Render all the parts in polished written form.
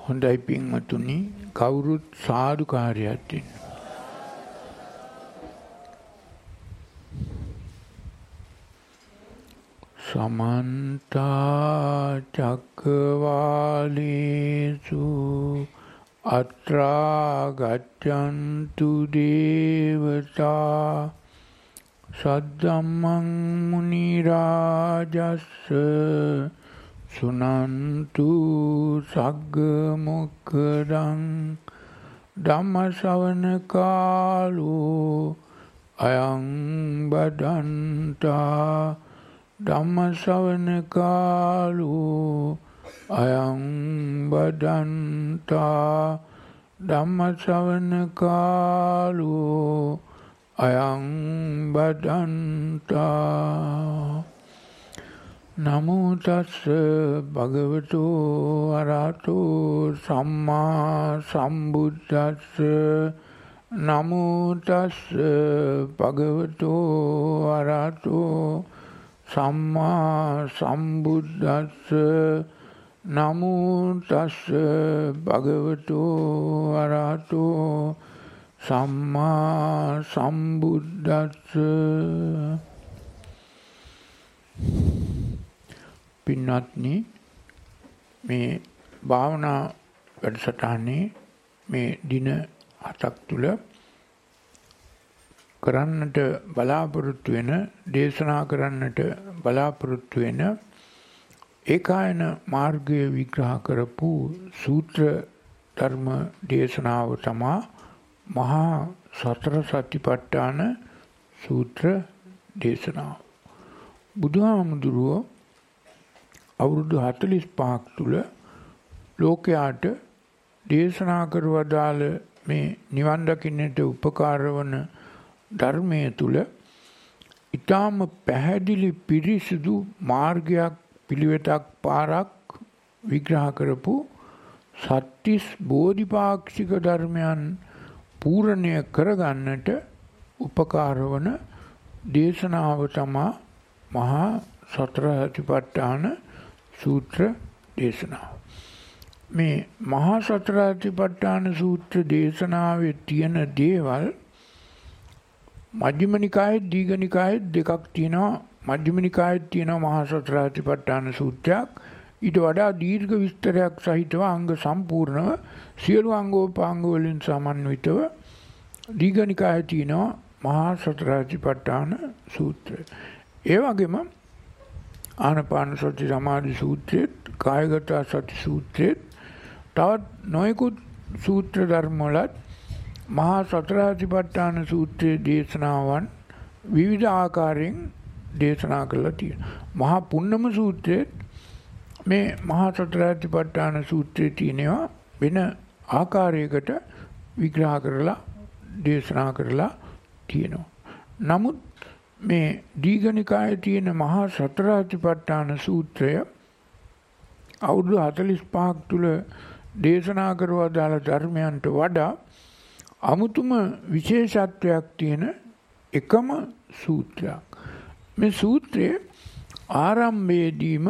හොඳයි පින්වතුනි කවුරුත් සාදුකාරයක් දෙන්න. සමන්ත චක්කවාලේසු අත්‍රා ගච්ඡන්තු දේවතා සද්දම්මං මුනි රාජස්ස සුනන්තු සග්ග මොක්ඛදං ධම්ම ශ්‍රවණ කාලෝ අයං බදන්තා ධම්ම ශ්‍රවණ කාලෝ අයං බදන්තා ධම්ම ශ්‍රවණ කාලෝ අයං බදන්තා නමෝ තස්ස භගවතු අරහතෝ සම්මා සම්බුද්දස්ස නමෝ තස්ස භගවතු අරහතෝ සම්මා සම්බුද්දස්ස නමෝ තස්ස භගවතු අරහතෝ සම්මා සම්බුද්දස්ස පින්වත්නි මේ භාවනා වැඩසටහනේ මේ දින 7ක් තුල කරන්නට බලාපොරොත්තු වෙන දේශනා කරන්නට බලාපොරොත්තු වෙන ඒකායන මාර්ගය විග්‍රහ කරපු සූත්‍ර ධර්ම දේශනාව තමයි මහා සතර සතිපට්ඨාන සූත්‍ර දේශනාව. බුදුහාමුදුරුවෝ අවුරුදු 45ක් තුල ලෝකයාට දේශනා කරවදාළ මේ නිවන් දකින්නට උපකාර වන ධර්මයේ තුල ඊටාම පැහැදිලි පිරිසිදු මාර්ගයක් පිළිවෙතක් පාරක් විග්‍රහ කරපු සත්‍තිස් බෝධිපාක්ෂික ධර්මයන් පූර්ණය කරගන්නට උපකාර වන දේශනාව තමයි මහා සතර සතිපට්ඨාන සූත්‍ර දේශනාව. මේ මහා සතර සතිපට්ඨාන සූත්‍ර දේශනාවේ තියෙන දේවල් මජ්ක්‍ධිම නිකායේ දීඝ නිකායේ දෙකක් තියෙනවා. මජ්ක්‍ධිම නිකායේ තියෙනවා මහා සතර සතිපට්ඨාන සූත්‍රයක්. ඊට වඩා දීර්ඝ විස්තරයක් සහිතව අංග සම්පූර්ණව සියලු අංගෝපාංග වලින් සමන්විතව දීඝ නිකායේ තියෙනවා මහා සතර සතිපට්ඨාන සූත්‍රය. ඒ වගේම ආනාපාන සති සමාධි සූත්‍රයේත් කායගත සති සූත්‍රයේත් තවත් නොයෙකුත් සූත්‍ර ධර්ම වලත් මහා සතර සතිපට්ඨාන සූත්‍රයේ දේශනාවන් විවිධ ආකාරයෙන් දේශනා කරලා තියෙනවා. මහා පුන්නම සූත්‍රයේ මේ මහා සතර සතිපට්ඨාන සූත්‍රයේ තියෙනවා වෙන ආකාරයකට විග්‍රහ කරලා දේශනා කරලා තියෙනවා. නමුත් මේ දීඝ නිකායේ තියෙන මහා සතර සතිපට්ඨාන සූත්‍රය අවුරුදු 45ක් තුල දේශනා කරවදාළ ධර්මයන්ට වඩා අමුතුම විශේෂත්වයක් තියෙන එකම සූත්‍රයක්. මේ සූත්‍රයේ ආරම්භයේදීම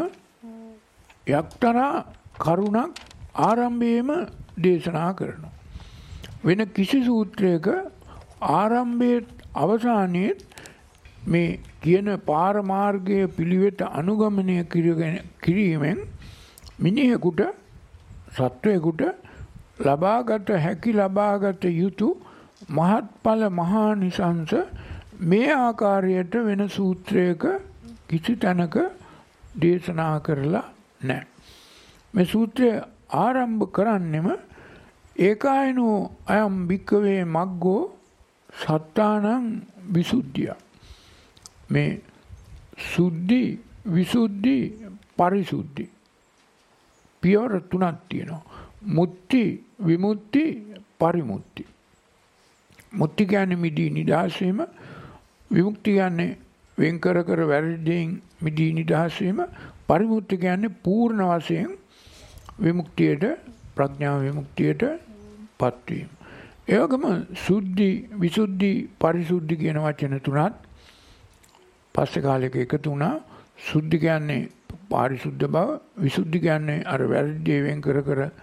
යක්තරා කරුණක් ආරම්භයේම දේශනා කරනවා. වෙන කිසි සූත්‍රයක ආරම්භයේ අවසානයේ මේ කියන පාරමාර්ගයේ පිළිවෙත අනුගමනය කිරීමෙන් මිනිහෙකුට සත්වයෙකුට ලබාගත හැකි ලබාගත යුතු මහත්ඵල මහානිසංස මේ ආකාරයට වෙන සූත්‍රයක කිසි තැනක දේශනා කරලා නැහැ. මේ සූත්‍රය ආරම්භ කරන්නෙම ඒකායනෝ අයම් භික්ඛවේ මග්ගෝ සත්තානං විසුද්ධිය. මේ සුද්ධි විසුද්ධි පරිසුද්ධි පියවර තුනක් තියෙනවා. මුක්ති විමුක්ති පරිමුක්ති. මුක්ති කියන්නේ මිදී නිදහස් වීම, විමුක්ති කියන්නේ වෙන් කර කර වැරදියෙන් මිදී නිදහස් වීම, පරිමුක්ති කියන්නේ පූර්ණ වශයෙන් විමුක්තියට ප්‍රඥා විමුක්තියට පත් වීම. ඒ වගේම සුද්ධි විසුද්ධි පරිසුද්ධි කියන වචන තුනත් පස්සේ කාලෙක එකතු වුණා. සුද්ධි කියන්නේ පාරිශුද්ධ බව, විසුද්ධි කියන්නේ අර වැරදි වෙන් කර කර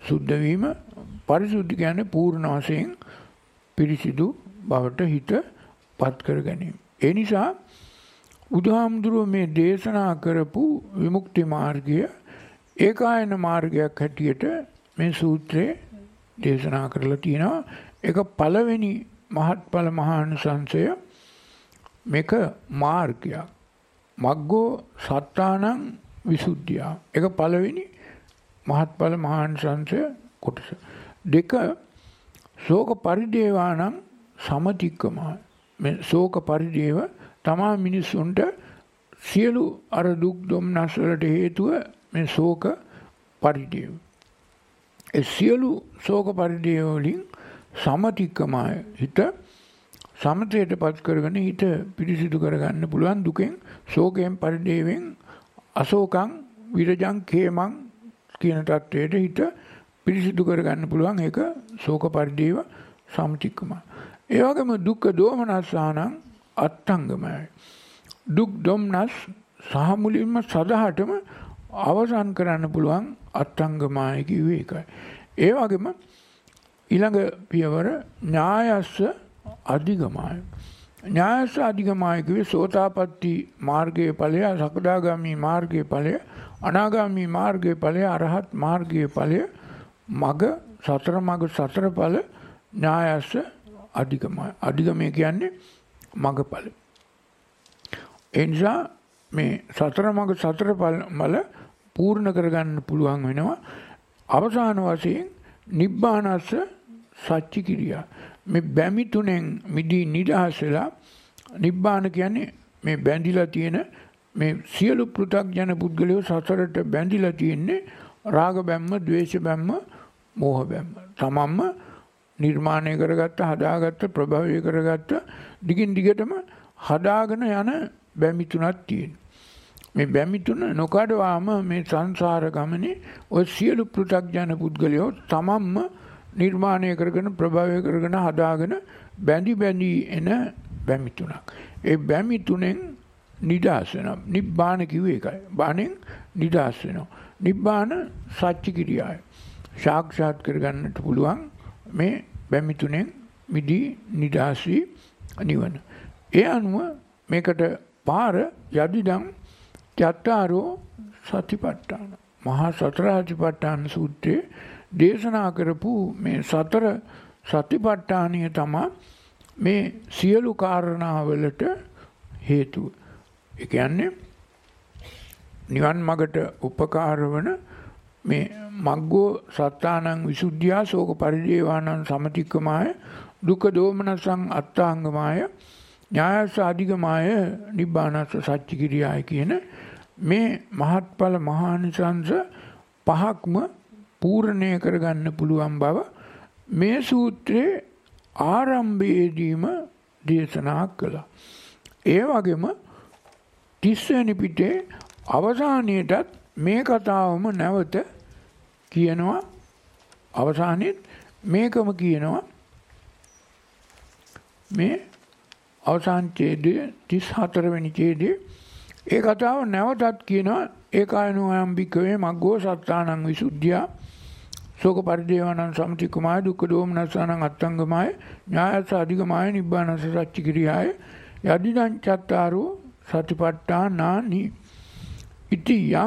සුද්ධ වීම. පරිසුද්ධි කියන්නේ පූර්ණ වශයෙන් පිරිසිදු බවට හිත පත් කර ගැනීම. ඒ නිසා බුදුහාමුදුරුවෝ මේ දේශනා කරපු විමුක්ති මාර්ගය ඒකායන මාර්ගයක් හැටියට මේ සූත්‍රයේ දේශනා කරලා තියෙනවා. ඒක පළවෙනි මහත්ඵල මහානිසංසය. මේක මාර්ගයක්. මග්ගෝ සත්තානං විසුද්ධිය. ඒක පළවෙනි මහත්ඵල මහානිසංසය කොටස. දෙක ශෝක පරිදේවානං සමතික්කමයි. මේ ශෝක පරිදේව තමා මිනිසුන්ට සියලු අර දුක් දුම්නස් වලට හේතුව මේ ශෝක පරිදේව. ඒ සියලු ශෝක පරිදේව වලින් සමතික්කමයි හිත සමතයට පත් කරගෙන හිත පිරිසිදු කරගන්න පුළුවන්. දුකෙන් ශෝකයෙන් පරිදේවෙන් අශෝකං විරජං khemං කියන தത്വයට හිත පිරිසිදු කරගන්න පුළුවන්. ඒක ශෝක පරිදේව සමතික්කමයි. ඒ වගේම දුක්ඛ දෝමනස්සානං අත්ංගමයි. දුක් දුම්නස් සහ මුලින්ම සදහටම අවසන් කරන්න පුළුවන් අත්ංගමයි කිව්වේ ඒකයි. ඒ වගේම ඊළඟ පියවර ඥායස්ස අධිගමයි. ඥායස්ස අධිගමයි කිව්වේ සෝතාපට්ටි මාර්ගයේ ඵලය, සකදාගාමි මාර්ගයේ ඵලය, අනාගාමි මාර්ගයේ ඵලය, අරහත් මාර්ගයේ ඵලය, මග සතර මග සතර ඵල ඥායස්ස අධිගමයි. අධිගමය කියන්නේ මගඵල. ඒ නිසා මේ සතර මග සතර ඵල පූර්ණ කරගන්න පුළුවන් වෙනවා. අවසාන වශයෙන් නිබ්බානස්ස සච්චි කිරියා. මේ බැමි තුනෙන් මිදී නිදහස් වෙලා නිබ්බාන කියන්නේ මේ බැඳිලා තියෙන මේ සියලු පෘථග්ජන පුද්ගලයෝ සසරට බැඳිලා තියෙන්නේ රාග බැම්ම, ද්වේෂ බැම්ම, මෝහ බැම්ම. තමන්ම නිර්මාණය කරගත්ත, හදාගත්ත, ප්‍රභවය කරගත්ත දිගින් දිගටම හදාගෙන යන බැමි තුනක් තියෙනවා. මේ බැමි තුන නොකඩවාම මේ සංසාර ගමනේ ඔය සියලු පෘථග්ජන පුද්ගලයෝ තමන්ම නිර්මාණය කරගෙන ප්‍රභවය කරගෙන හදාගෙන බැඳි එන බැමි තුනක්. ඒ බැමි තුනෙන් නිදහස් වෙනවා. නිබ්බාන කිව්වේ ඒකයි. බාණෙන් නිදහස් වෙනවා. නිබ්බාන සච්චි කිරියායි. සාක්ෂාත් කරගන්නට පුළුවන් මේ බැමි තුනෙන් මිදී නිදහස් වී නිවන. ඒ අනුව මේකට පාර යදිදම් චත්තාරෝ සතිපට්ඨාන. මහා සතර සතිපට්ඨාන සූත්‍රයේ දේශනා කරපු මේ සතර සතිපට්ඨානිය තමයි මේ සියලු කාරණාවලට හේතුව. ඒ කියන්නේ නිවන් මගට උපකාර වන මේ මග්ගෝ සත්තානං විසුද්ධියා ශෝක පරිදේවානං සමතික්කමාය දුක්ඛ දෝමනසං අත්තාංගමාය ඥායස්ස අධිගමාය නිබ්බානස්ස සච්චි කිරියාය කියන මේ මහත්ඵල මහානිසංස පහක්ම පූර්ණය කරගන්න පුළුවන් බව මේ සූත්‍රයේ ආරම්භයේදීම දේශනා කළා. ඒ වගේම 30 වෙනි පිටේ අවසානයේටත් මේ කතාවම නැවත කියනවා. අවසානයේත් මේකම කියනවා. මේ අවසාන ඡේදයේ 34 වෙනි ඡේදයේ ඒ කතාව නැවතත් කියනවා. ඒකායනෝ අම්බිකවේ මග්ගෝ සත්තානං විසුද්ධියා ශෝක පරිදේවානං සමතික්කමාය දුක්ඛ දෝමනස්සානං අත්ංගමාය ඥායස්ස අධිගමාය නිබ්බානස්ස සච්චි කිරියාය යදිදං චත්තාරෝ සතිපට්ඨානානි ඉති යං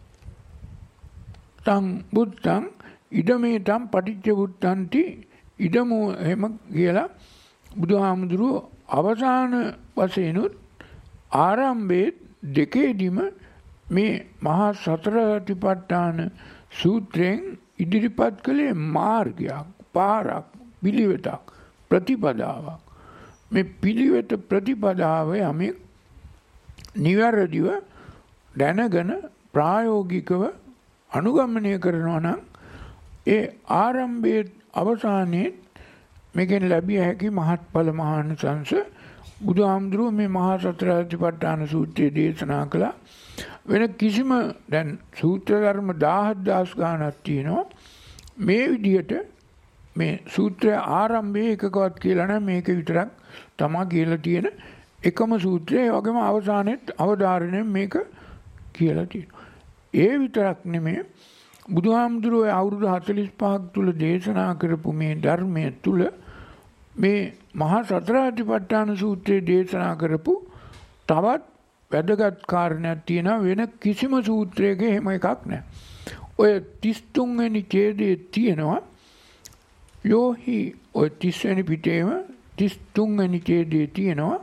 තං බුද්ධං ඉදමේතං පටිච්ච බුද්ධන්ති ඉදමෝ එහෙම කියලා බුදුහාමුදුරුවෝ අවසාන වශයෙන්ුත් ආරම්භයේ දෙකේදීම මේ මහා සතර සතිපට්ඨාන සූත්‍රයෙන් ඉදිරිපත් කළේ මාර්ගයක්, පාරක්, පිළිවෙතක්, ප්‍රතිපදාවක්. මේ පිළිවෙත ප්‍රතිපදාව යමෙක් නිවැරදිව දැනගෙන ප්‍රායෝගිකව අනුගමනය කරනවා නම් ඒ ආරම්භයේ අවසානයේ මේකෙන් ලැබිය හැකි මහත්ඵල මහානිසංස බුදුහාමුදුරුවෝ මේ මහා සතර සතිපට්ඨාන සූත්‍රයේ දේශනා කළා. වෙන කිසිම දැන් සූත්‍ර ධර්ම 10000 ගාණක් තියෙනවා. මේ විදිහට මේ සූත්‍රය ආරම්භයේ එකකවත් කියලා නැහැ. මේක විතරක් තමයි කියලා තියෙන එකම සූත්‍රය. ඒ වගේම අවසානයේත් අවධාරණයෙන් මේක කියලා තියෙනවා. ඒ විතරක් නෙමෙයි බුදුහාමුදුරුවෝ අවුරුදු 45ක් තුල දේශනා කරපු මේ ධර්මයේ තුල මේ මහා සතරාතිපට්ඨාන සූත්‍රයේ දේශනා කරපු තවත් වැදගත් කාරණයක් තියෙනවා. වෙන කිසිම සූත්‍රයක එහෙම එකක් නැහැ. ඔය 33 වෙනි ඡේදයේ තියෙනවා යෝහි ඔය 30 වෙනි පිටේම 33 වෙනි ඡේදයේ තියෙනවා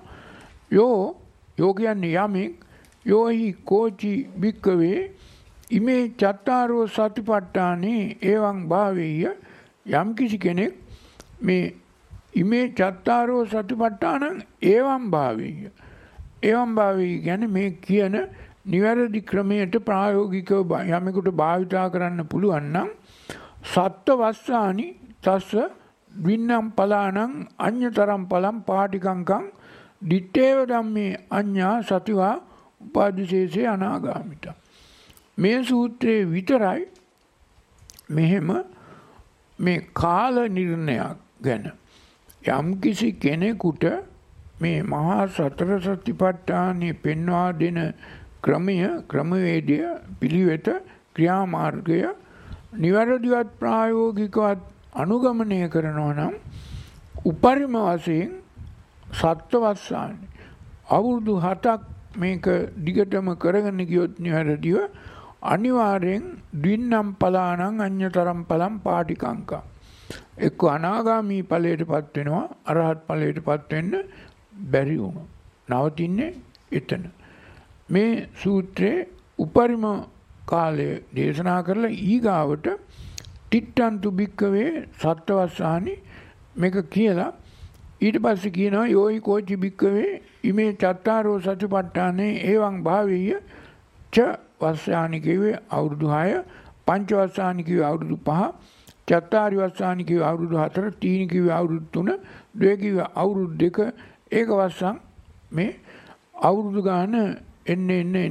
යෝ කියන්නේ යමෙක් යෝහි කෝචි භික්කවේ ඉමේ චත්තාරෝ සතිපට්ඨානේ එවං භාවේය යම් කිසි කෙනෙක් මේ ඉමේ චත්තාරෝ සතිපට්ඨානං එවං භාවේය කියන්නේ මේ කියන නිවැරදි ක්‍රමයට ප්‍රායෝගිකව යමෙකුට භාවිතා කරන්න පුළුවන් නම් සත්ත්ව වස්සානි තස්ස වින්නම් පලානං අඤ්‍යතරම් පලම් පාටිකංකං දිත්තේව ධම්මේ අඤ්ඤා සතිවා උපාදිශේෂේ අනාගාමිත. මේ සූත්‍රයේ විතරයි මෙහෙම මේ කාල නිර්ණයක් ගැන යම් කිසි කෙනෙකුට මේ මහා සතර සතිපට්ඨානෙ පෙන්වා දෙන ක්‍රමවේදය පිළිවෙත ක්‍රියාමාර්ගය නිවැරදිවත් ප්‍රායෝගිකවත් අනුගමනය කරනවා නම් උපරිම වශයෙන් සත්වස්සානි අවුරුදු 7ක් මේක දිගටම කරගෙන ගියොත් නිවැරදිව අනිවාර්යෙන් දින්නම් පලානං අඤ්‍යතරම් පලම් පාටිකංකා එක්ක අනාගාමී ඵලයටපත් වෙනවා අරහත් ඵලයටපත් වෙන්න බැරි වුණා. නවතින්නේ එතන. මේ සූත්‍රයේ උපරිම කාලය දේශනා කරලා ඊගාවට තිට්ඨන්තු භික්කවේ සත්වස්සානි මේක කියලා ඊට පස්සේ කියනවා යෝහි කෝචි භික්කවේ ඉමේ චත්තාරෝ සතිපට්ඨානේ එවං භාවීය ච වස්සානි කිව්වේ අවුරුදු 6 පංච වස්සානි කිව්වේ අවුරුදු 5 චත්තාරි වස්සානි කිව්වේ අවුරුදු 4 තීනි කිව්වේ අවුරුදු 3 ද්වේ කිව්වේ අවුරුදු 2 ඒක වස්සන් මේ අවුරුදු ගාන එන්න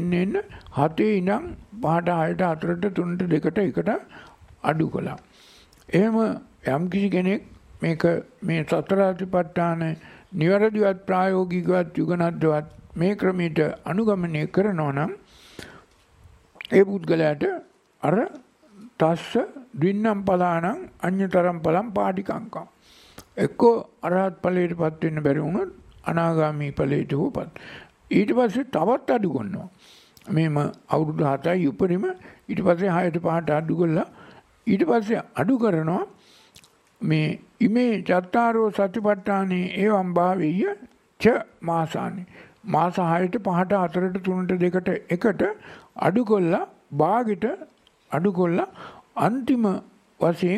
7 ඉඳන් 5ට 6ට 4ට 3ට 2ට 1ට අඩු කළා. එහෙම යම් කිසි කෙනෙක් මේක මේ සතරාතිපට්ඨාන නිවැරදිවත් ප්‍රායෝගිකවත් යුගනද්දවත් මේ ක්‍රමයට අනුගමනය කරනවා නම් ඒ පුද්ගලයාට අර තස්ස දින්නම් පලානං අඤ්‍යතරම් පලම් පාටිකංකම් එක්කෝ අරහත් ඵලයටපත් වෙන්න බැරි වුණොත් අනාගාමී ඵලයට හොපත් ඊට පස්සේ තවත් අඩු කරනවා. මේම අවුරුදු 7යි උපරිම ඊට පස්සේ 6ට 5ට අඩු කළා ඊට පස්සේ අඩු කරනවා මේ ඉමේ චත්තාරෝ සතිපට්ඨානේ එවං භාවීය ච මාසානි මාස 6ට 5ට 4ට 3ට 2ට 1ට අඩු කළා භාගෙට අඩු කළා අන්තිම වශයෙන්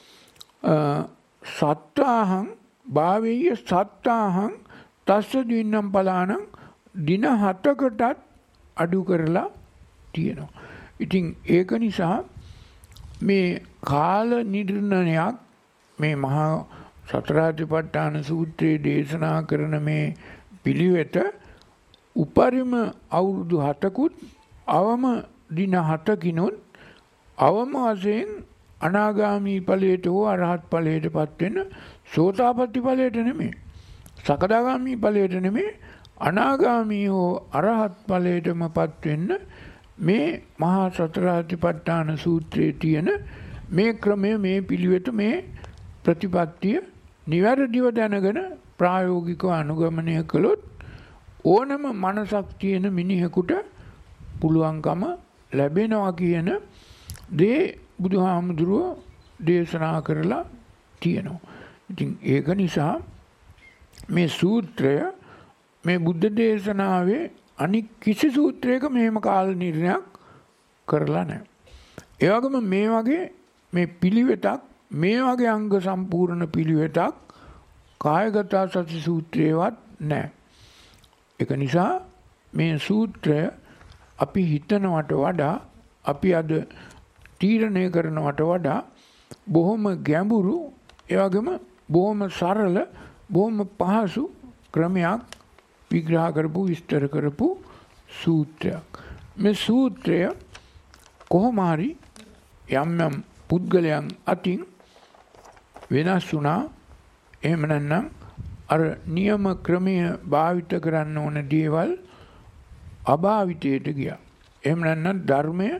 සත්තාහං භාවීය සත්තාහං තස්ස දින්නම් පලානං දින 7කටත් අඩු කරලා තියෙනවා. ඉතින් ඒක නිසා මේ කාල නිර්ණයක් මේ මහා සතරාතිපට්ඨාන සූත්‍රයේ දේශනා කරන මේ පිළිවෙත උපරිම අවුරුදු 7කුත් අවම දින 7කිනුත් අවම වශයෙන් අනාගාමී ඵලයට හෝ අරහත් ඵලයටපත් වෙන සෝතාපට්ටි ඵලයට නෙමෙයි සකදාගාමී ඵලයට නෙමෙයි අනාගාමී හෝ අරහත් ඵලයටමපත් වෙන්න මේ මහා සතරාතිපට්ඨාන සූත්‍රයේ තියෙන මේ ක්‍රමය මේ පිළිවෙත මේ ප්‍රතිපත්තිය නිවැරදිව දැනගෙන ප්‍රායෝගිකව අනුගමනය කළොත් ඕනම මනසක් තියෙන මිනිහෙකුට පුළුවන්කම ලැබෙනවා කියන දේ බුදුහාමුදුරුවෝ දේශනා කරලා තියෙනවා. ඉතින් ඒක නිසා මේ සූත්‍රය මේ බුද්ධ දේශනාවේ අනික් කිසි සූත්‍රයක මෙහෙම කාල නිර්ණයක් කරලා නැහැ. ඒ වගේම මේ වගේ මේ පිළිවෙතක් මේ වගේ අංග සම්පූර්ණ පිළිවෙතක් කායගත සති සූත්‍රයේවත් නැහැ. ඒක නිසා මේ සූත්‍රය අපි හිතනවට වඩා අපි අද තීරණය කරනවට වඩා බොහොම ගැඹුරු ඒ වගේම බොහොම සරල බොහොම පහසු ක්‍රමයක් විග්‍රහ කරපු විස්තර කරපු සූත්‍රයක්. මේ සූත්‍රය කොහොම හරි යම් යම් පුද්ගලයන් අතින් වෙනස් වුණා. එහෙම නැත්නම් අර නියම ක්‍රමය භාවිත කරන්න ඕන දේවල් අභාවිතයට ගියා. එහෙම නැත්නම් ධර්මය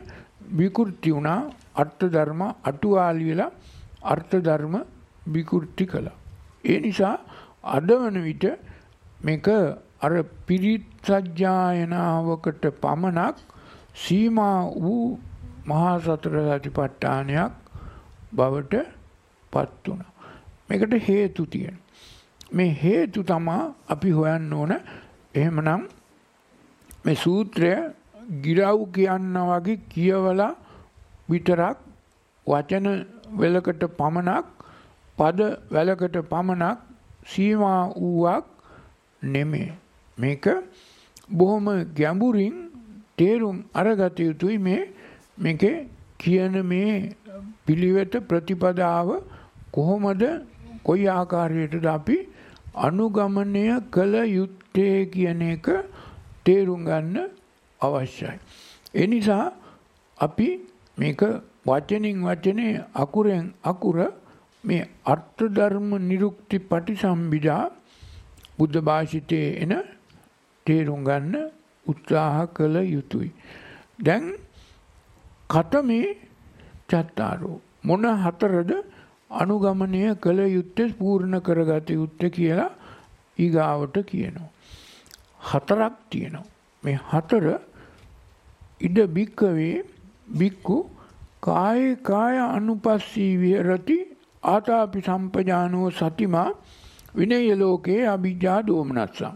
විකෘති වුණා. අර්ථ ධර්ම අටුවාලි වෙලා අර්ථ ධර්ම විකෘති කළා. ඒ නිසා අද වන විට මේක අර පිරිත් සජ්ජායනාවකට පමණක් සීමා වූ මහා සතර සතිපට්ඨානයක් බවට පත් වුණා. මේකට හේතු තියෙනවා. මේ හේතු තමයි අපි හොයන්න ඕන. එහෙමනම් මේ සූත්‍රය ගිරව් කියනා වගේ කියවලා විතරක් වචන වලකට පමණක් පද වලකට පමණක් සීමා වූවක් නෙමෙයි. මේක බොහොම ගැඹුරින් තේරුම් අරගත යුතුයි. මේකේ කියන මේ පිළිවෙත ප්‍රතිපදාව කොහොමද කොයි ආකාරයටද අපි අනුගමනය කළ යුත්තේ කියන එක තේරුම් ගන්න අවශ්‍යයි. ඒ නිසා අපි මේක වචනින් වචනේ අකුරෙන් අකුර මේ අර්ථ ධර්ම නිරුක්ති පටිසම්භිදා බුද්ධ භාෂිතයේ එන තේරුම් ගන්න උත්සාහ කළ යුතුයි. දැන් කතමේ චත්තාරෝ මොන හතරද අනුගමනය කළ යුත්තේ පූර්ණ කරගත යුත්තේ කියලා ඊගාවට කියනවා. හතරක් තියෙනවා. මේ හතර ඉද බික්කවේ බික්කු කායේ කාය අනුපස්සී විහෙරති ආතාපි සම්පජානෝ සතිමා විනය ලෝකේ අභිජ්ජා දෝමනස්සං.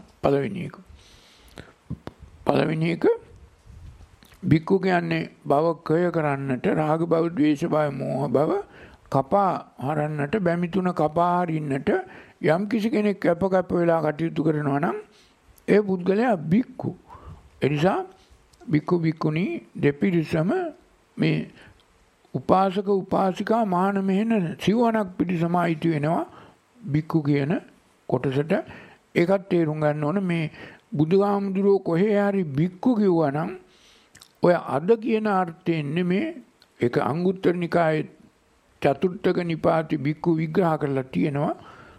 පළවෙනි එක බික්කු කියන්නේ භව කය කරන්නට රාග භව ද්වේෂ භව මෝහ භව කපා හරන්නට බැමි තුන කපා හරින්නට යම් කිසි කෙනෙක් කැප වෙලා කටයුතු කරනවා නම් ඒ පුද්ගලයා බික්කු. එනිසා බික්කු බික්කුණී දෙපිරිසම මේ උපාසක උපාසිකා මාන මෙහෙන සිවණක් පිරිසම අයිති වෙනවා බික්කු කියන කොටසට. ඒකත් තේරුම් ගන්න ඕන. මේ බුදුහාමුදුරුවෝ කොහේ හරි බික්කු කිව්වා නම් ඔය අද කියන අර්ථයෙන් නෙමේ. ඒක අංගුත්තර නිකායේ චතුර්ථක නිපාති බික්කු විග්‍රහ කරලා තියෙනවා.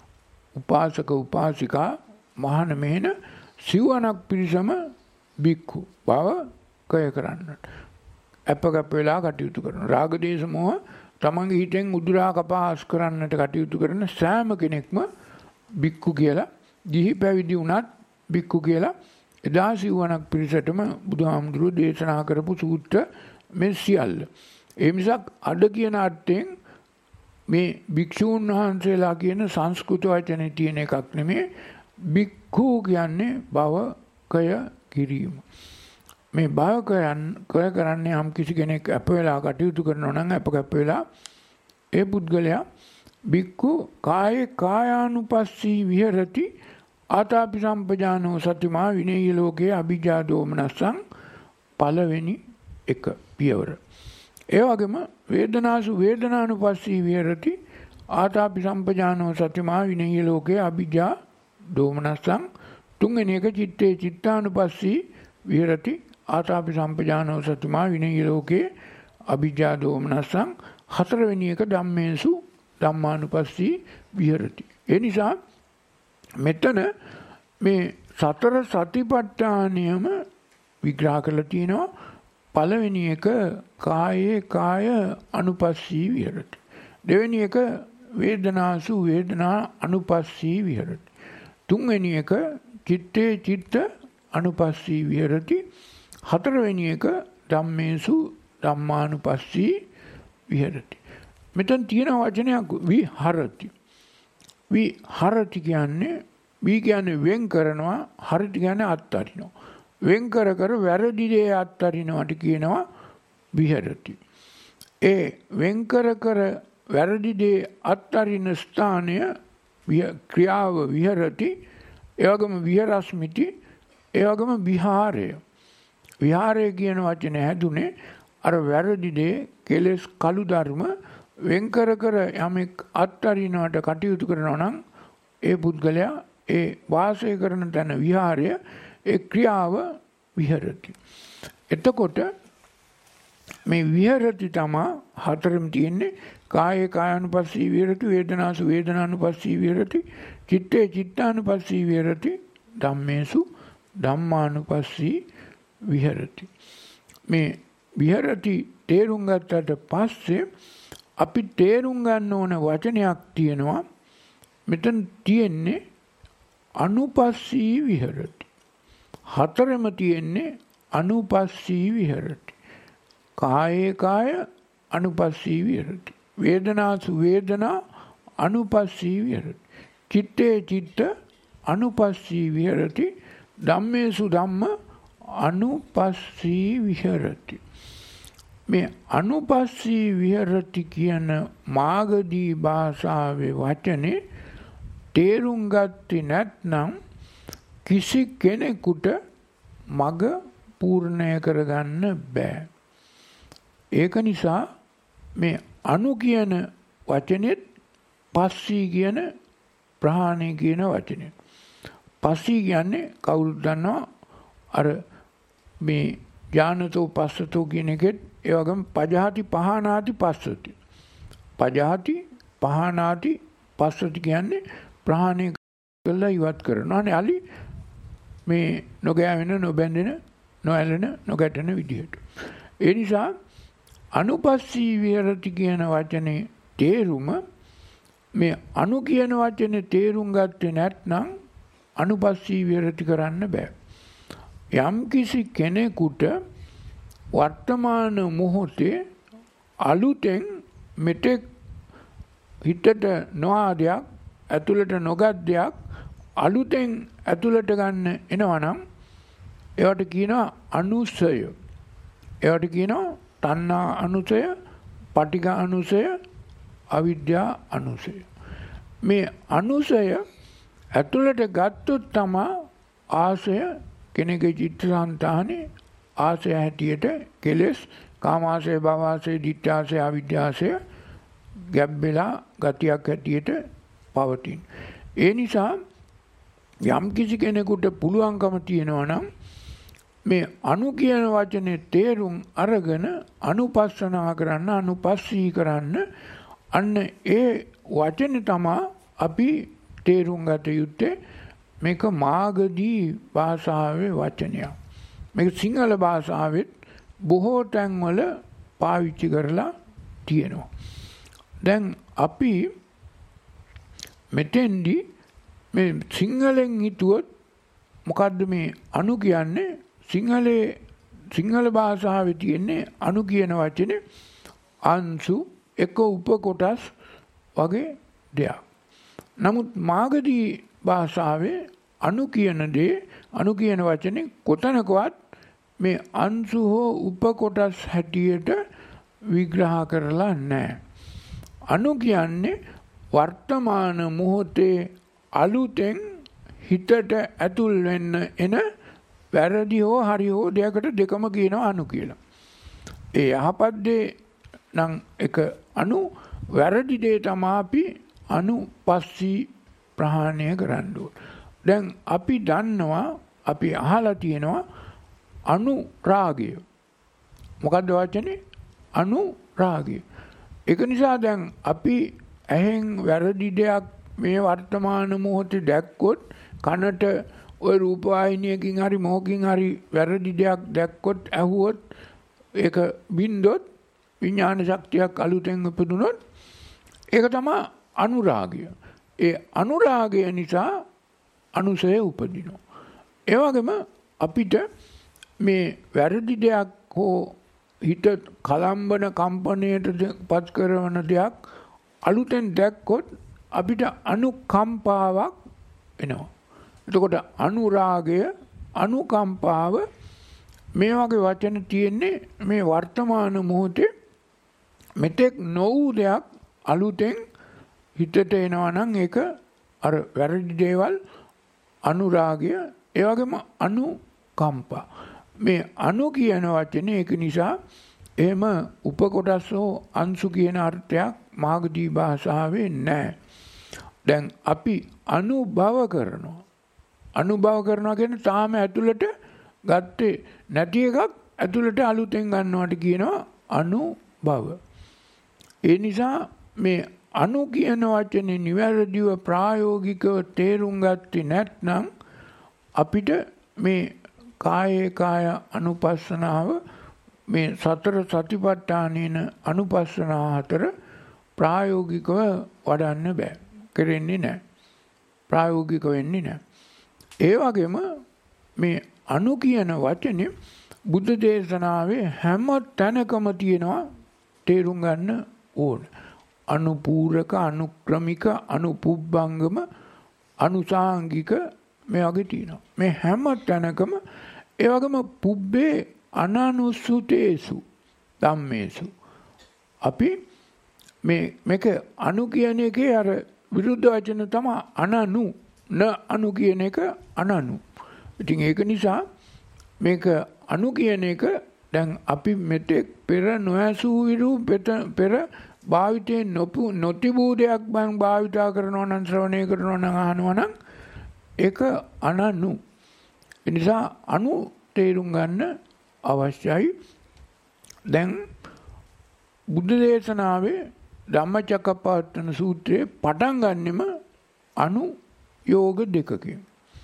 උපාසක උපාසිකා මහාන මෙහෙන සිවණක් පිරිසම බික්කු බව කය කරන්නට අපගප වෙලා කටයුතු කරනවා. රාග දේශ මොහ තමන්ගේ හිතෙන් උදුරා කපාස් කරන්නට කටයුතු කරන සෑම කෙනෙක්ම බික්කු කියලා. ගිහි පැවිදි වුණත් බික්කු කියලා එදා සිවණක් පිරිසටම බුදුහාමුදුරුවෝ දේශනා කරපු සූත්‍ර මේ සියල්ල. ඒ මිසක් අද කියන අර්ථයෙන් මේ භික්ෂූන් වහන්සේලා කියන සංස්කෘත වචනේ තියෙන එකක් නෙමෙයි. බික්ඛු කියන්නේ භවකය කිරීම. මේ භවකය කරන්නේ යම් කිසි කෙනෙක් අප වෙලා කටයුතු කරනවා නම් අප වෙලා ඒ පුද්ගලයා බික්ඛු කායේ කායානුපස්සී විහෙරති ආතාපි සම්පජානෝ සතිමා විනය ලෝකේ අභිජ්ජා දෝමනස්සං. පළවෙනි එක පියවර. ඒ වගේම වේදනාසු වේදනානුපස්සී විහෙරති ආතාපි සම්පජානෝ සතිමා විනය ලෝකේ අභිජ්ජා දෝමනස්සං. තුන්වෙනි එක චිත්තේ චිත්තානුපස්සී විහෙරති ආතාපි සම්පජානෝ සතිමා විනය ලෝකේ අභිජ්ජා දෝමනස්සං. හතරවෙනි එක ධම්මේසු ධම්මානුපස්සී විහෙරති. ඒ නිසා මෙතන මේ සතර සතිපට්ඨානයම විග්‍රහ කරලා තියෙනවා. පළවෙනි එක කායේ කාය අනුපස්සී විහෙරති. දෙවෙනි එක වේදනාසු වේදනා අනුපස්සී විහෙරති. තුන්වෙනි එක චිත්තේ චිත්ත අනුපස්සී විහෙරති. හතරවෙනි එක ධම්මේසු ධම්මානුපස්සී විහෙරති. මෙතන තියෙන වචනයක් විහරති. විහරති කියන්නේ වී කියන්නේ වෙන් කරනවා, හරති කියන්නේ අත්හරිනවා. වෙන් කර වැරදි දේ අත්හරිනවට කියනවා විහෙරති. ඒ වෙන් කර වැරදි දේ අත්හරින ස්ථානය ක්‍රියාව විහෙරති. ඒ වගේම විහෙරස්මිති. ඒ වගේම විහාරය. විහාරය කියන වචනේ හැදුනේ අර වැරදි දේ කෙලෙස් කළු ධර්ම වෙන් කර යමෙක් අත්හරිනවට කටයුතු කරනවා නම් ඒ පුද්ගලයා ඒ වාසය කරන තැන විහාරය ඒ ක්‍රියාව විහෙරති. එතකොට මේ විහෙරති තමයි හතරෙම තියෙන්නේ. කායේ කායානුපස්සී විහෙරති, වේදනාසු වේදනානුපස්සී විහෙරති, චිත්තේ චිත්තානුපස්සී විහෙරති, ධම්මේසු ධම්මානුපස්සී විහෙරති. මේ විහෙරති තේරුම් ගත්තට පස්සේ අපි තේරුම් ගන්න ඕන වචනයක් තියෙනවා. මෙතන තියෙන්නේ අනුපස්සී විහෙරති. හතරෙම තියෙන්නේ අනුපස්සී විහෙරති. කායේ කාය අනුපස්සී විහෙරති. වේදනාසු වේදනා අනුපස්සී විහෙරති. චිත්තේ චිත්ත අනුපස්සී විහෙරති. ධම්මේසු ධම්ම අනුපස්සී විහෙරති. මේ අනුපස්සී විහෙරති කියන මාගදී භාෂාවේ වචනේ තේරුම් ගත්තේ නැත්නම් කිසි කෙනෙකුට මග පූර්ණය කරගන්න බෑ. ඒක නිසා මේ අනු කියන වචනේත් පස්සී කියන ප්‍රහාණය කියන වචනේ. පස්සී කියන්නේ කවුරුද දන්නවා? අර මේ ඥානතෝ පස්සතෝ කියන එකෙත් ඒ වගේම පජහති පහනාති පස්සති. පජහති පහනාති පස්සති කියන්නේ ප්‍රහාණය කළා ඉවත් කරනවා. අලි මේ නොගෑවෙන නොබැඳෙන නොඇලෙන නොගැටෙන විදිහට. ඒ නිසා අනුපස්සී විහෙරති කියන වචනේ තේරුම මේ අනු කියන වචනේ තේරුම් ගත්තේ නැත්නම් අනුපස්සී විහෙරති කරන්න බෑ. යම් කිසි කෙනෙකුට වර්තමාන මොහොතේ අලුතෙන් මෙතෙක් හිතට නොආ දෙයක් ඇතුළට නොගත් දෙයක් අලුතෙන් ඇතුළට ගන්න එනවනම් ඒවට කියනවා අනුසය. ඒවට කියනවා තණ්හා අනුසය, පටිඝ අනුසය, අවිද්‍යා අනුසය. මේ අනුසය ඇතුළට ගත්තොත් තමයි ආසය කෙනෙකුගේ චිත්තසංතානේ ආසය හැටියට කෙලෙස් කාමාසය, භවආසය, ditthාසය, අවිද්‍යාසය ගැබ්බෙලා ගතියක් හැටියට පවතින. ඒ නිසා යම් කිසි කෙනෙකුට පුළුවන්කම තියෙනවා නම් මේ අනු කියන වචනේ තේරුම් අරගෙන අනුපස්සනා කරන්න, අනුපස්සී කරන්න, අන්න ඒ වචනේ තමයි අපි තේරුම් ගත යුත්තේ. මේක මාගදී භාෂාවේ වචනයක්. මේක සිංහල භාෂාවෙත් බොහෝ තැන්වල පාවිච්චි කරලා තියෙනවා. දැන් අපි මෙතෙන්දී මේ සිංහලෙන් හිතුවොත් මොකද්ද මේ අනු කියන්නේ? සිංහල භාෂාවේ තියෙන්නේ අනු කියන වචනේ අංශු එක උපකොටස් වගේ දෙයක්. නමුත් මාගදී භාෂාවේ අනු කියන වචනේ කොතනකවත් මේ අංශු හෝ උපකොටස් හැටියට විග්‍රහ කරලා නැහැ. අනු කියන්නේ වර්තමාන මොහොතේ අලුතෙන් හිතට ඇතුල් වෙන්න එන වැරදි හෝ හරි හෝ දෙයකට දෙකම කියනවා අනු කියලා. ඒ යහපත් දේ නම් එක අනු, වැරදි දේ තමයි අපි අනුපස්සී ප්‍රහාණය කරන්න ඕන. දැන් අපි දන්නවා, අපි අහලා තියෙනවා අනුරාගය. මොකද්ද වචනේ? අනුරාගය. ඒක නිසා දැන් අපි ඇහෙන් වැරදි දෙයක් මේ වර්තමාන මොහොතේ දැක්කොත්, කනට ওই රූපවාහිනියකින් හරි මොහොකින් හරි වැරදි දෙයක් දැක්කොත්, ඇහුවොත්, ඒක බින්දොත්, විඥාන ශක්තියක් අලුතෙන් උපදුනොත්, ඒක තමයි අනුරාගය. ඒ අනුරාගය නිසා අනුසය උපදිනවා. ඒ වගේම අපිට මේ වැරදි දෙයක් හෝ හිත කලම්බන කම්පණයට පත් කරන දෙයක් අලුතෙන් දැක්කොත් අපිට අනුකම්පාවක් එනවා. එතකොට අනුරාගය, අනුකම්පාව මේ වගේ වචන තියෙන්නේ මේ වර්තමාන මොහොතේ මෙතෙක් නොවූ දෙයක් අලුතෙන් හිතට එනවා නම් ඒක අර වැරදි දේවල් අනුරාගය. ඒ වගේම අනුකම්පා. මේ අනු කියන වචනේ ඒක නිසා එහෙම උපකොටස් හෝ අංශු කියන අර්ථයක් මාගදී භාෂාවේ නැහැ. දැන් අපි අනුභව කරනවා. අනුභව කරනවා කියන්නේ තාම ඇතුළට ගත්තේ නැති එකක් ඇතුළට අලුතෙන් ගන්නවට කියනවා අනුභව. ඒ නිසා මේ අනු කියන වචනේ නිවැරදිව ප්‍රායෝගිකව තේරුම් ගත්තේ නැත්නම් අපිට මේ කායේ කාය අනුපස්සනාව මේ සතර සතිපට්ඨානේන අනුපස්සනා හතර ප්‍රායෝගිකව වඩන්න බෑ. කරෙන්නේ නැහැ. ප්‍රායෝගික වෙන්නේ නැහැ. ඒ වගේම මේ අනු කියන වචනේ බුද්ධ දේශනාවේ හැම තැනකම තියෙනවා තේරුම් ගන්න ඕන. අනුපූරක, අනුක්‍රමික, අනුපුබ්බංගම, අනුසාංගික මේ වගේ තියෙනවා. මේ හැම තැනකම ඒ වගේම පුබ්බේ අනනුසුතේසු ධම්මේසු. අපි මේක අනු කියන එකේ අර විරුද්ධ වචන තමයි අනනු. න අනු කියන එක අනනු. ඉතින් ඒක නිසා මේක අනු කියන එක දැන් අපි මෙතෙක් පෙර නොඇසූ විරු පෙර භාවිතේ නොතිබූ දෙයක් බං භාවිතා කරනවා නම් ශ්‍රවණය කරනවා නම් අහනවා නම් ඒක අනනු. ඒ නිසා අනු තේරුම් ගන්න අවශ්‍යයි. දැන් බුද්ධ දේශනාවේ ධම්මචක්කප්පවත්තන සූත්‍රයේ පටන් ගන්නෙම අනු යෝග දෙකකින්.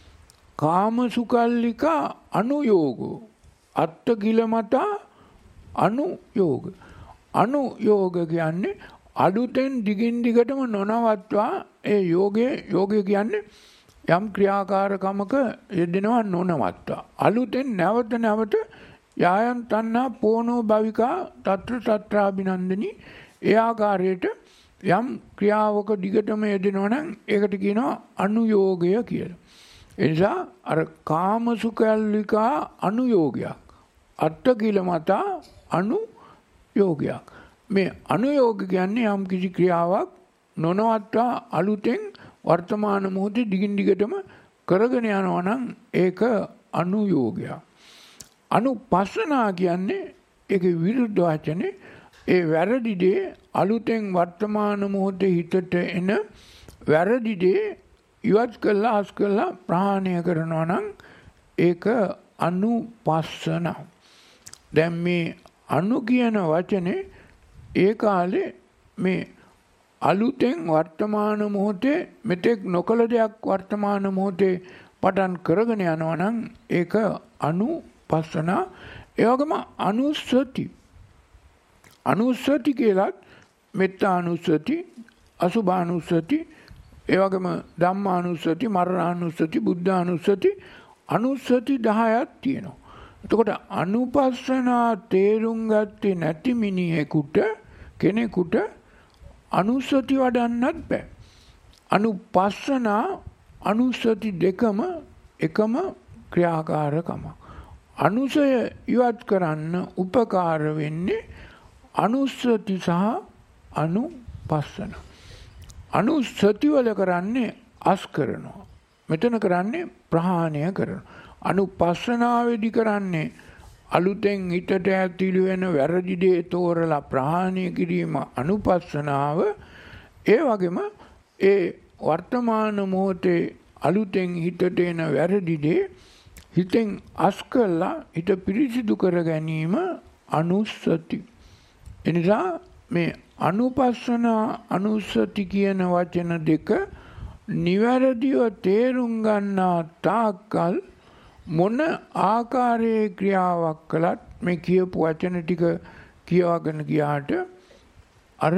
කාමසුකල්ලිකා අනුයෝගෝ අත්ත කිලමතා අනුයෝග. අනුයෝග කියන්නේ අලුතෙන් දිගින් දිගටම නොනවත්වා ඒ යෝගය කියන්නේ යම් ක්‍රියාකාරකමක යෙදෙනවා නොනවත්වා. අලුතෙන් නැවත නැවත යායන් තණ්හා පෝනෝ භවිකා తත්‍ර తත්‍රාබිනන්දනි ඒ ආකාරයට යම් ක්‍රියාවක දිගටම යෙදෙනවා නම් ඒකට කියනවා අනුයෝගය කියලා. ඒ නිසා අර කාමසුකල්ලිකා අනුයෝගයක් අත්ත කිලමතා අනුයෝගයක්. මේ අනුයෝග කියන්නේ යම් කිසි ක්‍රියාවක් නොනවත්වා අලුතෙන් වර්තමාන මොහොතේ දිගින් දිගටම කරගෙන යනවා නම් ඒක අනුයෝගයක්. අනුපස්සනා කියන්නේ ඒකේ විරුද්ධ වචනේ ඒ වැරදි දේ අලුතෙන් වර්තමාන මොහොතේ හිතට එන වැරදි දේ ඉවත් කළා අස් කළා ප්‍රහාණය කරනවා නම් ඒක අනුපස්සන. දැන් මේ අනු කියන වචනේ ඒ කාලේ මේ අලුතෙන් වර්තමාන මොහොතේ මෙතෙක් නොකළ දෙයක් වර්තමාන මොහොතේ පටන් කරගෙන යනවා නම් ඒක අනුපස්සන. ඒ වගේම අනුස්සති. අනුස්සති කියලත් මෙත්තානුස්සති, අසුභානුස්සති, ඒ වගේම ධම්මානුස්සති, මරණානුස්සති, බුද්ධානුස්සති, අනුස්සති 10ක් තියෙනවා. එතකොට අනුපස්සනා තේරුම් ගත්තේ නැති මිනිහෙකුට කෙනෙකුට අනුස්සති වඩන්නත් බෑ. අනුපස්සනා අනුස්සති දෙකම එකම ක්‍රියාකාරකම. අනුසය ඉවත් කරන්න උපකාර වෙන්නේ අනුස්සති සහ අනුපස්සන. අනුස්සති වල කරන්නේ අස් කරනවා. මෙතන කරන්නේ ප්‍රහාණය කරනවා. අනුපස්සනාවේදී කරන්නේ අලුතෙන් හිතට ඇතිළු වෙන වැරදි දේ තෝරලා ප්‍රහාණය කිරීම අනුපස්සනාව. ඒ වගේම ඒ වර්තමාන මොහොතේ අලුතෙන් හිතට එන වැරදි දේ හිතෙන් අස් කළා හිත පිරිසිදු කර ගැනීම අනුස්සති. එනිසා මේ අනුපස්සනා අනුස්සති කියන වචන දෙක නිවැරදිව තේරුම් ගන්නා තාක්කල් මොන ආකාරයේ ක්‍රියාවක් කළත් මේ කියපු වචන ටික කියවගෙන ගියාට අර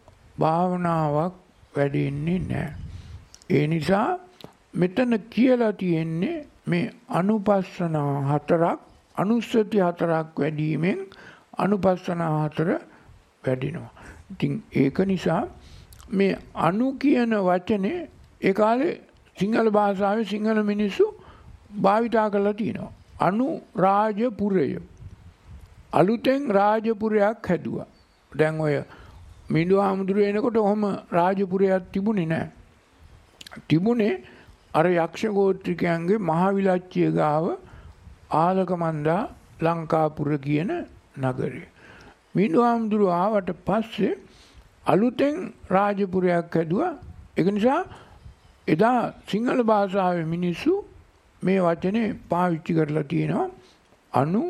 භාවනාවක් වැඩෙන්නේ නැහැ. ඒ නිසා මෙතන කියලා තියෙන්නේ මේ අනුපස්සනා හතරක් අනුස්සති හතරක් වැඩිවීමෙන් අනුපස්සනා හතර වැඩිනවා. ඉතින් ඒක නිසා මේ අනු කියන වචනේ ඒ කාලේ සිංහල භාෂාවේ සිංහල මිනිස්සු භාවිතා කරලා තියෙනවා. අනු රාජපුරය. අලුතෙන් රාජපුරයක් හැදුවා. දැන් ඔය මිඳු ආමුදුර එනකොට ඔහම රාජපුරයක් තිබුණේ නැහැ. තිබුණේ අර යක්ෂ ගෝත්‍රිකයන්ගේ මහවිලච්චිය ගාව ආලකමන්දා ලංකාපුර කියන නගරය. මිඳු ආමුදුර ආවට පස්සේ අලුතෙන් රාජපුරයක් හැදුවා. ඒක නිසා එදා සිංහල භාෂාවේ මිනිස්සු මේ වචනේ පාවිච්චි කරලා තියෙනවා. අනු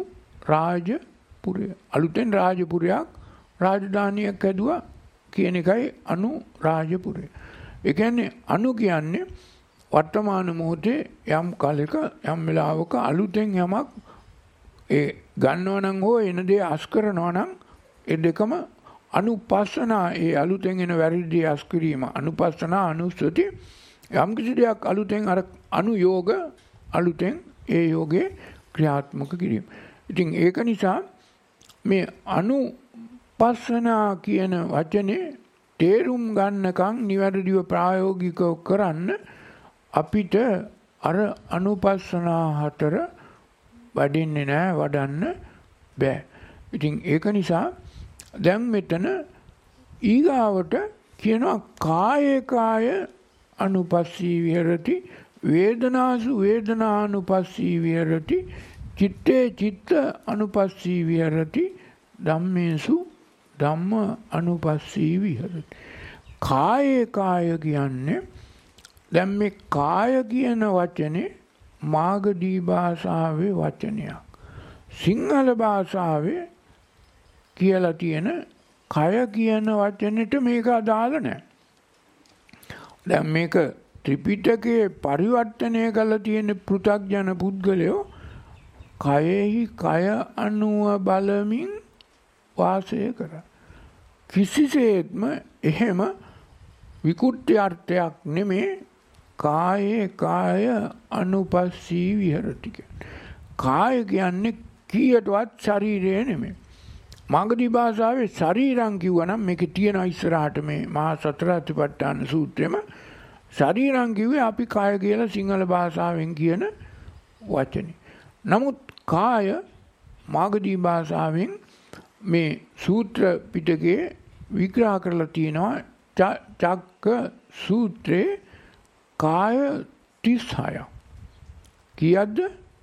රාජපුරය. අලුතෙන් රාජපුරයක් රාජධානියක් හැදුවා කියන එකයි අනු රාජපුරය. ඒ කියන්නේ අනු කියන්නේ වර්තමාන මොහොතේ යම් කාලයක යම් වෙලාවක අලුතෙන් යමක් ඒ ගන්නවා නම් හෝ එන දේ අස් කරනවා නම් ඒ දෙකම අනුපස්සනා, ඒ අලුතෙන් එන වැරදි අස් කිරීම අනුපස්සනා අනුස්සති. යම් කිසි දෙයක් අලුතෙන් අර අනුയോഗ අලුතෙන් ඒ යෝගේ ක්‍රියාත්මක කිරීම. ඉතින් ඒක නිසා මේ අනුපස්සනා කියන වචනේ තේරුම් ගන්නකම් නිවැරදිව ප්‍රායෝගිකව කරන්න අපිට අර අනුපස්සනා 4 වඩින්නේ නැහැ, වඩන්න බෑ. ඉතින් ඒක නිසා දැන් මෙතන ඊගාවට කියනවා කායේ කාය අනුපස්සී විහෙරති, වේදනාසු වේදනානුපස්සී විහෙරති, චිත්තේ චිත්ත අනුපස්සී විහෙරති, ධම්මේසු ධම්ම අනුපස්සී විහෙරති. කායේ කාය කියන්නේ දැන් මේ කාය කියන වචනේ මාගදී භාෂාවේ වචනයක්. සිංහල භාෂාවේ කියලා තියෙන කය කියන වචනෙට මේක අදාළ නැහැ. දැන් මේක ත්‍රිපිටකයේ පරිවර්තනය කරලා තියෙන පෘථග්ජන පුද්ගලයෝ කයෙහි කය අනුව බලමින් වාසය කරා. කිසිසේත්ම එහෙම විකෘති අර්ථයක් නෙමේ කායේ කාය අනුපස්සී විහෙරති කියන්නේ. කාය කියන්නේ කීයටවත් ශරීරය නෙමෙයි. මාගදී භාෂාවේ ශරීරං කිව්වනම් මේකේ තියෙන ඉස්සරහට මේ මහා සතර අතිපට්ඨාන සූත්‍රෙම ශරීරං කිව්වේ අපි කාය කියලා සිංහල භාෂාවෙන් කියන වචනේ. නමුත් කාය මාගදී භාෂාවෙන් මේ සූත්‍ර පිටකේ විග්‍රහ කරලා තියෙනවා. චක්ක සූත්‍රේ කාය 36ක්. කීයක්ද?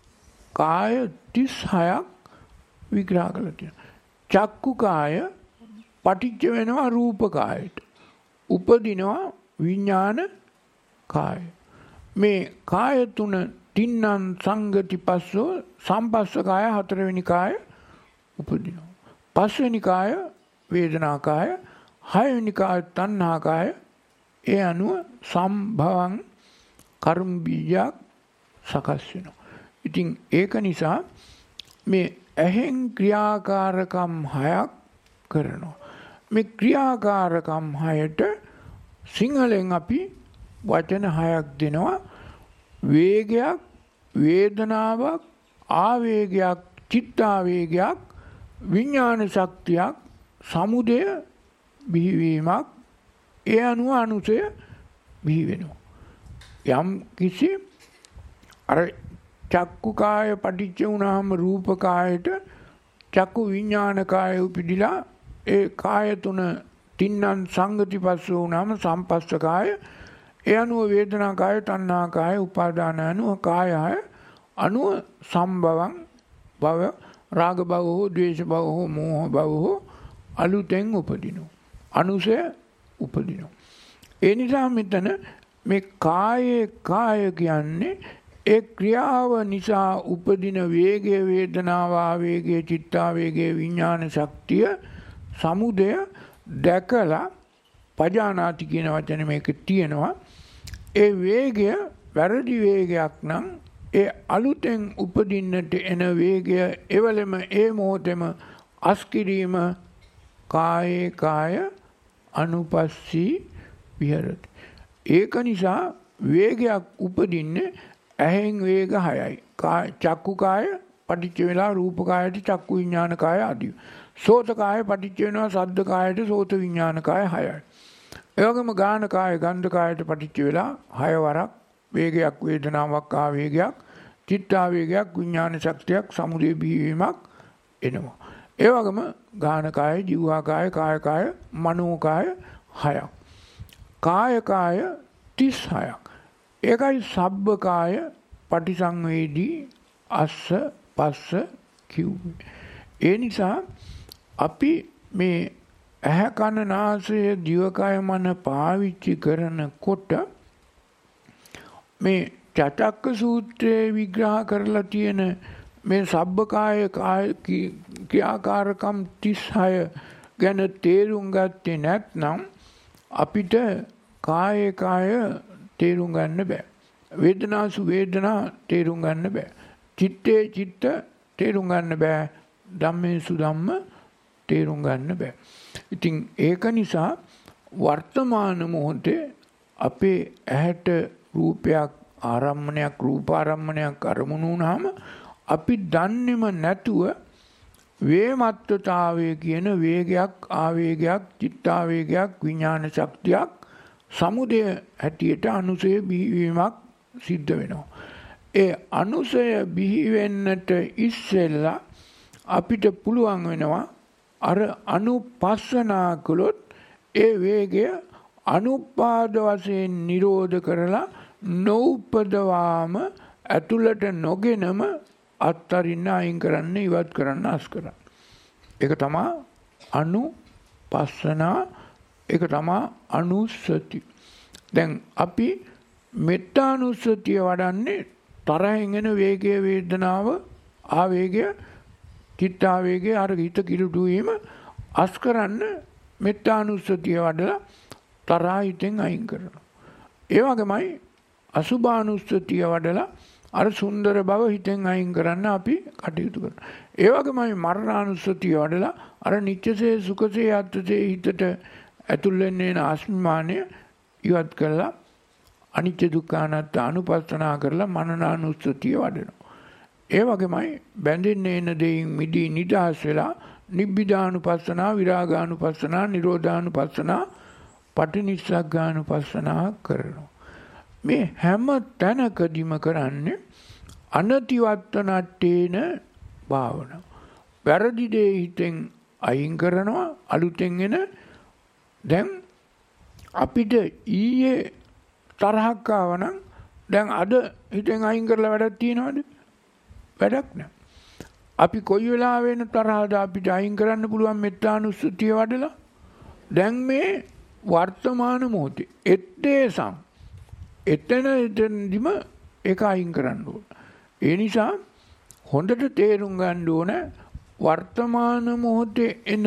කාය 36ක් විග්‍රහ කරලා තියෙනවා. චක්කු කාය පටිච්ච වෙනවා රූප කායට. උපදිනවා විඥාන කාය. මේ කාය තුන තින්නං සංගති පස්සෝ සම්පස්ස කාය 4 වෙනි කාය උපදිනවා. 5 වෙනි කාය වේදනා කාය, 6 වෙනි කාය තණ්හා කාය. ඒ අනුව සම්භවං කර්ම බීජයක් සකස් වෙනවා. ඉතින් ඒක නිසා මේ ඇහෙන් ක්‍රියාකාරකම් 6ක් කරනවා. මේ ක්‍රියාකාරකම් 6ට සිංහලෙන් අපි වචන 6ක් දෙනවා. වේගයක්, වේදනාවක්, ආවේගයක්, චිත්තාවේගයක්, විඥාන ශක්තියක්, සමුදය බිහිවීමක්, ඒ අනුව අනුසය බිහි වෙනවා. යම් කිසි අර චක්කු කාය පටිච්ච වුණාම රූප කායට චක්කු විඥාන කාය උපදිලා ඒ කාය තුන තින්නං සංගති පස්ස වුණාම සම්පස්ස කාය. ඒ අනුව වේදනා කාය, තණ්හා කාය, උපාදාන අනුව කාය අනුව සම්භවං භව, රාග භව හෝ ද්වේෂ භව හෝ මෝහ භව හෝ අලුතෙන් උපදිනවා. අනුසය උපදිනවා. ඒ නිසා මෙතන මේ කායේ කාය කියන්නේ ඒ ක්‍රියාව නිසා උපදින වේගය, වේදනාව, ආවේගය, චිත්තාවේගය, විඥාන ශක්තිය, සමුදය දැකලා පජානාති කියන වචනේ මේක තියෙනවා. ඒ වේගය වැරදි වේගයක් නම් ඒ අලුතෙන් උපදින්නට එන වේගය එවලෙම ඒ මොහොතේම අස්කිරීම කායේ කාය අනුපස්සී විහෙරති. ඒක නිසා වේගයක් උපදින්නේ ඇහෙන් වේග 6යි. චක්කු කාය පටිච්ච වෙලා රූප කායට චක්කු විඥාන කාය ආදී. සෝත කාය පටිච්ච වෙනවා ශබ්ද කායට සෝත විඥාන කාය 6යි. ඒ වගේම ගාන කාය ගන්ධ කායට පටිච්ච වෙලා 6 වරක් වේගයක්, වේදනාවක්, ආවේගයක්, චිත්තාවේගයක්, විඥාන ශක්තියක්, සමුදය බිහිවීමක් එනවා. ඒ වගේම ගාන කාය, ජීවා කාය, කාය කාය, මනෝ කාය 6ක්. කාය කාය 36ක්. ඒකයි සබ්බ කාය පටිසංවේදී අස්ස පස්ස කිව්වේ. ඒ නිසා අපි මේ ඇහැ කන නාසය දිවකය මන පාවිච්චි කරනකොට මේ චතක්ක සූත්‍රයේ විග්‍රහ කරලා තියෙන මේ සබ්බකාය ක්‍රියාකාරකම් 36 ගැන තේරුම් ගත්තේ නැත්නම් අපිට කායේ කාය තේරුම් ගන්න බෑ. වේදනාසු වේදනා තේරුම් ගන්න බෑ. චිත්තේ චිත්ත තේරුම් ගන්න බෑ. ධම්මේසු ධම්ම තේරුම් ගන්න බෑ. ඉතින් ඒක නිසා වර්තමාන මොහොතේ අපේ ඇහැට රූපයක් ආරම්මණයක් රූපාරම්මණයක් අරමුණු වුණාම අපි දන්නේම නැතුව වේමත්තතාවය කියන වේගයක් ආවේගයක් චිත්තාවේගයක් විඥාන ශක්තියක් සමුදය හැටියට අනුසය බිහිවීමක් සිද්ධ වෙනවා. ඒ අනුසය බිහි වෙන්නට ඉස්සෙල්ලා අපිට පුළුවන් වෙනවා අර අනුපස්සනා කළොත් ඒ වේගය අනුපාද වශයෙන් නිරෝධ කරලා නෝපදවාම ඇතුළට නොගෙනම අත්තරින්න අයින් කරන්න ඉවත් කරන්න අස් කරන්න. ඒක තමයි අනුපස්සනා. ඒක තමයි අනුස්සති. දැන් අපි මෙත්තානුස්සතිය වඩන්නේ තරහින් එන වේගය වේදනාව ආවේගය චිත්තාවේගය අර හිත කිලුටු වීම අස් කරන්න මෙත්තානුස්සතිය වඩලා තරහ හිතෙන් අයින් කරනවා. ඒ වගේමයි අසුභානුස්සතිය වඩලා අර සුන්දර බව හිතෙන් අයින් කරන්න අපි කටයුතු කරනවා. ඒ වගේමයි මරණානුස්සතිය වඩලා අර නිත්‍යසේ සුඛසේ අත්ථසේ හිතට ඇතුල් වෙන්නේ නැ ආස්මිමානය ඉවත් කරලා අනිත්‍ය දුක්ඛ අනාත්ම අනුපස්සනා කරලා මනනානුස්සතිය වඩනවා. ඒ වගේමයි බැඳෙන්නේ එන දෙයින් මිදී නිදහස් වෙලා නිබ්බිදානුපස්සනා විරාගානුපස්සනා නිරෝධානුපස්සනා පටිනිස්සග්ගානුපස්සනා කරනවා. මේ හැම තැනකදීම කරන්නේ අනතිවත්තනට්ඨේන භාවනාව. වැරදි දේ හිතෙන් අයින් කරනවා අලුතෙන් එන. දැන් අපිට ඊයේ තරහක් ආවනම් දැන් අද හිතෙන් අයින් කරලා වැඩක් තියනවද? වැඩක් නැහැ. අපි කොයි වෙලාවෙ වෙන තරහද අපිට අයින් කරන්න පුළුවන් මෙත්තානුස්සතිය වඩලා? දැන් මේ වර්තමාන මොහොතේ එත්තේසං එතනදිම ඒක අයින් කරන්න ඕන. ඒ නිසා හොඳට තේරුම් ගන්න ඕන වර්තමාන මොහොතේ එන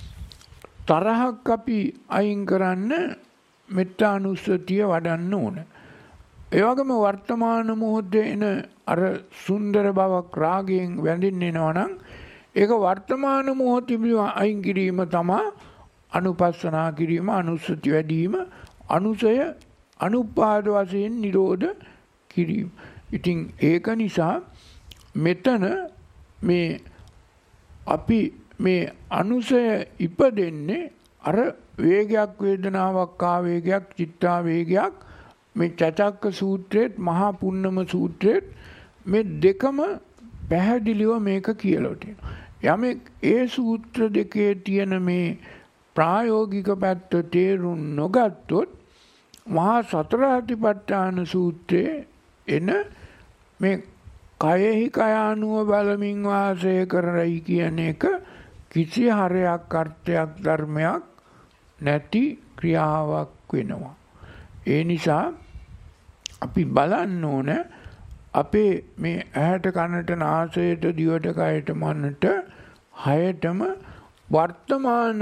තරහක් අපි අයින් කරන්න මෙත්තානුස්සතිය වඩන්න ඕන. ඒ වගේම වර්තමාන මොහොතේ එන අර සුන්දර බවක් රාගයෙන් වැඳින්න එනවා නම් ඒක වර්තමාන මොහොතේ අයින් කිරීම තමයි අනුපස්සනා කිරීම අනුස්සති වැඩිම අනුසය අනුපාද වශයෙන් නිරෝධ කිරීම. ඉතින් ඒක නිසා මෙතන මේ අපි මේ අනුසය ඉපදෙන්නේ අර වේගයක් වේදනාවක් ආවේගයක් චිත්තාවේගයක් මේ චතක්ක සූත්‍රයේත් මහා පුන්නම සූත්‍රයේත් මේ දෙකම පැහැදිලිව මේක කියලා තියෙනවා. යමෙක් ඒ සූත්‍ර දෙකේ තියෙන මේ ප්‍රායෝගික පැත්ත තේරුම් නොගත්තොත් මහා සතර සතිපට්ඨාන සූත්‍රයේ එන මේ කයෙහි කයානුව බලමින් වාසය කරයි කියන එක කිසි හරයක් අර්ථයක් ධර්මයක් නැති ක්‍රියාවක් වෙනවා. ඒ නිසා අපි බලන්න ඕන අපේ මේ ඇහැට කනට නාසයට දිවට කයට මනට හයටම වර්තමාන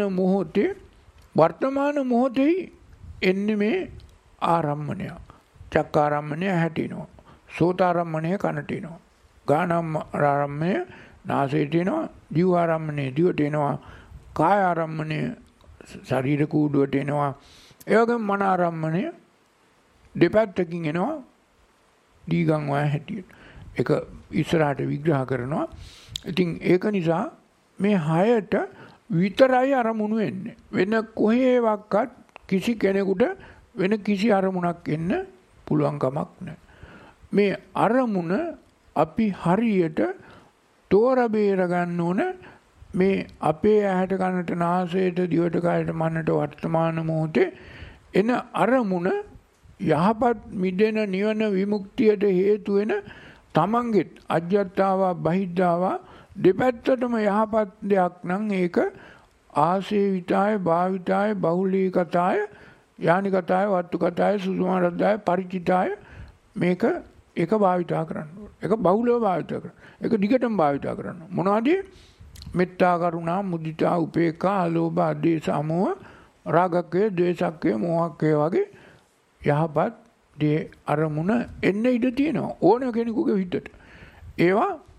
මොහොතේ එන්නේ මේ ආරම්මණය. චක්කාරම්මණය හැටිනවා. සෝතාරම්මණය කනට එනවා. ගානාරම්මණය නාසයට එනවා. දිවාරම්මණය දිවට එනවා. කායාරම්මණය ශරීර කූඩුවට එනවා. ඒ වගේම මනාරම්මණය දෙපැත්තකින් එනවා. දීගම් වාය හැටියට. ඒක ඉස්සරහට විග්‍රහ කරනවා. ඉතින් ඒක නිසා මේ හයට විතරයි අරමුණු වෙන්නේ. වෙන කොහේවත් කිසි කෙනෙකුට වෙන කිසි අරමුණක් එන්න පුළුවන් කමක් නැහැ. මේ අරමුණ අපි හරියට තෝර බේර ගන්න ඕන. මේ අපේ ඇහැට කනට නාසයට දිවට කයට මනට වර්තමාන මොහොතේ එන අරමුණ යහපත් මිදෙන නිවන විමුක්තියට හේතු වෙන තමන්ගෙත් අජ්ජත්තාව බහිද්ධාව දෙපැත්තටම යහපත් දෙයක් නම් ඒක ආසේවිතාය භාවිතාය බහුලීකතාය යානිකතාය වත්තුකතාය සුසුමාරද්දාය පරිචිතාය මේක ඒක භාවිතා කරන්න ඕනේ. ඒක බහුලව භාවිතා කරන්න. ඒක දිගටම භාවිතා කරන්න. මොනවද? මෙත්තා කරුණා මුදිතා උපේක්ඛා අලෝභ ආදේශ අමෝහ රාගකේ ද්වේෂකේ මෝහකේ වගේ යහපත් දේ අරමුණ එන්න ඉඩ තියෙනවා ඕන කෙනෙකුගේ හිතට. ඒවා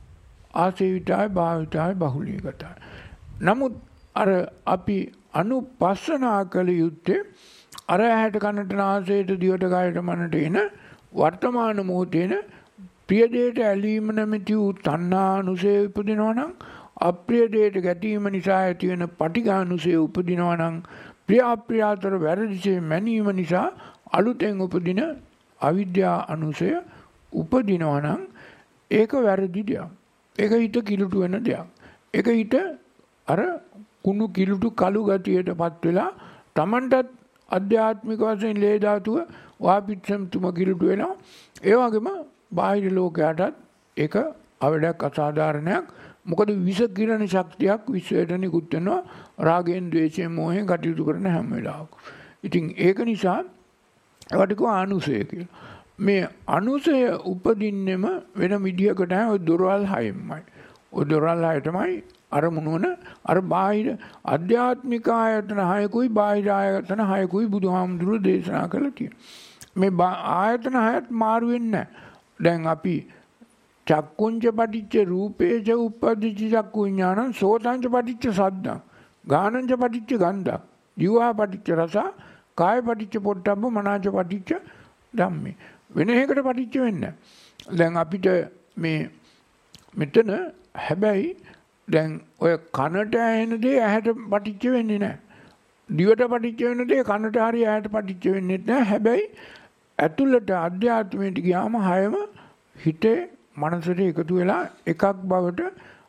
ආසේවිතාය භාවිතාය බහුලීගතයි. නමුත් අර අපි අනුපස්සනා කළ යුත්තේ අර ඇහැට කනට නාසයට දිවට කයට මනට එන වර්තමාන මොහොතේන ප්‍රිය දෙයට ඇලීම නැමැති වූ තණ්හානුසය උපදිනවා නම් අප්‍රිය දෙයට ගැටීම නිසා ඇති වෙන පටිඝානුසය උපදිනවා නම් ප්‍රිය අප්‍රිය අතර වැරදිසේ මැනීම නිසා අලුතෙන් උපදින අවිද්‍යා අනුසය උපදිනවා නම් ඒක වැරදි දෙයක්. ඒක හිත කිලුට වෙන දෙයක්. ඒක හිත අර කුණු කිලුට කළු ගතියටපත් වෙලා Tamanටත් අධ්‍යාත්මික වශයෙන් ලේ ධාතුව වාපිච්චම් තුම කිලුට වෙනවා. ඒ වගේම බාහිර ලෝකයටත් ඒක අවඩක් අසාධාරණයක්. මොකද විස කිරණ ශක්තියක් විශ්වයට නිකුත් වෙනවා රාගයෙන් ද්වේෂයෙන් මෝහයෙන් කටයුතු කරන හැම වෙලාවකම. ඉතින් ඒක නිසා ඒකට කිව්වා අනුසය කියලා. මේ අනුසය උපදින්නෙම වෙන විදියකට ඔය දොරවල් හයෙන්මයි. ඔය දොරවල් හය තමයි අරමුණු වන අර බාහිර අධ්‍යාත්මික ආයතන හයකුයි බාහිර ආයතන හයකුයි බුදුහාමුදුරුවෝ දේශනා කළා කියන. මේ ආයතන හයත් මාරු වෙන්නේ නැහැ. දැන් අපි චක්කුංච පටිච්ච රූපේච උප්පදිච්ච චක්කු විඥානං සෝතංච පටිච්ච සද්දං ගානංච පටිච්ච ගන්ධං ජීවා පටිච්ච රස කාය පටිච්ච පොට්ටබ්බ මනාච පටිච්ච ධම්මේ වෙන එකකට පටිච්ච වෙන්නේ. දැන් අපිට මේ මෙතන හැබැයි දැන් ඔය කනට ඇහෙන දේ ඇහැට පටිච්ච වෙන්නේ නැහැ. දිවට පටිච්ච වෙන දේ කනට හරි ඇහැට පටිච්ච වෙන්නේ නැහැ. හැබැයි ඇතුළට අධ්‍යාත්මයට ගියාම හයම හිතේ මනසට එකතු වෙලා එකක් බවට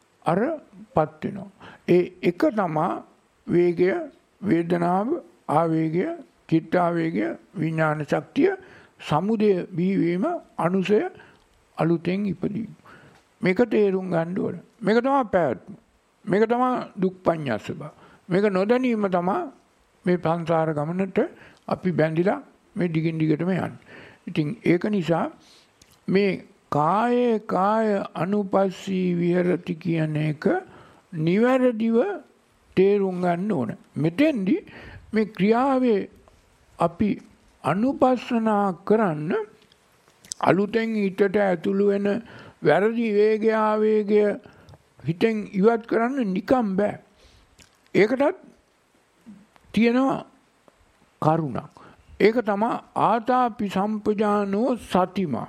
අරපත් වෙනවා. ඒ එක තමයි වේගය, වේදනාව, ආවේගය, චිත්තාවේගය, විඥාන ශක්තිය, සමුදය බිහිවීම, අනුසය අලුතෙන් ඉපදීම. මේක තේරුම් ගන්න ඕන. මේක තමයි පැවැත්ම. මේක තමයි දුක්පඤ්ඤස්ස බව. මේක නොදැනීම තමයි මේ සංසාර ගමනට අපි බැඳිලා මේ දිගින් දිගටම යන්නේ. ඉතින් ඒක නිසා මේ කාය අනුපස්සී විහෙරති කියන එක නිවැරදිව තේරුම් ගන්න ඕන. මෙතෙන්දි මේ ක්‍රියාවේ අපි අනුපස්සනා කරන්න අලුතෙන් හිතට ඇතුළු වෙන වැරදි වේගය ආවේගය හිතෙන් ඉවත් කරන්න නිකම් බෑ. ඒකටත් තියෙනවා කරුණක්. ඒක තමයි ආතාපි සම්පජානෝ සතිමා.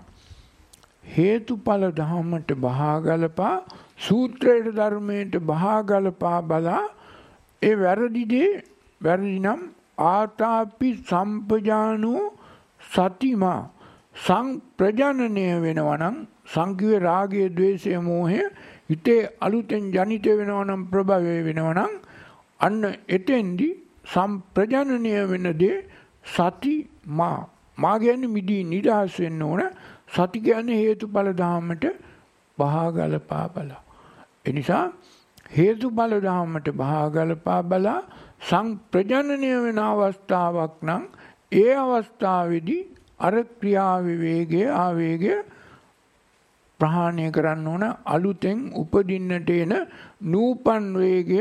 හේතුඵල ධර්මයට බහාගලපා සූත්‍රයේ ධර්මයට බහාගලපා බලා ඒ වැරදි දේ වැරදි නම් ආතාපි සම්පජානෝ සතිමා සංප්‍රජනනය වෙනවා නම් සංකිවේ රාගය ද්වේෂය මෝහය හිතේ අලුතෙන් ජනිත වෙනවා නම් ප්‍රභවය වෙනවා නම් අන්න එතෙන්දි සම්ප්‍රජනනය වෙන දේ සති මා කියන්නේ මිදී නිදහස් වෙන්න ඕන. සති කියන්නේ හේතුඵල ධාමයට බහාගලපා බලා. ඒ නිසා හේතුඵල ධාමයට බහාගලපා බලා සංප්‍රජනනය වෙන අවස්ථාවක් නම් ඒ අවස්ථාවේදී අර ක්‍රියා විවේගය ආවේගය ප්‍රහාණය කරන්න ඕන. අලුතෙන් උපදින්නට එන නූපන් වේගය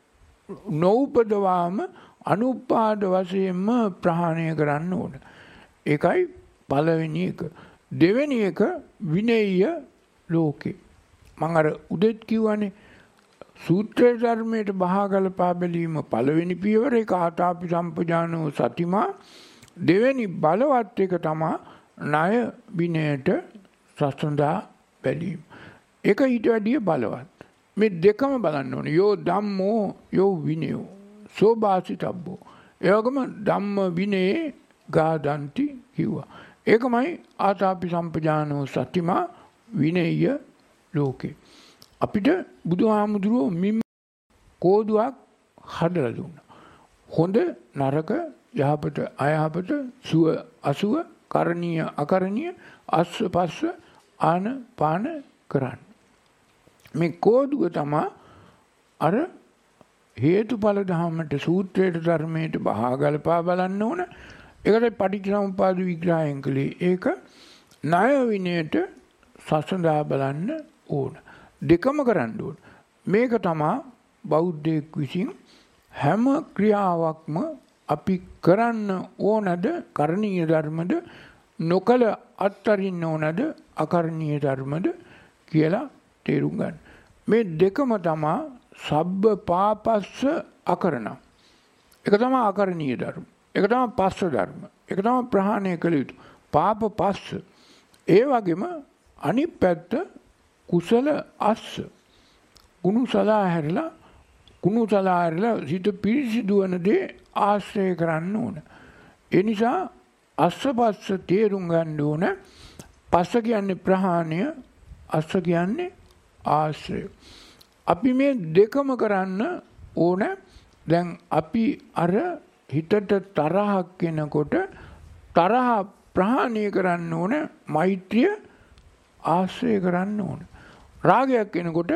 නෝපදවාම අනුපාද වශයෙන්ම ප්‍රහාණය කරන්න ඕන. ඒකයි පළවෙනි එක. දෙවෙනි එක විනේය ලෝකේ. මම අර උදෙත් කිව්වනේ සූත්‍ර ධර්මයට බහාගලපා බැලීම පළවෙනි පියවර. ඒක ආතාපි සම්පජානෝ සතිමා. දෙවෙනි බලවත් එක තමයි ණය විනයට සසඳා බැලීම. ඒක ඊට වැඩිය බලවත්. මේ දෙකම බලන්න ඕනේ. යෝ ධම්මෝ යෝ විනයෝ සෝබාසිතබ්බෝ. ඒ වගේම ධම්ම විනේ ගාදන්ති කිව්වා. ඒකමයි ආතාපි සම්පජානෝ සතිමා විනේය ලෝකේ. අපිට බුදුහාමුදුරුවෝ මිම් කෝදුවක් හදලා දුන්නා. හොඳ නරක යහපත අයහපත සුව අසුව කරණීය අකරණීය අස්ස පස්ස ආන පාන කරන්න. මේ කෝදුව තමයි අර හේතුඵල ධර්මයට සූත්‍රයට ධර්මයට බහාගලපා බලන්න ඕන. ඒකට පටිච්චසමුප්පාද විග්‍රහයෙන් කලේ ඒක ණය විනයට සසඳා බලන්න ඕන. දෙකම කරන්න ඕන. මේක තමයි බෞද්ධයෙක් විසින් හැම ක්‍රියාවක්ම අපි කරන්න ඕනද කරණීය ධර්මද නොකල අත්තරින්න ඕනද අකරණීය ධර්මද කියලා තේරුම් ගන්න. මේ දෙකම තමයි සබ්බ පාපස්ස අකරණ. එක තමයි අකරණීය ධර්ම. එක තමයි පස්ස ධර්ම. එක තමයි ප්‍රහාණය කළ යුතු. පාප පස්ස. ඒ වගේම අනිත් පැත්ත කුසල අස්ස. කුණු සලා හැරලා සිත පිරිසිදු වන දේ ආශ්‍රය කරන්න ඕන. ඒ නිසා අස්ස පස්ස තේරුම් ගන්න ඕන. පස්ස කියන්නේ ප්‍රහාණය, අස්ස කියන්නේ ආශ්‍රය. අපි මේ දෙකම කරන්න ඕන. දැන් අපි අර හිතට තරහක් එනකොට තරහ ප්‍රහාණය කරන්න ඕන, මෛත්‍රිය ආශ්‍රය කරන්න ඕන. රාගයක් එනකොට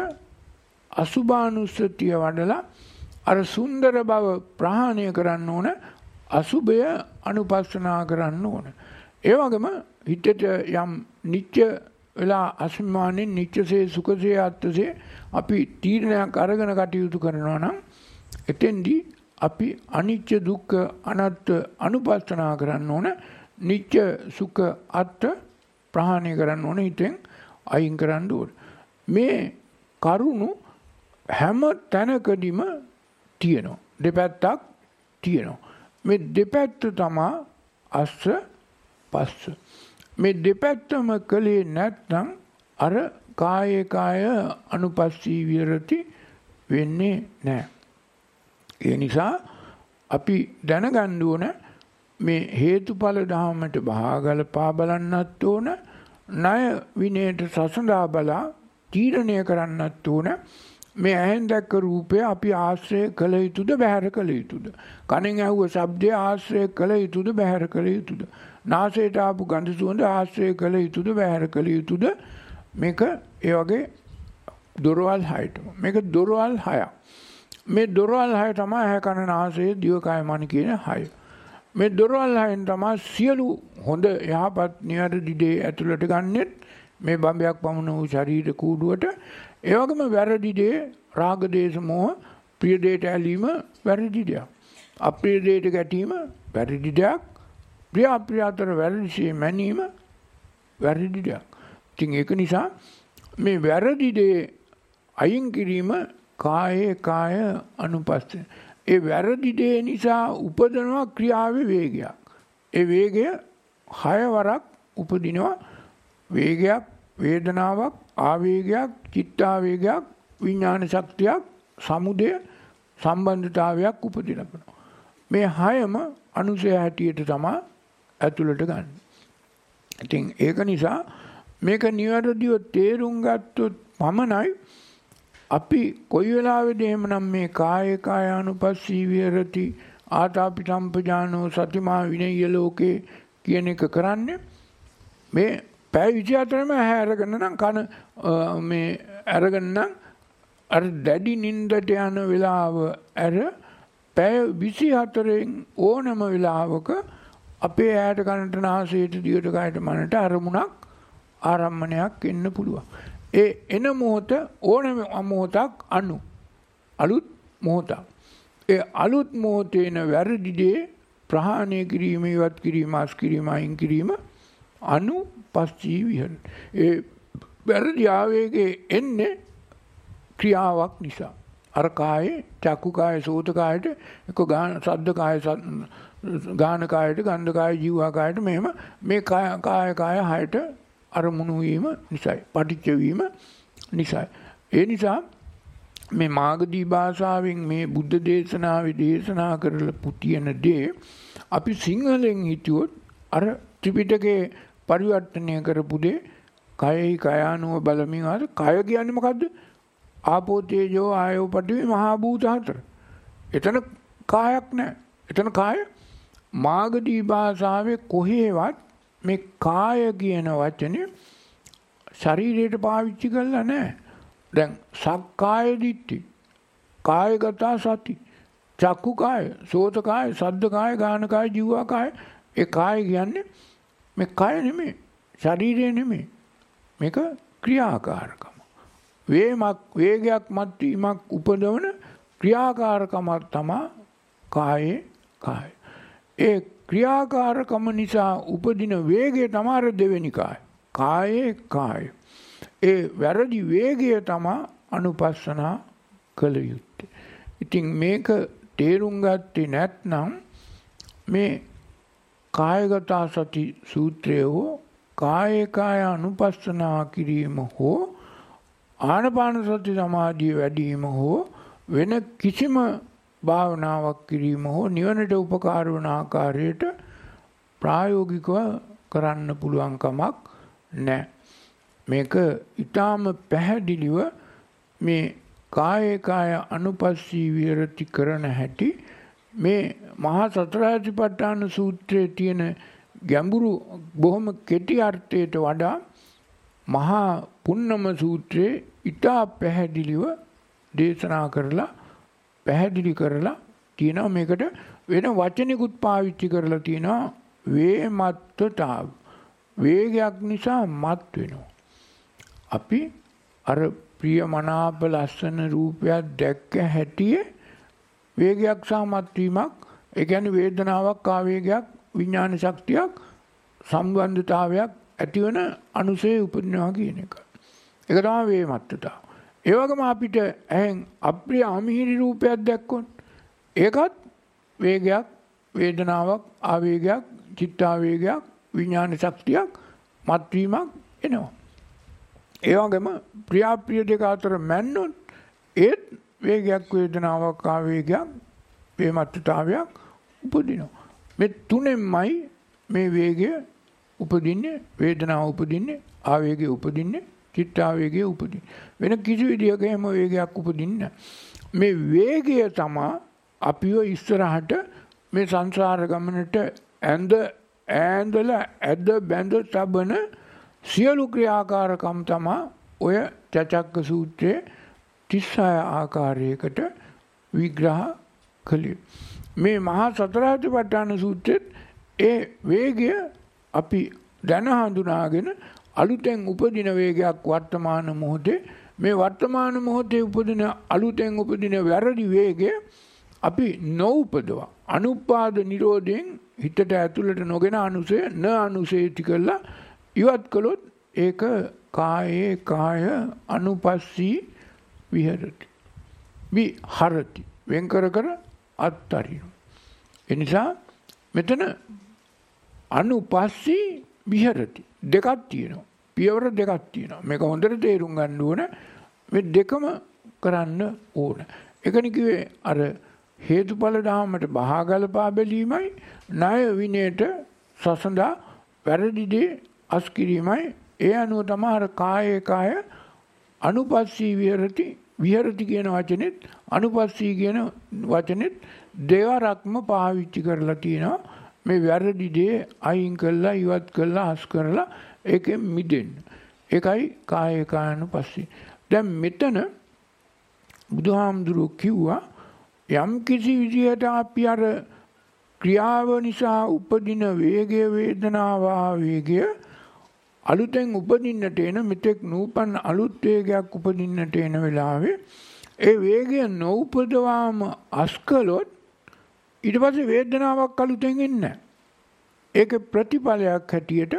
අසුභානුස්සතිය වඩලා අර සුන්දර බව ප්‍රහාණය කරන්න ඕන, අසුභය අනුපස්සනා කරන්න ඕන. ඒ වගේම හිතට යම් නිච්ච වෙලා අසම්මානෙන් නිච්චසේ සුඛසේ අත්සේ අපි තීරණයක් අරගෙන කටයුතු කරනවා නම් එතෙන්දී අපි අනිච්ච දුක්ඛ අනාත්ම අනුපස්සනා කරන්න ඕන, නිච්ච සුඛ අත්ත ප්‍රහාණය කරන්න ඕන, හිතෙන් අයින් කරන්න ඕන. මේ කරුණු හැම තැනකදීම තියෙනවා. දෙපැත්තක් තියෙනවා. මේ දෙපැත්ත තමයි අස්ස පස්ස. මේ දෙපැත්තම කලේ නැත්නම් අර කාය අනුපස්සී විරති වෙන්නේ නැහැ. ඒ නිසා අපි දැනගන්න ඕන මේ හේතුඵල ධර්මයට බහාගලපා බලන්නත් ඕන, ණය විනයට සසඳා බලා තීරණය කරන්නත් ඕන. මේ ඇහෙන් දැක්ක රූපය අපි ආශ්‍රය කළ යුතුද බැහැර කළ යුතුද? කනෙන් ඇහුව ශබ්දය ආශ්‍රය කළ යුතුද බැහැර කළ යුතුද? නාසයට ආපු ගඳ සුවඳ ආශ්‍රය කළ යුතුද බැහැර කළ යුතුද? මේක ඒ වගේ දොරවල් 6ට. මේක දොරවල් 6ක්. මේ දොරවල් 6 තමයි ඇහැ කන නාසය දිව කය මන කියන 6. මේ දොරවල් 6න් තමයි සියලු හොඳ යහපත් නිවැරදි දේ ඇතුළට ගන්නෙත් මේ බඹයක් පමණ වූ ශරීර කූඩුවට. ඒ වගේම වැරදි දේ රාග දේශ මොහ ප්‍රිය දේට ඇලීම වැරදි දෙයක්. අප්‍රිය දේට ගැටීම වැරදි දෙයක්. ප්‍රිය අප්‍රිය අතර වැරදිසේ මැනීම වැරදි දෙයක්. ඉතින් ඒක නිසා මේ වැරදි දේ අයින් කිරීම කාය අනුපස්සන. ඒ වැරදි දේ නිසා උපදනවා ක්‍රියාවේ වේගයක්. ඒ වේගය 6 වරක් උපදිනවා. වේගයක්, වේදනාවක්, ආවේගයක්, චිත්තාවේගයක්, විඥාන ශක්තියක්, සමුදය සම්බන්ධතාවයක් උපදිනවා. මේ 6ම අනුසය හැටියට තමයි ඇතුළට ගන්න. ඉතින් ඒක නිසා මේක නිවැරදිව තේරුම් ගත්තොත් පමණයි අපි කොයි වෙලාවෙද එහෙමනම් මේ කාය අනුපස්සී විහෙරති ආතාපි සම්පජානෝ සතිමා විනය්‍ය ලෝකේ කියන එක කරන්නේ. මේ පැය 24ම අරගෙන නම් කන මේ අරගෙන නම් අර දැඩි නින්දට යන වෙලාව අර පැය 24න් ඕනම වෙලාවක අපේ ඇයට කනට නාසයට දිවට කයට මනට අරමුණක් ආරම්මණයක් එන්න පුළුවන්. ඒ එන මොහොත ඕනම මොහොතක් අලුත් මොහොතක්. ඒ අලුත් මොහොතේ එන වැරදි දේ ප්‍රහාණය කිරීම, ඉවත් කිරීම, අස් කිරීම, අයින් කිරීම අනුපස්සී විහෙරති. ඒ වැරදි ආවේගයේ එන්නේ ක්‍රියාවක් නිසා. අර කායේ චක්කු කාය සෝත කායට එක සද්ද කාය ගාන කායට ගන්ධ කාය ජීව කායට මෙහෙම මේ කාය හයට අරමුණු වීම නිසායි, පටිච්ච වීම නිසායි. ඒ නිසා මේ මාගදී භාෂාවෙන් මේ බුද්ධ දේශනාවේ දේශනා කරලා පුතියන දේ අපි සිංහලෙන් හිතුවොත් අර ත්‍රිපිටකේ පරිවර්තනය කරපු දේ කයයි කයානුව බලමින් ආද කය කියන්නේ මොකද්ද? ආපෝ තේජෝ ආයෝ පඨවි මහා භූත 4. එතන කායක් නැහැ. එතන කාය මාගදී භාෂාවේ කොහේවත් මේ කාය කියන වචනේ ශරීරයට පාවිච්චි කරලා නැහැ. දැන් සක්කාය දිට්ඨි, කායගත සති, චක්කු කාය, සෝත කාය, සද්ද කාය, ගාන කාය, ජීව කාය. ඒ කාය කියන්නේ මේ කාය නෙමෙයි, ශරීරය නෙමෙයි. මේක ක්‍රියාකාරකම. වේගයක් මත්වීමක් උපදවන ක්‍රියාකාරකමක් තමයි කාය. ඒ ක්‍රියාකාරකම නිසා උපදින වේගය තමයි දෙවෙනි කාය. ඒ වැරදි වේගය තමයි අනුපස්සනා කළ යුත්තේ. ඉතින් මේක තේරුම් ගත්තේ නැත්නම් මේ කායගත සති සූත්‍රය හෝ කාය අනුපස්සනා කිරීම හෝ ආනාපාන සති සමාධිය වැඩිම හෝ වෙන කිසිම භාවනාවක් කිරීම හෝ නිවනට උපකාර වන ආකාරයට ප්‍රායෝගිකව කරන්න පුළුවන් කමක් නැහැ. මේක ඊටාම පැහැදිලිව මේ කාය අනුපස්සී විහෙරති කරන හැටි මේ මහා සතරාතිපට්ඨාන සූත්‍රයේ තියෙන ගැඹුරු බොහොම කෙටි අර්ථයට වඩා මහා පුන්නම සූත්‍රයේ ඊටා පැහැදිලිව දේශනා කරලා පැහැදිලි කරලා තියෙනවා. මේකට වෙන වචනිකුත් පාවිච්චි කරලා තියෙනවා. වේමත්තතාව. වේගයක් නිසා මත් වෙනවා. අපි අර ප්‍රියමනාප ලස්සන රූපයක් දැක්ක හැටියේ වේගයක් සහ මත්වීමක්, ඒ කියන්නේ වේදනාවක්, ආවේගයක්, විඥාන ශක්තියක්, සම්බන්ධතාවයක් ඇතිවන අනුසය උපදිනවා කියන එක. ඒක තමයි වේමත්තතාව. ඒ වගේම අපිට ඇහෙන් අප්‍රිය අමිහිරි රූපයක් දැක්කොත් ඒකත් වේගයක්, වේදනාවක්, ආවේගයක්, චිත්තාවේගයක්, විඥාන ශක්තියක්, මත්වීමක් එනවා. ඒ වගේම ප්‍රියාප්‍රිය දෙක අතර මැන්නොත් ඒත් වේගයක්, වේදනාවක්, ආවේගයක්, වේමත්තතාවයක් උපදිනවා. මේ තුනෙන්මයි මේ වේගය උපදින්නේ, වේදනාව උපදින්නේ, ආවේගය උපදින්නේ, චිත්තාවේගය උපදින්නේ. වෙන කිසි විදියක එහෙම වේගයක් උපදින්නේ නැහැ. මේ වේගය තමයි අපිව ඉස්සරහට මේ සංසාර ගමනට ඇඳලා ඇද බැඳ තබන සියලු ක්‍රියාකාරකම් තමයි ඔය චචක්ක සූත්‍රයේ 36 ආකාරයකට විග්‍රහ කළේ. මේ මහා සතරාතිපට්ඨාන සූත්‍රෙත් ඒ වේගය අපි දැන හඳුනාගෙන අලුතෙන් උපදින වේගයක් වර්තමාන මොහොතේ, මේ වර්තමාන මොහොතේ උපදින අලුතෙන් උපදින වැරදි වේගය අපි නොඋපදවා අනුපාද නිරෝධයෙන් හිතට ඇතුළට නොගෙන අනුසේති කළා ඉවත් කළොත් ඒක කාය අනුපස්සී විහෙරති. විහරති. වෙන් කර අත්තරිනු. එනිසා මෙතන අනුපස්සී විහෙරති දෙකක් තියෙනවා. පියවර දෙකක් තියෙනවා. මේක හොඳට තේරුම් ගන්න ඕන. මේ දෙකම කරන්න ඕන. එකනි කිව්වේ අර හේතුඵල ධාමයට බහා ගලපා බැලීමයි, ණය විනයට සසඳා වැරදි දේ අස්කිරීමයි. ඒ අනුව තමයි අර කාය අනුපස්සී විහෙරති කියන වචනේත් අනුපස්සී කියන වචනේත් දෙවරක්ම පාවිච්චි කරලා තියෙනවා. මේ වැරදි දේ අයින් කළා, ඉවත් කළා, හස් කරලා ඒකෙන් මිදෙන්න. ඒකයි කාය අනුපස්සී. දැන් මෙතන බුදුහාමුදුරුවෝ කිව්වා යම් කිසි විදිහට අපි අර ක්‍රියාව නිසා උපදින වේගය, වේදනාව, ආවේගය අලුතෙන් උපදින්නට එන මෙතෙක් නූපන් අලුත් වේගයක් උපදින්නට එන වෙලාවේ ඒ වේගය නොඋපදවාම අස්කලොත් ඊට පස්සේ වේදනාවක් අලුතෙන් එන්නේ. ඒක ප්‍රතිඵලයක් හැටියට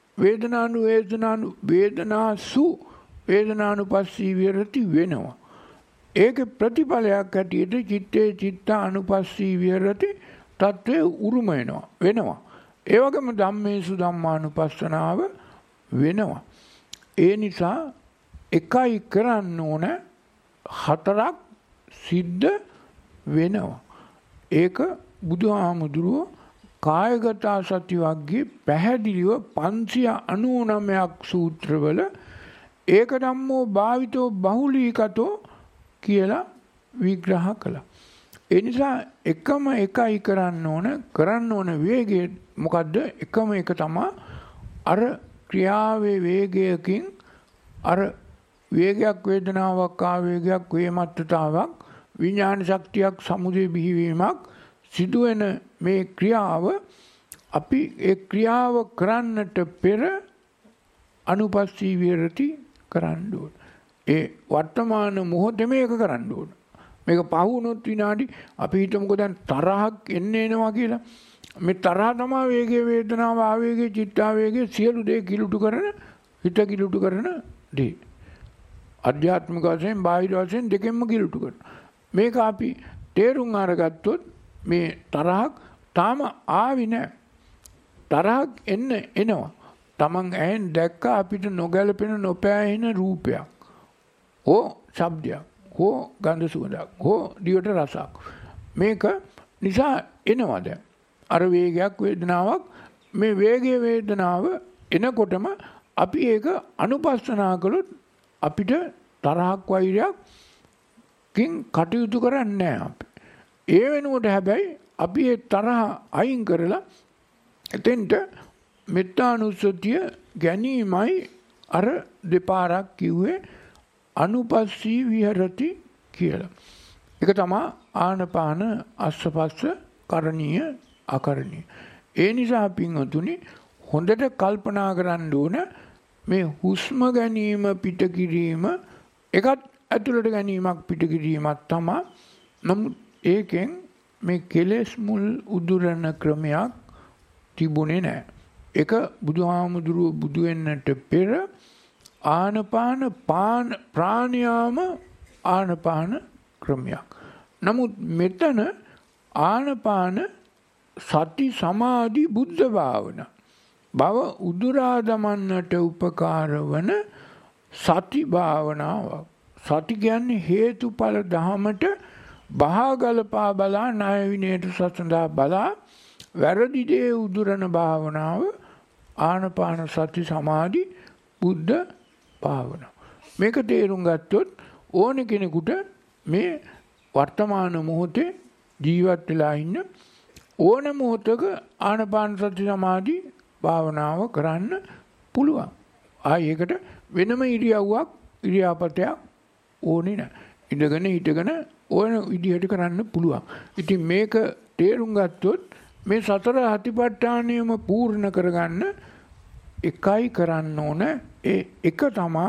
වේදනානුපස්සී විහෙරති වෙනවා. ඒක ප්‍රතිඵලයක් හැටියට චිත්තානුපස්සී විහෙරති තත්ත්වයේ උරුම වෙනවා. ඒ වගේම ධම්මේසු ධම්මානුපස්සනාව වෙනවා. ඒ නිසා එකයි කරන්න ඕන, හතරක් සිද්ධ වෙනවා. ඒක බුදුහාමුදුරුවෝ කායගත සති වර්ගයේ පැහැදිලිව 599ක් සූත්‍රවල ඒක ධම්මෝ භාවිතෝ බහුලීකතෝ කියලා විග්‍රහ කළා. ඒ නිසා එකම එකයි කරන්න ඕන වේගය මොකද්ද? එකම එක තමයි අර ක්‍රියාවේ වේගයකින් අර වේගයක්, වේදනාවක්, ආවේගයක්, වේමත්තතාවක්, විඥාන ශක්තියක්, සමුදය බිහිවීමක් සිදුවෙන මේ ක්‍රියාව අපි ඒ ක්‍රියාව කරන්නට පෙර අනුපස්සී විහෙරති කරන්න ඕන. ඒ වර්තමාන මොහොතේ මේක කරන්න ඕන. මේක පහ වුණොත් විනාඩි අපි හිතමුකෝ දැන් තරහක් එනවා කියලා. මේ තරහ තමයි වේගය, වේදනාව, ආවේගය, චිත්තාවේගය සියලු දේ කිලුටු කරන, හිත කිලුටු කරන දේ. අධ්‍යාත්මික වශයෙන් බාහිර වශයෙන් දෙකෙන්ම කිලුට කරනවා. මේක අපි තේරුම් අරගත්තොත් මේ තරහක් තාම ආවි නෑ. තරහක් එනවා. Taman ඇහෙන් දැක්ක අපිට නොගැලපෙන නොපෑහෙන රූපයක්. හෝ ශබ්දයක්. හෝ ගන්ධ සුවඳක්. හෝ දිවට රසක්. මේක නිසා එනවා දැන්. අර වේගයක් වේදනාවක් මේ වේගයේ වේදනාව එනකොටම අපි ඒක අනුපස්සනා කළොත් අපිට තරහක් වෛරයක්කින් කටයුතු කරන්නේ නැහැ අපි. ඒ වෙනුවට හැබැයි අපි ඒ තරහ අයින් කරලා එතෙන්ට මෙත්තානුස්සතිය ගැනීමයි අර දෙපාරක් කිව්වේ අනුපස්සී විහෙරති කියලා. ඒක තමයි ආනපාන අස්සපස්ස කරණීය අකරණීය. ඒ නිසා පින්වතුනි හොඳට කල්පනා කරන්න ඕන මේ හුස්ම ගැනීම පිට කිරීම එකත් ඇතුළට ගැනීමක් පිට කිරීමක් තමයි. නමුත් ඒකෙන් මේ කෙලෙස් මුල් උදුරන ක්‍රමයක් තිබුණේ නැහැ. ඒක බුදුහාමුදුරුවෝ බුදු වෙන්නට පෙර ආනපාන ප්‍රාණයාම ආනපාන ක්‍රමයක්. නමුත් මෙතන ආනපාන සති සමාධි බුද්ධ භාවනා බව උදුරා දමන්නට උපකාර වන සති භාවනාවක්. සති කියන්නේ හේතුඵල ධමයට බහගලපා බලා ණය විනයට සසඳා බලා වැරදි දේ උදුරන භාවනාව ආනපාන සති සමාධි බුද්ධ භාවනාව. මේක තේරුම් ගත්තොත් ඕන කෙනෙකුට මේ වර්තමාන මොහොතේ ජීවත් වෙලා ඉන්න ඕන මොහොතක ආනපාන සති සමාධි භාවනාව කරන්න පුළුවන්. ඒකට වෙනම ඉරියව්වක් ඉරියාපතයක් ඕනේ නැහැ. ඉඳගෙන හිටගෙන ඕන විදිහට කරන්න පුළුවන්. ඉතින් මේක තේරුම් ගත්තොත් මේ සතර අතිපට්ඨානයම පූර්ණ කරගන්න එකයි කරන්න ඕන. ඒ එක තමයි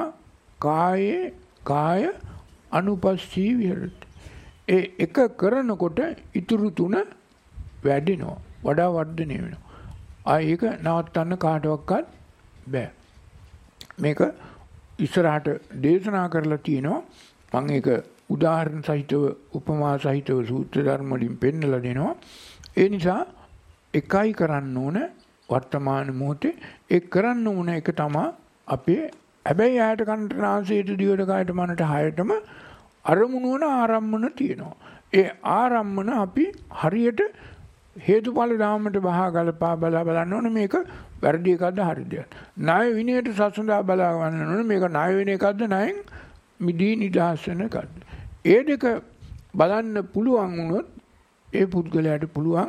කාය අනුපස්සී විහෙරති. ඒ එක කරනකොට ඉතුරු තුන වැඩෙනවා. වඩා වර්ධනය වෙනවා. ඒක නවත්තන්න කාටවත් බෑ. මේක ඉස්සරහට දේශනා කරලා තියෙනවා. මම ඒක උදාහරණ සහිතව උපමා සහිතව සූත්‍ර ධර්ම වලින් පෙන්නලා දෙනවා. ඒ නිසා එකයි කරන්න ඕන වර්තමාන මොහොතේ ඒ කරන්න ඕන එක තමයි අපේ හැබැයි ආයත කන්ට නාසයට දිවට කායට මනට හයටම අරමුණු වන ආරම්මන තියෙනවා. ඒ ආරම්මන අපි හරියට හේතුඵල ධාමයට බහා ගලපා බලා බලන්න ඕනේ මේක වැරදි එකක්ද හරිද? ණය විනයට සසඳා බලා ගන්න ඕනේ මේක ණය වින එකක්ද ණයෙන් මිදී නිදහස් වෙන එකක්ද? ඒ දෙක බලන්න පුළුවන් වුණොත් ඒ පුද්ගලයාට පුළුවන්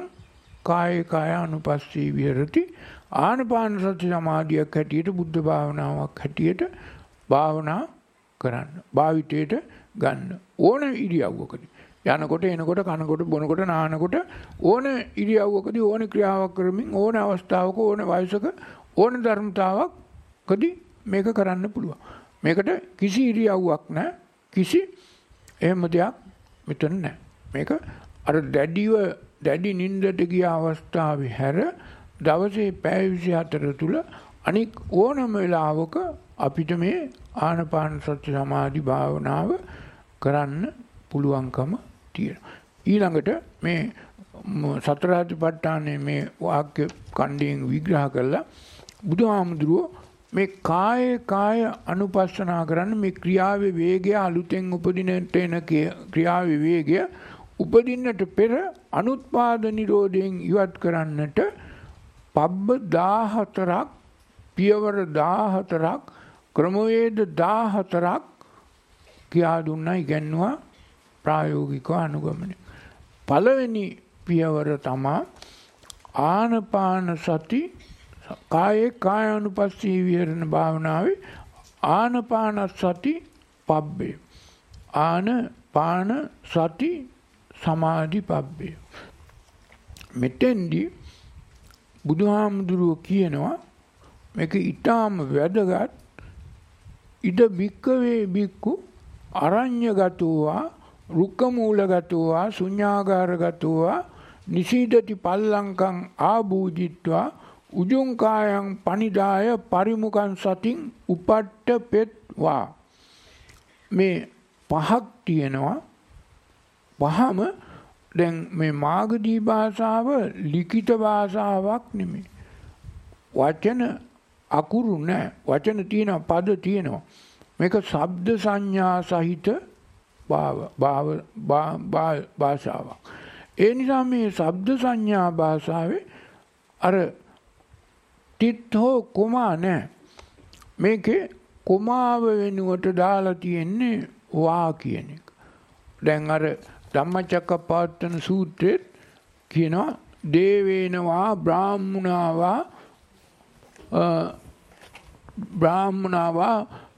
කාය අනුපස්සී විහෙරති ආනපාන සති සමාධියක් හැටියට බුද්ධ භාවනාවක් හැටියට භාවනා කරන්න. භාවිතයට ගන්න. ඕන ඉරියව්වකදී යනකොට එනකොට කනකොට බොනකොට නානකොට ඕන ඉරියව්වකදී ඕන ක්‍රියාවක් කරමින් ඕන අවස්ථාවක ඕන වයසක ඕන ධර්මතාවකදී මේක කරන්න පුළුවන්. මේකට කිසි ඉරියව්වක් නැහැ. කිසි එහෙම දෙයක් මෙතන නැහැ. මේක අර දැඩි නින්දට ගිය අවස්ථාවේ හැර දවසේ පැය 24 තුල අනික් ඕනම වෙලාවක අපිට මේ ආනපාන සති සමාධි භාවනාව කරන්න පුළුවන්කම තියෙනවා. ඊළඟට මේ සතර සතිපට්ඨානයේ මේ වාක්‍ය ඛණ්ඩයෙන් විග්‍රහ කළා බුදුහාමුදුරුවෝ මේ කාය අනුපස්සනා කරන්න මේ ක්‍රියාවේ වේගය අලුතෙන් උපදිනට එන ක්‍රියාවේ වේගය උපදින්නට පෙර අනුත්පාද නිරෝධයෙන් ඉවත් කරන්නට පබ්බ 14ක් පියවර 14ක් ක්‍රමවේද 14ක් කියා දුන්නා ඉගෙනුවා ප්‍රායෝගිකව අනුගමනය. පළවෙනි පියවර තමයි ආනපාන සති කාය අනුපස්සී විහෙරණ භාවනාවේ ආනපාන සති පබ්බේ ආනපාන සති සමාධි පබ්බේ. මෙතෙන්දී බුදුහාමුදුරුවෝ කියනවා මේක ඊටාම වැදගත්. ඉද බික්කවේ බික්කු අරඤ්‍යගතෝවා රුක්කමූලගතෝවා ශුඤ්ඤාගාරගතෝවා නිසීදති පල්ලංකං ආභූජිත්වා උජුං කායං පනිදාය පරිමුඛං සතින් උපට්ඨපෙත්වා. මේ පහක් තියෙනවා. පහම දැන් මේ මාගදී භාෂාව ලිඛිත භාෂාවක් නෙමෙයි. වචන අකුරු නෑ. වචන තියෙනවා, පද තියෙනවා. මේක ශබ්ද සංඥා සහිත භාෂාවක්. ඒ නිසා මේ ශබ්ද සංඥා භාෂාවේ අර තිත් හෝ කොමා නෑ. මේකේ කොමාව වෙනුවට දාලා තියෙන්නේ වා කියන එක. දැන් අර ධම්මචක්කප්පවත්තන සූත්‍රයේ කියනවා දේවේනවා බ්‍රාහ්මනාවා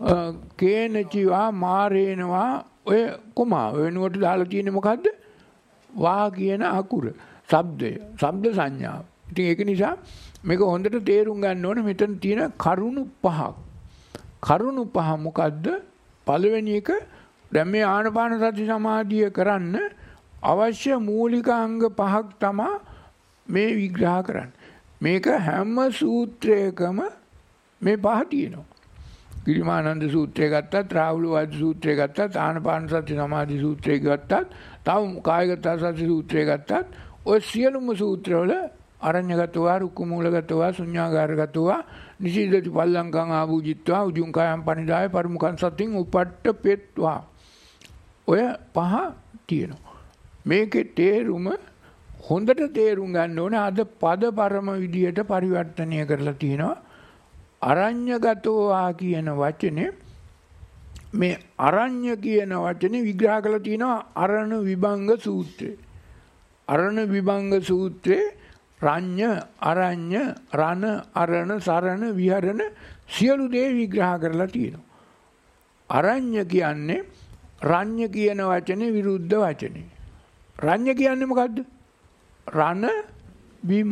කේනචිවා මාරේනවා ඔය කොමා වෙනුවට දාලා තියෙන්නේ මොකද්ද? වා කියන අකුර. ශබ්දය, ශබ්ද සංඥාව. ඉතින් ඒක නිසා මේක හොඳට තේරුම් ගන්න ඕනේ. මෙතන තියෙන කරුණු පහක්. කරුණු පහ මොකද්ද? පළවෙනි එක දැන් මේ ආනාපාන සති සමාධිය කරන්න අවශ්‍ය මූලික අංග පහක් තමයි මේ විග්‍රහ කරන්නේ. මේක හැම සූත්‍රයකම මේ පහ තියෙනවා. ගිරිමානන්ද සූත්‍රය ගත්තත්, රාහුල වාද සූත්‍රය ගත්තත්, ආනාපාන සති සමාධි සූත්‍රය ගත්තත්, තව කායගත සති සූත්‍රය ගත්තත්, ඔය සියලුම සූත්‍රවල අරඤ්‍යගතව, රුක්කමූලගතව, ශුඤ්ඤාගාරගතව, නිසීදති පල්ලංකං ආභූජිත්වා, උජුං කායම් පනිදාය පරිමුඛං සතින් උපට්ඨපෙත්වා. ඔය පහ තියෙනවා. මේකේ තේරුම හොඳට තේරුම් ගන්න ඕනේ. අද පද පරම විදියට පරිවර්තනය කරලා තියෙනවා. අරඤ්‍යගතෝවා කියන වචනේ, මේ අරඤ්‍ය කියන වචනේ විග්‍රහ කරලා තියෙනවා අරණ විභංග සූත්‍රයේ. අරණ විභංග සූත්‍රයේ රඤ්‍ය, අරඤ්‍ය, රණ, අරණ, සරණ, විහරණ සියලු දේ විග්‍රහ කරලා තියෙනවා. අරඤ්‍ය කියන්නේ රඤ්‍ය කියන වචනේ විරුද්ධ වචනේ. රඤ්‍ය කියන්නේ මොකද්ද? රණ බිම.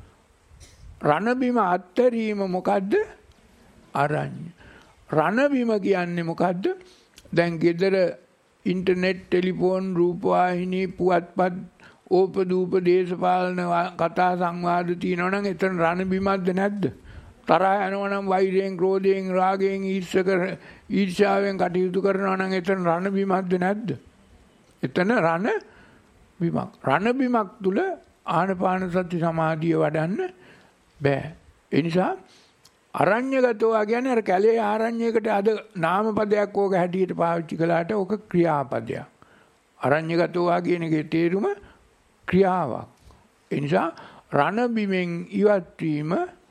රණ බිම අත්තරීම මොකද්ද? අරඤ්‍ය. රණ බිම කියන්නේ මොකද්ද? දැන් ගෙදර ඉන්ටර්නෙට්, ටෙලිෆෝන්, රූපවාහිනී, පුවත්පත්, ඕපදූප, දේශපාලන කතා සංවාද තියෙනවා නම් එතන රණ බිමක්ද නැද්ද? තරහ යනවා නම් වෛරයෙන්, ක්‍රෝධයෙන්, රාගයෙන්, ඊර්ෂ්‍යාවෙන් කටයුතු කරනවා නම් එතන රණ බිමක්ද නැද්ද? එතන රණ බිමක්. රණ බිමක් තුල ආනාපාන සති සමාධිය වඩන්න බෑ. ඒ නිසා අරඤ්‍යගතවා කියන්නේ අර කැලේ ආරණ්‍යයකට අද නාමපදයක් ඕක හැටියට පාවිච්චි කළාට ඕක ක්‍රියාපදයක්. අරඤ්‍යගතවා කියන එකේ තේරුම ක්‍රියාවක්. ඒ නිසා රණ බිමෙන් ඉවත් වීම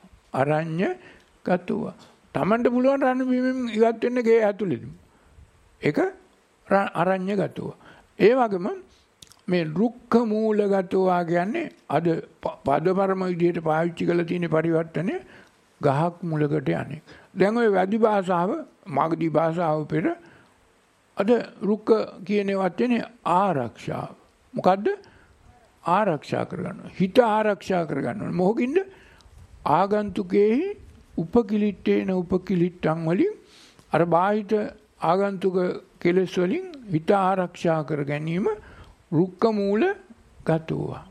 අරඤ්‍යගතවා. Tamanට පුළුවන් රණ බිමෙන් ඉවත් වෙන්න ගේ ඇතුළේදී. ඒක අරඤ්‍යගතවා. ඒ වගේම මේ රුක්ඛ මූලගතවා කියන්නේ අද පදපරම විදිහට පාවිච්චි කරලා තියෙන පරිවර්තනය ගහක් මුලකට යන්නේ. දැන් ওই වැදි භාෂාව, මාගදී භාෂාව පෙර අද රුක්ඛ කියන වචනේ ආරක්ෂාව. මොකද්ද? ආරක්ෂා කරගන්නවා. හිත ආරක්ෂා කරගන්නවා. මොකකින්ද? ආගන්තුකේහි උපකිලිට්ඨේන උපකිලිට්ඨං වලින් අර බාහිත ආගන්තුක කෙලෙස් වලින් හිත ආරක්ෂා කර ගැනීම රුක්ඛ මූල ගතෝවා.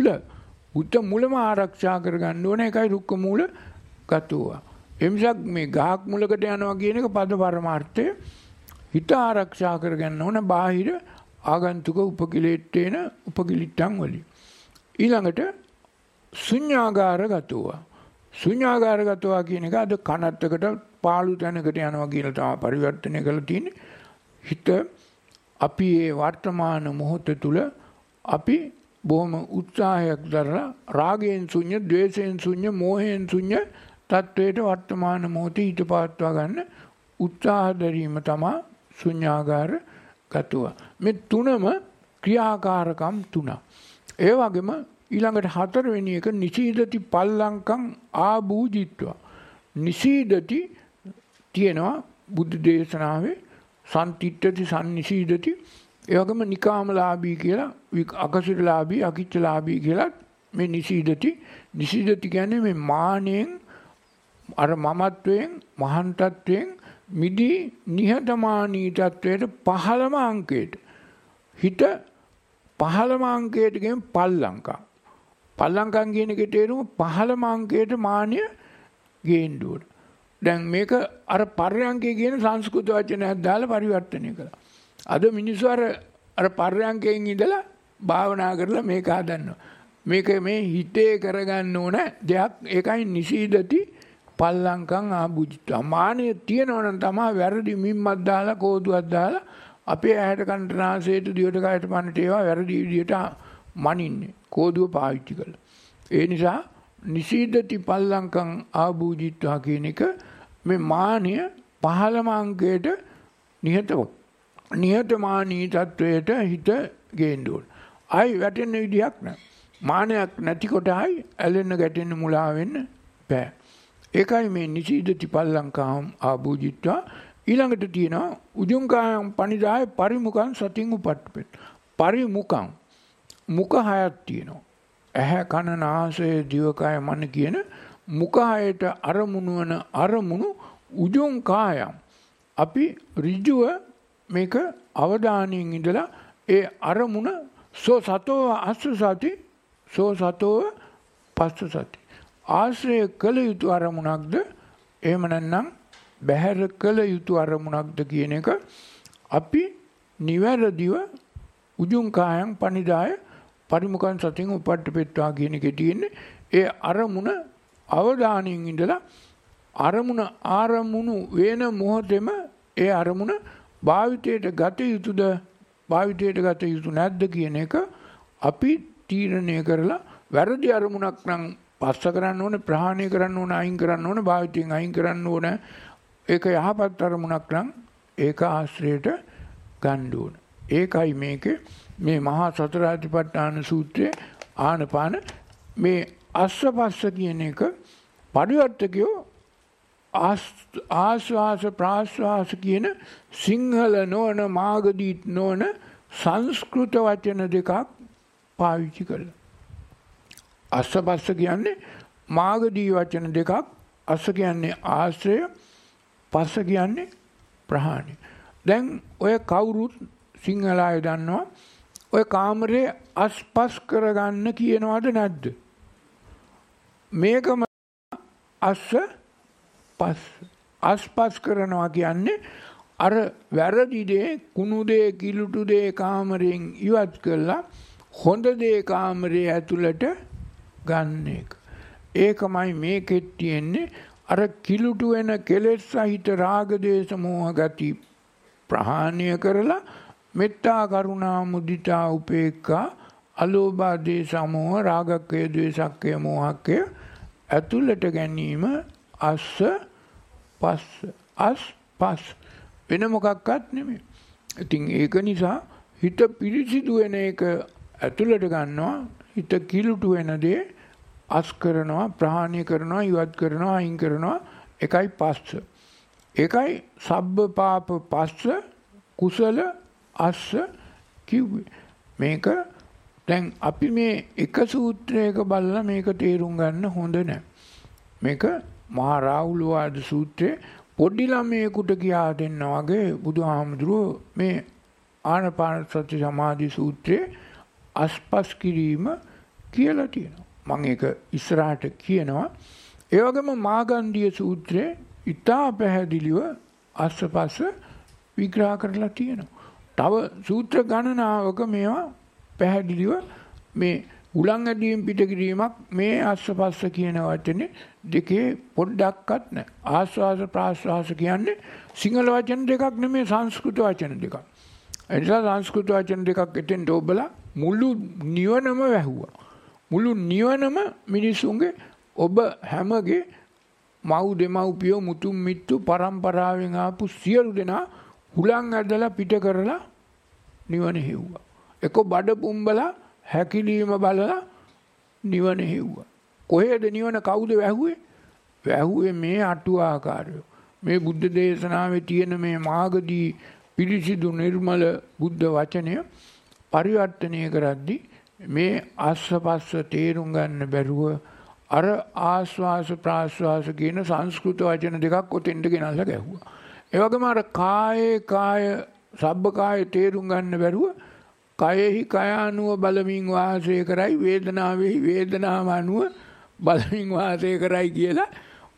මුලම ආරක්ෂා කරගන්න ඕනේ. ඒකයි රුක්ඛ මූල ගතෝවා. එම්සක් මේ ගහක් මුලකට යනවා කියන එක පද පරමාර්ථය. හිත ආරක්ෂා කරගන්න ඕන බාහිර ආගන්තුක උපකිලෙට්ටේන උපකිලිට්ටං වලින්. ඊළඟට ශුඤ්ඤාගාරගතෝවා. ශුඤ්ඤාගාරගතෝවා කියන එක අද කනත්තකට පාළු තැනකට යනවා කියලා තමයි පරිවර්තනය කරලා තියෙන්නේ. හිත අපි මේ වර්තමාන මොහොත තුල අපි බොහොම උත්සාහයක් දරලා රාගයෙන් ශුන්‍ය, ද්වේෂයෙන් ශුන්‍ය, මෝහයෙන් ශුන්‍ය තත්වයට වර්තමාන මොහොතේ හිත පවත්වා ගන්න උත්සාහ දැරීම තමයි ශුඤ්ඤාගාරගතෝවා. මේ තුනම ක්‍රියාකාරකම් තුනක්. ඒ වගේම ඊළඟට හතරවෙනි එක නිසීදති පල්ලංකං ආභූජිත්වා. නිසීදති තියෙනවා බුද්ධ දේශනාවේ සම්තිට්ඨති සම්නිසීදති. ඒ වගේම නිකාමලාභී කියලා, අකසිරලාභී, අකිච්චලාභී කියලා මේ නිසීදති. නිසීදති කියන්නේ මේ මානෙන්, අර මමත්වයෙන්, මහන්තත්වයෙන් මිදී නිහතමානී තත්වයට 15ම අංකයට හිත 15ම අංකයට ගෙන් පල්ලංකම්. පල්ලංකම් කියන එකේ තේරුම 15ම අංකයට මානය ගේන්න ඕන. දැන් මේක අර පර්යංකේ කියන සංස්කෘත වචනයක් දාලා පරිවර්තනය කළා. අද මිනිස්සු අර පර්යංකයෙන් ඉඳලා භාවනා කරලා මේක හදන්නවා. මේක මේ හිතේ කරගන්න ඕන දෙයක්. ඒකයි නිසීදති පල්ලංකම් ආභුජිත්වා. මානෙ තියෙනවා නම් තමයි වැරදි මිම්මක් දාලා කෝදුවක් දාලා අපේ ඇහැට කනට නාසයට දිවට කයට පන්නට ඒවා වැරදි විදියට මනින්නේ. කෝදුව පාවිච්චි කළා. ඒ නිසා නිසීදති පල්ලංකම් ආභුජිත්වා කියන එක මේ මානය 15ම අංකයට නිහතමානී තත්වයට හිත ගේන්න ඕන. ආයි වැටෙන්න විදියක් නැහැ. මානයක් නැතිකොට ආයි ඇලෙන්න ගැටෙන්න මුලා වෙන්න බෑ. ඒකයි මේ නිසීදති පල්ලංකම් ආභුජිත්වා. ඊළඟට තියෙනවා උජුංකායම් පනිදාය පරිමුඛං සතින් උපට්ඨපෙත්. පරිමුඛං මුඛ හයක් තියෙනවා. ඇහැ කන නාසය දිවකය මන කියන මුඛ හයට අරමුණු වන අරමුණු උජුංකායම්. අපි ඍජුව මේක අවධානයෙන් ඉඳලා ඒ අරමුණ සෝ සතෝ අස්ස සති සෝ සතෝ පස්ස සති. ආශ්‍රය කළ යුතු අරමුණක්ද එහෙම නැත්නම් බැහැර කළ යුතු අරමුණක්ද කියන එක අපි නිවැරදිව උජුංකායන් පනිදාය පරිමුඛං සතින් උපට්ඨපෙත්වා කියන එකේ තියෙන්නේ ඒ අරමුණ අවධානයෙන් ඉඳලා අරමුණු වෙන මොහොතේම ඒ අරමුණ භාවිතයට ගත යුතුද භාවිතයට ගත යුතු නැද්ද කියන එක අපි තීරණය කරලා වැරදි අරමුණක් නම් පස්ස කරන්න ඕනේ ප්‍රහාණය කරන්න ඕනේ අයින් කරන්න ඕනේ භාවිතයෙන් අයින් කරන්න ඕනේ ඒක යහපත් අරමුණක් නම් ඒක ආශ්‍රයයට ගන්න ඕනේ. ඒකයි මේකේ මේ මහා සතරාතිපට්ඨාන සූත්‍රයේ ආනපාන මේ අස්සපස්ස කියන එක පරිවර්තකයෝ ආස්වාස ප්‍රාස්වාස කියන සිංහල නොවන මාගදීත් නොවන සංස්කෘත වචන දෙකක් පාවිච්චි කළා. අස්සපස්ස කියන්නේ මාගදී වචන දෙකක්. අස්ස කියන්නේ ආශ්‍රය, පස්ස කියන්නේ ප්‍රහාණය. දැන් ඔය කවුරුත් සිංහල අය දන්නවා ඔය කාමරේ අස්පස් කරගන්න කියනවද නැද්ද? මේකම අස්ස පස් අස්පස් කරනවා කියන්නේ අර වැරදි දේ කුණු දේ කිලුටු දේ කාමරයෙන් ඉවත් කරලා හොඳ දේ කාමරේ ඇතුළට ගන්න එක. ඒකමයි මේකෙත් තියෙන්නේ අර කිලුටු වෙන කෙලෙස් සහිත රාග දේශ මොහ ගති ප්‍රහාණය කරලා මෙත්තා කරුණා මුදිතා උපේක්ඛා අලෝභ දේශ මොහ රාගක්ඛය ද්වේෂක්ඛය මොහක්ඛය ඇතුළට ගැනීම අස්ස පස්ස අස්පස් වෙන මොකක්වත් නෙමෙයි. ඉතින් ඒක නිසා හිත පිරිසිදු වෙන එක ඇතුළට ගන්නවා හිත කිලුටු වෙන දේ අස් කරනවා ප්‍රහාණය කරනවා ඉවත් කරනවා අයින් කරනවා එකයි පස්ස. ඒකයි සබ්බ පාප පස්ස කුසල අස්ස කිව්වේ. මේක දැන් අපි මේ එක සූත්‍රයක බලලා මේක තේරුම් ගන්න හොඳ නැහැ. මේක මහා රාහුලවාද සූත්‍රයේ පොඩි ළමයෙකුට කියා දෙන්න වගේ බුදුහාමුදුරුවෝ මේ ආනාපාන සති සමාධි සූත්‍රයේ අස්පස් කිරීම කියලා තියෙනවා. මම ඒක ඉස්සරහට කියනවා. ඒ වගේම මාගන්ධිය සූත්‍රයේ ඉතා පැහැදිලිව අස්පස් විග්‍රහ කරලා තියෙනවා. තව සූත්‍ර ගණනාවක මේවා පැහැදිලිව මේ උලං ඇදීම් පිට කිරීමක් මේ අස්පස්ස කියන වචනේ දෙකේ පොඩ්ඩක්වත් නැහැ. ආස්වාස ප්‍රාස්වාස කියන්නේ සිංහල වචන දෙකක් නෙමෙයි සංස්කෘත වචන දෙකක්. ඒ නිසා සංස්කෘත වචන දෙකක් එතෙන්ට ඔබලා මුළු නිවනම වැහුවා. මුළු නිවනම මිනිසුන්ගේ ඔබ හැමගේ මව් දෙමව්පියෝ මුතුන් මිත්තු පරම්පරාවෙන් ආපු සියලු දෙනා හුලං ඇදලා පිට කරලා නිවන හෙව්වා. එක බඩ පුම්බලා හැකිලීම බලලා නිවන හෙව්වා. කොහෙද නිවන කවුද වැහුවේ? වැහුවේ මේ අටුවාකාරයෝ. මේ බුද්ධ දේශනාවේ තියෙන මේ මාගදී පිරිසිදු නිර්මල බුද්ධ වචනය පරිවර්තනය කරද්දී මේ අස්සපස්ස තේරුම් ගන්න බැරුව අර ආස්වාස ප්‍රාස්වාස කියන සංස්කෘත වචන දෙකක් ඔතෙන්ට ගෙනල්ලා ගැහුවා. ඒ වගේම අර කාය සබ්බ කාය තේරුම් ගන්න බැරුව කයෙහි කය අනුව බලමින් වාසය කරයි වේදනාවෙහි වේදනාව අනුව බලමින් වාසය කරයි කියලා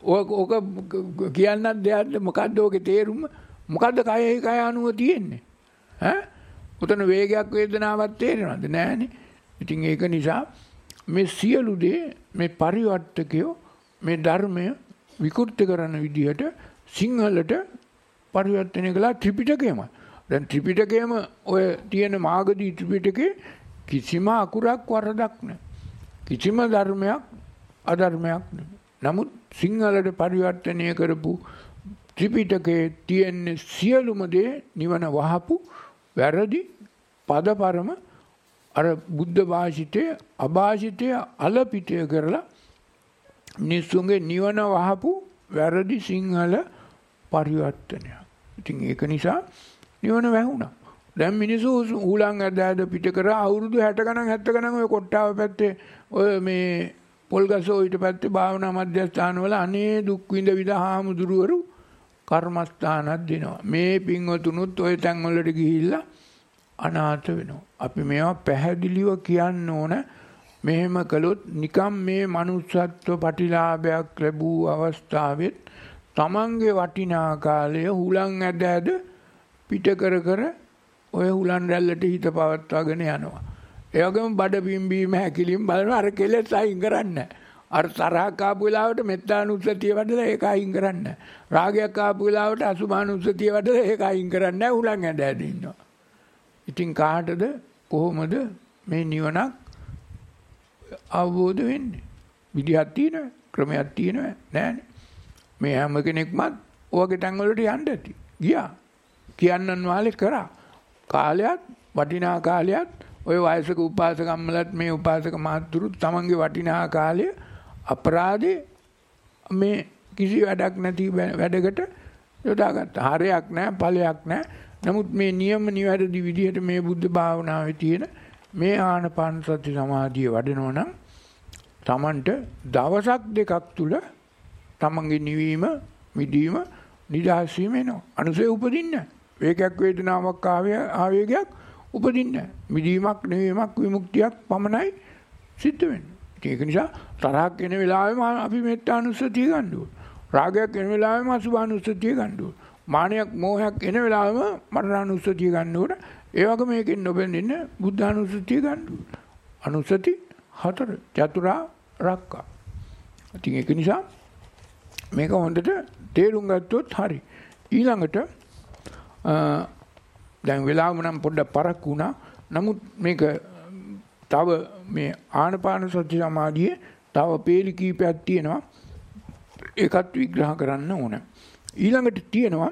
ඕක කියන්නත් දෙයක්ද මොකද්ද ඕකේ තේරුම? මොකද්ද කයෙහි කය අනුව තියෙන්නේ? ඈ? උතන වේගයක් වේදනාවක් තේරෙනවද? නෑනේ. ඉතින් ඒක නිසා මේ සියලු දේ මේ පරිවර්තකයෝ මේ ධර්මය විකෘති කරන විදිහට සිංහලට පරිවර්තනය කළා ත්‍රිපිටකයම. දැන් ත්‍රිපිටකයම ඔය තියෙන මාගදී ත්‍රිපිටකේ කිසිම අකුරක් වරදක් නැහැ. කිසිම ධර්මයක් අධර්මයක් නෙමෙයි. නමුත් සිංහලට පරිවර්තනය කරපු ත්‍රිපිටකයේ තියෙන සියලුම දේ නිවන වහපු වැරදි පදපරම අර බුද්ධ භාෂිතයේ අභාෂිතය අලපිතය කරලා මිනිස්සුන්ගේ නිවන වහපු වැරදි සිංහල පරිවර්තනය. ඉතින් ඒක නිසා නිවන වැහුණා. දැන් මිනිස්සු ඌලන් ඇද පිට කර අවුරුදු 60 ගණන් 70 ගණන් ඔය කොට්ටාව පැත්තේ ඔය මේ පොල්ගසෝ ඊට පැත්තේ භාවනා මධ්‍යස්ථානවල අනේ දුක් විඳ හාමුදුරුවරු කර්මස්ථානක් දෙනවා. මේ පින්වතුනුත් ඔය තැන් වලට ගිහිල්ලා අනාථ වෙනවා. අපි මේවා පැහැදිලිව කියන්න ඕන. මෙහෙම කළොත් නිකම් මේ manussත්ව ප්‍රතිලාභයක් ලැබූ අවස්ථාවෙත් තමන්ගේ වටිනා කාලය හුලං ඇද පිට කර ඔය හුලන් රැල්ලට හිත පවත්වාගෙන යනවා. ඒ වගේම බඩ පිම්බීම හැකිලිම බලන අර කෙලෙස් අයින් කරන්න. අර තරහක් ආපු වෙලාවට මෙත්තානුස්සතිය වඩලා ඒක අයින් කරන්න. රාගයක් ආපු වෙලාවට අසුභානුස්සතිය වඩලා ඒක අයින් කරන්න හුලං ඇද ඉන්නවා. ඉතින් කාටද කොහොමද මේ නිවනක් අවබෝධ වෙන්නේ? විදිහක් තියෙනවද? ක්‍රමයක් තියෙනවද? නෑනේ. මේ හැම කෙනෙක්මත් ඔයගේ තැන් වලට යන්න ඇති. ගියා. කියන්නන් වාලේ කරා. කාලයක් වටිනා කාලයක් ඔය වයසක උපාසකම්මලත් මේ උපාසක මහත්තුරුත් තමන්ගේ වටිනා කාලය අපරාධේ මේ කිසි වැඩක් නැති වැඩකට යොදාගත්තා. හරයක් නැහැ, ඵලයක් නැහැ. නමුත් මේ නියම නිවැරදි විදිහට මේ බුද්ධ භාවනාවේ තියෙන මේ ආනාපාන සති සමාධිය වඩනවා නම් තමන්ට දවසක් දෙකක් තුල තමන්ගේ නිවීම, මිදීම, නිදහස් වීම එනවා. අනුසය උපදින්නේ. වේගයක් වේදනාවක් ආවේගයක් උපදින්නේ. මිදීමක්, නිවීමක්, විමුක්තියක් පමණයි සිද්ධ වෙන්නේ. ඒක නිසා තරහක් එන වෙලාවෙම අපි මෙත්තානුස්සතිය ගන්න ඕන. රාගයක් එන වෙලාවෙම අසුභානුස්සතිය ගන්න ඕන. මානයක්, මෝහයක් එන වෙලාවෙම මරණානුස්සතිය ගන්න ඕන. ඒ වගේ මේකෙන් නොබැඳෙන්න බුද්ධානුස්සතිය ගන්න ඕන. අනුස්සති 4 චතුරා රක්කා. ඉතින් ඒක නිසා මේක හොඳට තේරුම් ගත්තොත් හරි. ඊළඟට දැන් වෙලාවම නම් පොඩ්ඩක් පරක්කු වුණා. නමුත් මේක තව මේ ආනාපාන සති සමාධියේ තව පේලි කීපයක් තියෙනවා. ඒකත් විග්‍රහ කරන්න ඕන. ඊළඟට තියෙනවා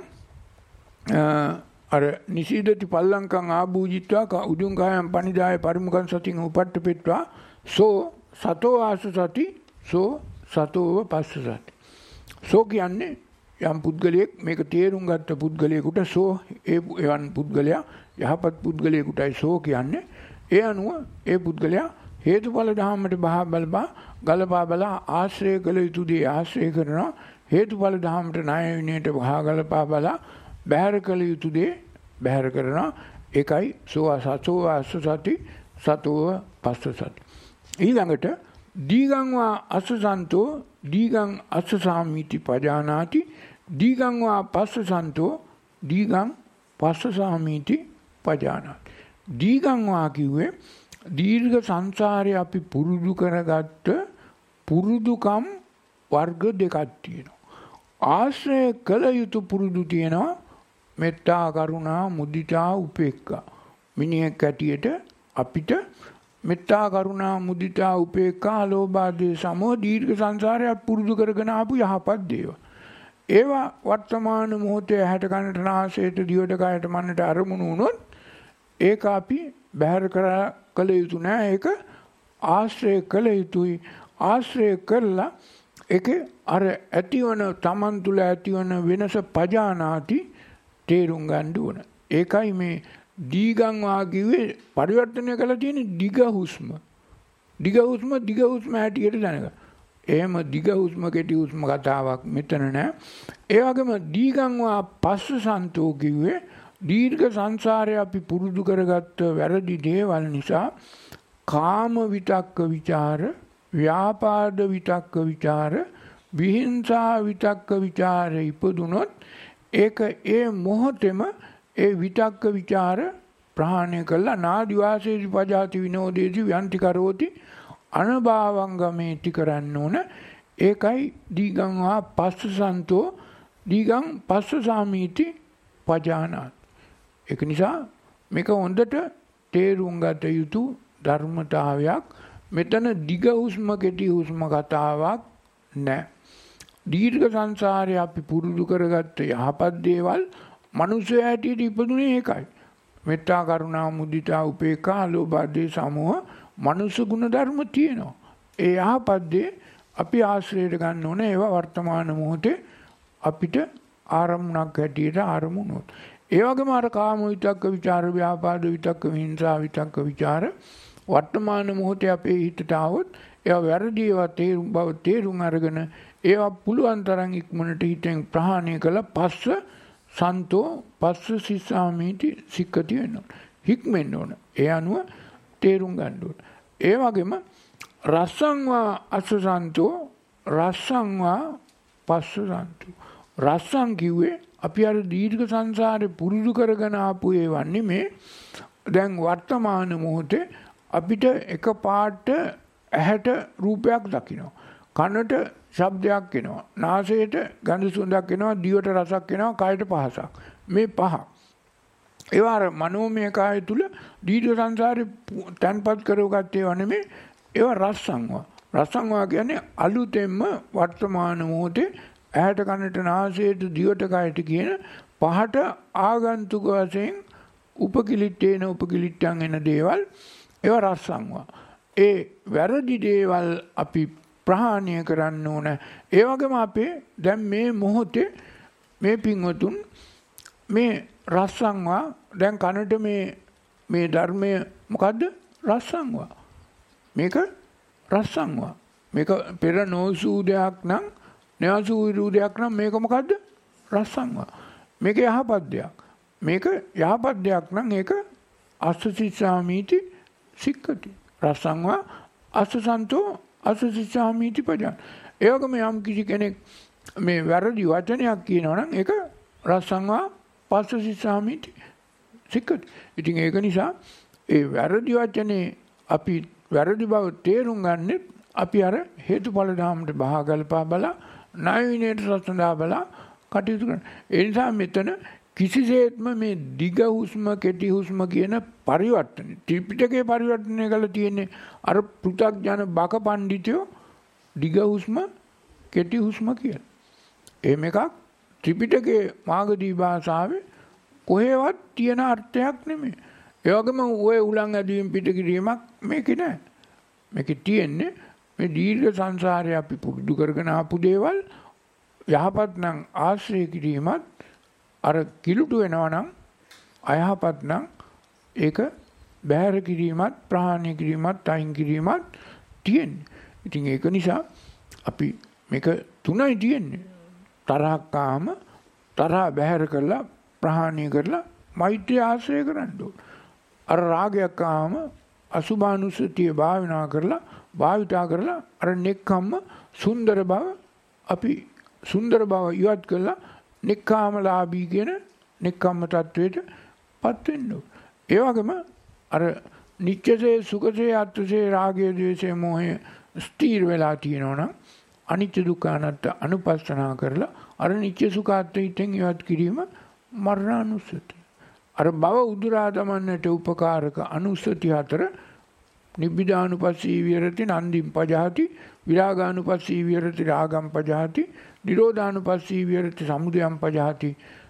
අර නිසීදති පල්ලංකං ආභූජිත්වා උජුං කායම් පනිදාය පරිමුඛං සතින් උපට්ඨපෙත්වා සෝ සතෝ ආස සති සෝ සතෝව පස්ස සති. සෝ කියන්නේ යම් පුද්ගලයෙක් මේක තේරුම් ගත්ත පුද්ගලයෙකුට සෝ එවන් පුද්ගලයා යහපත් පුද්ගලයෙකුටයි සෝ කියන්නේ. ඒ අනුව ඒ පුද්ගලයා හේතුඵල ධර්මයට බහා ගලපා බලා ආශ්‍රය කළ යුතු දේ ආශ්‍රය කරනවා. හේතුඵල ධර්මයට ණය විනයට බහා ගලපා බලා බැහැර කළ යුතු දේ බැහැර කරනවා. ඒකයි සෝ සතෝ ආස සති සතෝව පස්ස සති. ඊළඟට දීගං වා අසසන්තෝ දීගං අසසාමිති පජානාති දීගං වා පස්සසන්තෝ දීගං පස්සසාමිති පජානාති. දීගං වා කිව්වේ දීර්ඝ සංසාරේ අපි පුරුදු කරගත්ත පුරුදුකම් වර්ග දෙකක් තියෙනවා. ආශ්‍රය කළ යුතු පුරුදු තියෙනවා. මෙත්තා, කරුණා, මුදිතා, උපේක්ඛා. මිනිහෙක් ඇටියට අපිට මෙත්තා, කරුණා, මුදිතා, උපේක්ඛා, අලෝභ ආදී සමෝ දීර්ඝ සංසාරයක් පුරුදු කරගෙන ආපු යහපත් දේවල්. ඒවා වර්තමාන මොහොතේ හැට කනට නාසයට දිවට කයට මනට අරමුණු වුණොත් ඒක අපි බැහැර කළ යුතු නෑ. ඒක ආශ්‍රය කළ යුතුයි. ආශ්‍රය කළා ඒකේ අර ඇතිවන තමන් තුළ ඇතිවන වෙනස පජානාති තේරුම් ගන්න ඕන. ඒකයි මේ දීගං වා කිව්වේ පරිවර්තනය කළා තියෙන දිග හුස්ම. දිග හුස්ම හැටියට දැනගන්න. එහෙම දිග හුස්ම කෙටි හුස්ම කතාවක් මෙතන නෑ. ඒ වගේම දීගං වා පස්ස සන්තෝ කිව්වේ දීර්ඝ සංසාරේ අපි පුරුදු කරගත්ත වැරදි දේවල් නිසා කාම විතක්ක ਵਿਚාර, ව්‍යාපාද විතක්ක ਵਿਚාර, විහිංසා විතක්ක ਵਿਚාර ඉපදුනොත් ඒක ඒ මොහොතේම ඒ විතක්ක ਵਿਚාර ප්‍රහාණය කළා නාදි වාසේති පජාති විනෝදේති යන්ති කරෝති අනභාවංගමේති කරන්න ඕන. ඒකයි දීගං වා පස්සසන්තෝ දීගං පස්සසාමීති පජානාත්. ඒක නිසා මේක හොඳට තේරුම් ගත යුතු ධර්මතාවයක්. මෙතන දිග හුස්ම කෙටි හුස්ම කතාවක් නැහැ. දීර්ඝ සංසාරේ අපි පුරුදු කරගත්ත යහපත් දේවල් මනුෂ්‍ය හැටියට ඉපදුනේ ඒකයි. මෙත්තා කරුණා මුදිතා උපේක්ඛා ලෝභ ආදී සමෝහ මනුෂ්‍ය ගුණ ධර්ම තියෙනවා. ඒ යහපත් දේ අපි ආශ්‍රයයට ගන්න ඕනේ. ඒවා වර්තමාන මොහොතේ අපිට ආරමුණක් හැටියට ආරමුණොත්. ඒ වගේම අර කාම විතක්ක ਵਿਚාර ව්‍යාපාද විතක්ක හිංසා විතක්ක ਵਿਚාර වර්තමාන මොහොතේ අපේ හිතට આવොත් ඒවා වැරදි ඒවා තේරුම් අරගෙන ඒවා පුළුවන් තරම් ඉක්මනට හිතෙන් ප්‍රහාණය කළ පස්ස සන්තෝ පස්ස සිස්සාමීති සික්කති වෙනවා. හික්මෙන්න ඕන. ඒ අනුව තේරුම් ගන්න ඕන. ඒ වගේම රස්සංවා අස්සසන්තෝ රස්සංවා පස්සසන්තෝ. රස්සං කිව්වේ අපි අර දීර්ඝ සංසාරේ පුරුදු කරගෙන ආපු ඒවා නෙමේ. දැන් වර්තමාන මොහොතේ අපිට එකපාරට ඇහැට රූපයක් දකිනවා. කනට ශබ්දයක් එනවා. නාසයට ගඳ සුවඳක් එනවා. දිවට රසක් එනවා. කයට පහසක්. මේ පහ. ඒවා අර මනෝමය කාය තුල දීර්ඝ සංසාරේ තන්පත් කරවගත්ත ඒවා නෙමේ. ඒවා රස්සංවා. රස්සංවා කියන්නේ අලුතෙන්ම වර්තමාන මොහොතේ ඇහැට කනට නාසයට දිවට කයට කියන පහට ආගන්තුක වශයෙන් උපකිලිටේන උපකිලිට්ටන් එන දේවල් ඒවා රස්සංවා. ඒ වැරදි දේවල් අපි ප්‍රහාණය කරන්න ඕන. ඒ වගේම අපේ දැන් මේ මොහොතේ මේ පින්වතුන් මේ රස්සංවා දැන් කනට මේ ධර්මය මොකද්ද? රස්සංවා. මේක රස්සංවා. මේක පෙර නොසූ දෙයක් නම් නැවසූ දෙයක් නම් මේක මොකද්ද? රස්සංවා. මේක යහපත් දෙයක්. මේක යහපත් දෙයක් නම් ඒක අස්සසිස්සාමීති සික්කති. රස්සංවා අස්සසන්තෝ අස්සසිස්සාමීති පජාන. ඒ වගේම යම් කිසි කෙනෙක් මේ වැරදි වචනයක් කියනවා නම් ඒක රස්සංවා පස්සසිස්සාමීති සික්කති. ඉතින් ඒක නිසා ඒ වැරදි වචනේ අපි වැරදි බව තේරුම් ගන්නෙ අපි අර හේතුඵල ධාමයට බහගල්පා බලා ණය විනයට සසඳා බලා කටයුතු කරන. ඒ නිසා මෙතන කිසිසේත්ම මේ දිග හුස්ම කෙටි හුස්ම කියන පරිවර්තන ත්‍රිපිටකයේ පරිවර්තනය කරලා තියෙන්නේ අර පෘථග්ජන බක පඬිතුයෝ දිග හුස්ම කෙටි හුස්ම කියලා. එහෙම එකක් ත්‍රිපිටකයේ මාගදී භාෂාවේ කොහෙවත් තියෙන අර්ථයක් නෙමෙයි. ඒ වගේම ඔය උලන් ඇදීම් පිට කිරීමක් මේකේ නෑ. මේකේ තියෙන්නේ මේ දීර්ඝ සංසාරේ අපි පුරුදු කරගෙන ආපු දේවල් යහපත් නම් ආශ්‍රය කිරීමත් අර කිලුට වෙනවා නම් අයහපත් නම් ඒක බැහැර කිරීමත් ප්‍රහාණය කිරීමත් අයින් කිරීමත් තියෙන්නේ. ඉතින් ඒක නිසා අපි මේක තුනයි තියෙන්නේ. තරහකාම තරහ බැහැර කරලා ප්‍රහාණය කරලා මෛත්‍රී ආශ්‍රය කරන්න ඕන. අර රාගයක් ආවම අසුභානුස්සතිය භාවනා කරලා භාවිතා කරලා අර නෙක්ඛම්ම සුන්දර බව අපි සුන්දර බව ඉවත් කරලා නෙක්ඛාමලාභී කියන නෙක්ඛම්ම තත්වයට පත් වෙන්න ඕන. ඒ වගේම අර නිච්චසේ සුඛසේ අත්ථසේ රාගය ද්වේෂය මොහය ස්ථීර වෙලා තියෙනවා නම් අනිත්‍ය දුක්ඛ අනාත්ම අනුපස්සනා කරලා අර නිච්ච සුඛ අත්ථයෙන් ඉවත් කිරීම මරණානුස්සතිය. අර භව උදුරා දමන්නට උපකාරක අනුස්සති හතර නිබ්බිදානුපස්සී විහෙරති නන්දිම් පජහති විරාගානුපස්සී විහෙරති රාගම් පජහති නිරෝධානුපස්සී විහෙරති සමුදයම් පජහති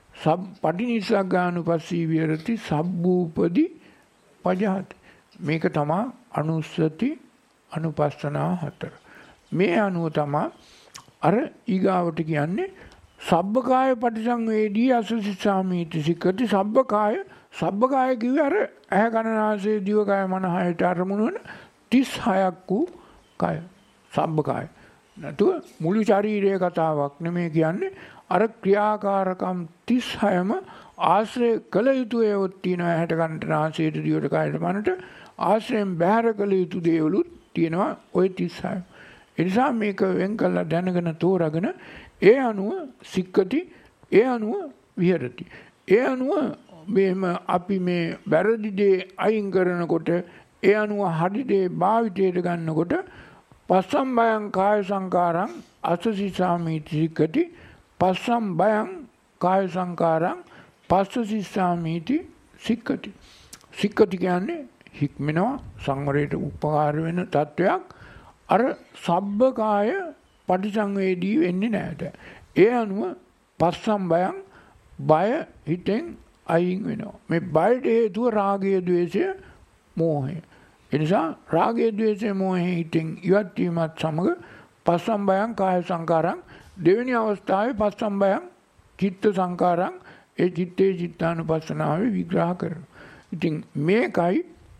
පටිනිස්සග්ගානුපස්සී විහෙරති සබ්බූපදි පජහති. මේක තමයි අනුස්සති අනුපස්සනා හතර. මේ අනුව තමයි අර ඊගාවට කියන්නේ සබ්බකාය පටිසංවේදී අසසිස්සාමීති සික්කති. සබ්බකාය කිව්වේ අර ඇහැ කන නාසය දිව කය මන හයට අරමුණු වෙන 36ක් වූ කය. සබ්බකාය. නැතුව මුළු ශරීරයේ කතාවක් නෙමෙයි කියන්නේ. අර ක්‍රියාකාරකම් 36ම ආශ්‍රය කළ යුතු ඒවත් තියෙනවා. ඇහැට කනට නාසයට දිවට කයට මනට ආශ්‍රයෙන් බැහැර කළ යුතු දේවලුත් තියෙනවා ওই 36. ඒ නිසා මේක වෙන් කළා දැනගෙන තෝරාගෙන ඒ අනුව සික්කති ඒ අනුව විහෙරති. ඒ අනුව මේම අපි මේ වැරදි දේ අයින් කරනකොට ඒ අනුව හරි දේ භාවිතයට ගන්නකොට පස්සම් බයං කාය සංකාරං අසසිසාමීති සික්කති පස්සම් බයං කාය සංකාරං පස්සසිසාමීති සික්කති. සික්කති කියන්නේ හික්මෙනවා සංවරයට උපකාර වෙන තත්වයක්. අර සබ්බකාය පටිසංවේදී වෙන්නේ නැහැ. ඒ අනුව පස්සම් බයං බය හිතෙන් අයින් වෙනවා. මේ බයට හේතුව රාගය, ද්වේෂය, මෝහය. ඒ නිසා රාගය, ද්වේෂය, මෝහය හිතෙන් ඉවත් වීමත් සමග පස්සම් බයං කාය සංකාරං දෙවෙනි අවස්ථාවේ පස්සම් බයං චිත්ත සංකාරං ඒ චිත්තේ චිත්තානුපස්සනාවේ විග්‍රහ කරනවා. ඉතින් මේකයි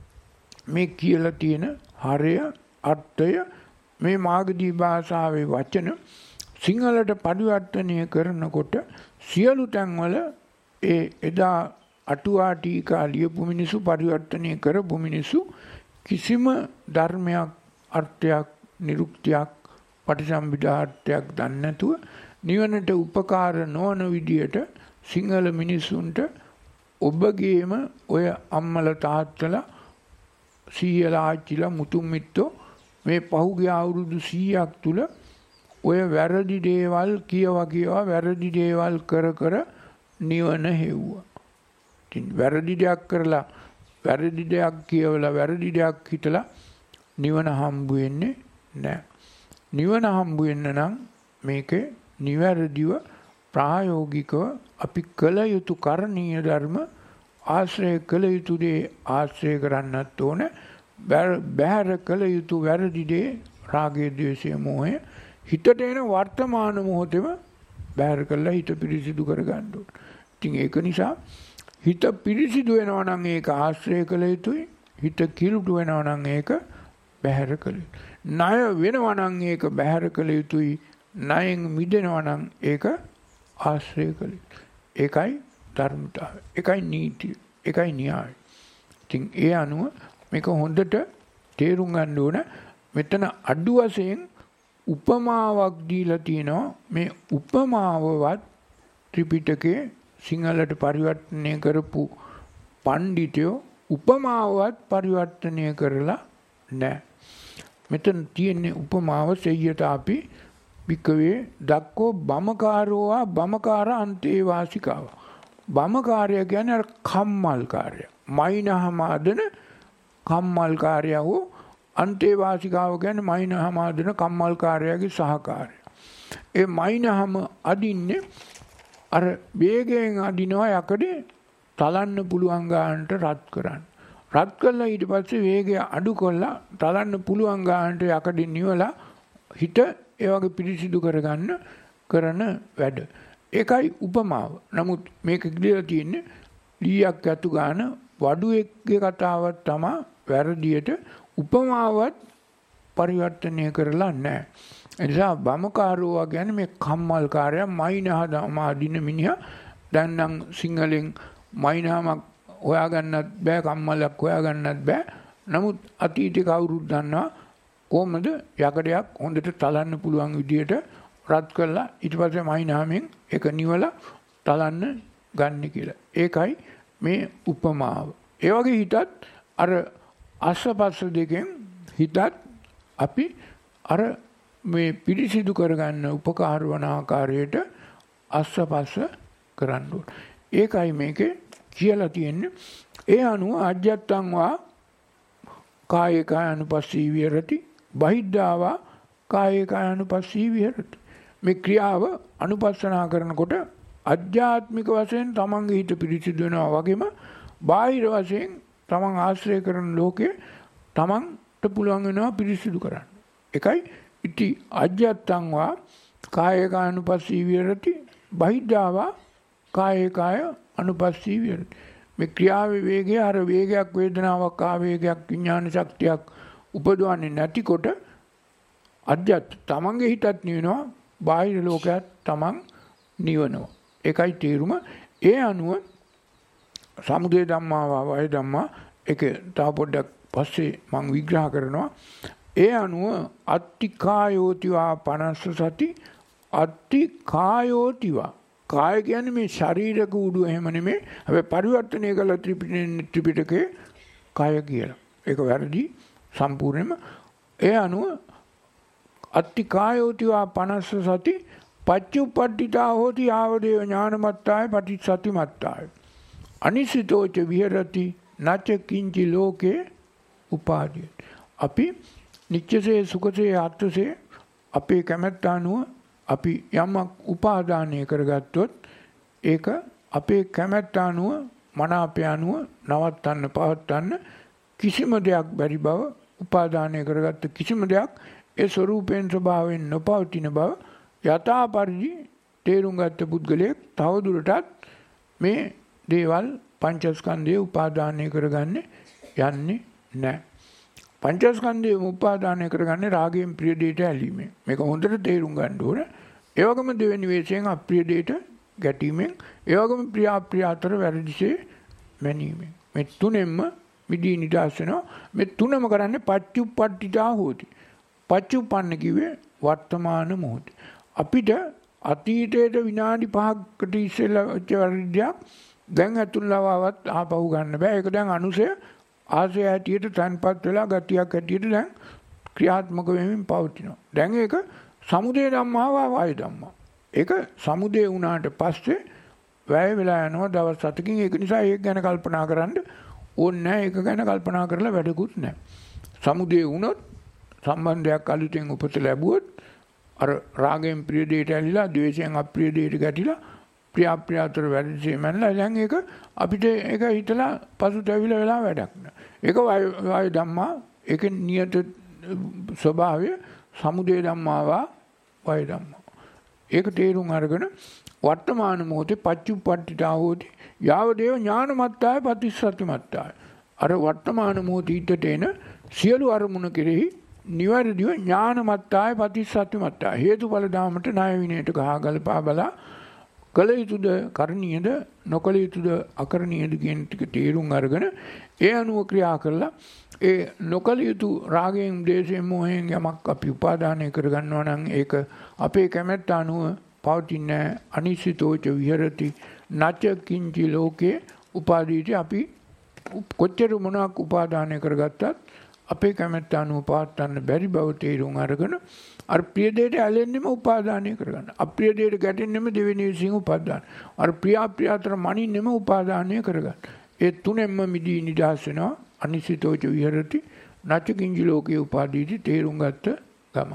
මේ කියලා තියෙන හරය අර්ථය. මේ මාගදී භාෂාවේ වචන සිංහලට පරිවර්තනය කරනකොට සියලු තැන්වල ඒ එදා අටුවා ටීකා ලියපු මිනිසු පරිවර්තනය කරපු මිනිසු කිසිම ධර්මයක් අර්ථයක් නිරුක්තියක් පටිසම්භිදාර්ථයක් දන්නේ නැතුව නිවනට උපකාර නොවන විදියට සිංහල මිනිසුන්ට ඔබගේම ඔය අම්මල තාත්තලා සීයලා ආච්චිලා මුතුන් මිත්තෝ මේ පහුගිය අවුරුදු 100ක් තුල ඔය වැරදි දේවල් කියවා වැරදි දේවල් කර නිවන හෙව්වා. ඉතින් වැරදි දෙයක් කරලා වැරදි දෙයක් කියවලා වැරදි දෙයක් හිතලා නිවන හම්බ වෙන්නේ නැහැ. නිවන හම්බ වෙන්න නම් මේකේ නිවැරදිව ප්‍රායෝගිකව අපි කළ යුතු කරණීය ධර්ම ආශ්‍රය කළ යුතු දේ ආශ්‍රය කරන්නත් ඕන. බැහැර කළ යුතු වැරදි දේ රාගය, ද්වේෂය, මෝහය හිතට එන වර්තමාන මොහොතේම බැහැර කළා හිත පිරිසිදු කරගන්න ඕන. ඉතින් ඒක නිසා හිත පිරිසිදු වෙනවා නම් ඒක ආශ්‍රය කළ යුතුයි. හිත කිලුට වෙනවා නම් ඒක බැහැර කළ යුතුයි. ණය වෙනවා නම් ඒක බැහැර කළ යුතුයි. ණයෙන් මිදෙනවා නම් ඒක ආශ්‍රය කළ යුතුයි. ඒකයි ධර්මතාවය. ඒකයි නීතිය. ඒකයි න්‍යාය. ඉතින් ඒ අනුව මේක හොඳට තේරුම් ගන්න ඕන. මෙතන අඩු වශයෙන් උපමාවක් දීලා තියෙනවා. මේ උපමාවවත් ත්‍රිපිටකයේ සිංහලට පරිවර්තනය කරපු පඬිතුයෝ උපමාවවත් පරිවර්තනය කරලා නැහැ. මෙතන තියෙන්නේ උපමාව සෙය්‍යතාපි විකවේ දක්කෝ බමකාරෝවා බමකාර අන්තේ වාසිකාව. බමකාරය කියන්නේ අර කම්මල් කාර්ය. මයින්හමාදන කම්මල් කාර්යය හෝ අන්තේ වාසිකාව කියන්නේ මයින්හමාදන කම්මල් කාර්යයේ සහකාරය. ඒ මයින්හම අදින්නේ අර වේගයෙන් අදිනවා යකඩේ තලන්න පුළුවන් ගන්නට රත් කරන්න. රත් කළා ඊට පස්සේ වේගය අඩු කළා තලන්න පුළුවන් ගන්නට යකඩේ නිවලා හිත ඒ වගේ පිරිසිදු කරගන්න කරන වැඩ. ඒකයි උපමාව. නමුත් මේක කියලා තියෙන්නේ ලීයක් ඇතු ගන්න වඩුවෙක්ගේ කතාවක් තමයි වැරදියට උපමාවත් පරිවර්තනය කරලා නැහැ. ඒ නිසා බමකාරෝ කියන්නේ මේ කම්මල් කාර්යය මයින්හම අදින මිනිහා. දැන් නම් සිංහලෙන් මයින්හමක් හොයාගන්නත් බෑ කම්මලක් හොයාගන්නත් බෑ. නමුත් අතීතේ කවුරුත් දන්නවා කොහොමද යකඩයක් හොඳට තලන්න පුළුවන් විදියට රත් කරලා ඊට පස්සේ මයින්හමෙන් ඒක නිවලා තලන්න ගන්න කියලා. ඒකයි මේ උපමාව. ඒ වගේ හිතත් අර අස්සපස්ස දෙකෙන් හිතත් අපි අර මේ පිරිසිදු කරගන්න උපකාර වන ආකාරයට අස්සපස්ස කරන්න ඕන. ඒකයි මේකේ කියලා තියෙන්නේ. ඒ අනුව අජ්ජත්තං වා කායේ කායනුපස්සී විහෙරති බහිද්ධාවා කායේ කායනුපස්සී විහෙරති. මේ ක්‍රියාව අනුපස්සනා කරනකොට අධ්‍යාත්මික වශයෙන් තමන්ගේ හිත පිරිසිදු වෙනවා වගේම බාහිර වශයෙන් තමන් ආශ්‍රය කරන ලෝකේ තමන්ට පුළුවන් වෙනවා පිරිසිදු කරන්න. ඒකයි ඉති අජ්ජත්තං වා කායේ කායනුපස්සී විහෙරති බහිද්ධාවා කායේ කාය අනුපස්සී විහෙරති. මේ ක්‍රියාවේ වේගය අර වේගයක් වේදනාවක් ආවේගයක් විඥාන ශක්තියක් උපදවන්නේ නැතිකොට අධ්‍යාත්ම තමන්ගේ හිතත් නිවෙනවා බාහිර ලෝකයක් තමන් නිවනවා. ඒකයි තේරුම. ඒ අනුව සමුදය ධම්මා වය ධම්මා ඒක තව පොඩ්ඩක් පස්සේ මම විග්‍රහ කරනවා. ඒ අනුව අත්තිකායෝතිවා 50 සති අත්තිකායෝතිවා කාය කියන්නේ මේ ශරීරක උඩුව එහෙම නෙමෙයි. හැබැයි පරිවර්තනය කළ ත්‍රිපිටකේ කාය කියලා. ඒක වැරදි සම්පූර්ණයෙන්ම. ඒ අනුව අත්තිකායෝතිවා 50 සති පච්චුප්පට්ඨිතා හෝති ආවදේව ඥානමත්තාය පටිච්චසතිමත්තාය අනිසිතෝච විහෙරති නච කිංචි ලෝකේ උපාදීය. අපි නිච්චසේ සුඛසේ ආත්මසේ අපේ කැමැත්ත අනුව අපි යමක් උපාදානය කරගත්තොත් ඒක අපේ කැමැත්ත අනුව මනාපය අනුව නවත්තන්න පවත්තන්න කිසිම දෙයක් බැරි බව උපාදානය කරගත්ත කිසිම දෙයක් ඒ ස්වરૂපයෙන් ස්වභාවයෙන් නොපවතින බව යථා පරිදි තේරුම් ගත්ත පුද්ගලයෙක් තවදුරටත් මේ දේවල් පංචස්කන්ධය උපාදානය කරගන්නේ යන්නේ නැහැ. පංචස්කන්ධය උපාදානය කරගන්නේ රාගයෙන් ප්‍රිය දෙයට ඇලීමෙන්. මේක හොඳට තේරුම් ගන්න ඕන. ඒ වගේම දෙවෙනි වේශයෙන් අප්‍රිය දෙයට ගැටීමෙන්, ඒ වගේම ප්‍රිය අප්‍රිය අතර වැරදිසේ මැනීමෙන්. මේ තුනෙන්ම මිදී නිදහස් වෙනවා. මේ තුනම කරන්නේ පච්චුප්පට්ඨිතා හෝති. පච්චුප්පන්න කිව්වේ වර්තමාන මොහොතේ. අපිට අතීතයේ විනාඩි 5කට ඉස්සෙල්ලා වෙච්ච වැරදියක් දැන් අතුල්ලාවවත් ආපහු ගන්න බෑ. ඒක දැන් අනුසය ආසය හැටියට තන්පත් වෙලා ගතියක් හැටියට දැන් ක්‍රියාත්මක වෙමින් පවතිනවා. දැන් ඒක සමුදය ධම්මා වාය ධම්මා. ඒක සමුදය වුණාට පස්සේ වැය වෙලා යනවා දවස් 7කින්. ඒක නිසා ඒක ගැන කල්පනා කරන්න ඕනේ නැහැ. ඒක ගැන කල්පනා කරලා වැඩකුත් නැහැ. සමුදය වුණොත් සම්බන්ධයක් අලුතෙන් උපත ලැබුවොත් අර රාගයෙන් ප්‍රිය දෙයට ඇලිලා ද්වේෂයෙන් අප්‍රිය දෙයට ගැටිලා ප්‍රිය අප්‍රිය අතර වැඩිසේ මැනලා දැන් ඒක අපිට ඒක හිතලා පසුතැවිලා වෙලා වැඩක් නෑ. ඒක වාය ධම්මා. ඒක නියත ස්වභාවය සමුදය ධම්මාවා වාය ධම්මා. ඒක තේරුම් අරගෙන වර්තමාන මොහොතේ පච්චුප්පට්ඨිතා හෝති යාවදේව ඥානමත්තාය පටිච්චසමුප්පාදාය. අර වර්තමාන මොහොතේ හිතට එන සියලු අරමුණ කෙරෙහි නිවැරදිව ඥානමත්තාය පටිච්චසමුප්පාදාය. හේතුඵල ධාමයට ණය විනයට ගහගලපා බලා කළ යුතුද කරණීයද නොකළ යුතුද අකරණීයද කියන ටික තේරුම් අරගෙන ඒ අනුව ක්‍රියා කරලා ඒ නොකළ යුතු රාගයෙන් ද්වේෂයෙන් මොහෙන් යමක් අපි උපාදානය කරගන්නවා නම් ඒක අපේ කැමැත්ත අනුව පවතින්නේ අනිසිතෝච විහෙරති නච කිංචි ලෝකේ උපාදීති. අපි කොච්චර මොනක් උපාදානය කරගත්තත් අපේ කැමැත්ත අනුව පවත්වන්න බැරි බව තේරුම් අරගෙන අර ප්‍රිය දෙයට ඇලෙන්නෙම උපාදානය කරගන්න. අප්‍රිය දෙයට ගැටෙන්නෙම දෙවෙනි විසින් උපාදාන. අර ප්‍රිය අප්‍රිය අතර මනින්නෙම උපාදානය කරගන්න. ඒ තුනෙන්ම මිදී නිදහස් වෙනවා. අනිසිතෝච විහෙරති නච කිංචි ලෝකේ උපාදීති තේරුම් ගත්ත ගම.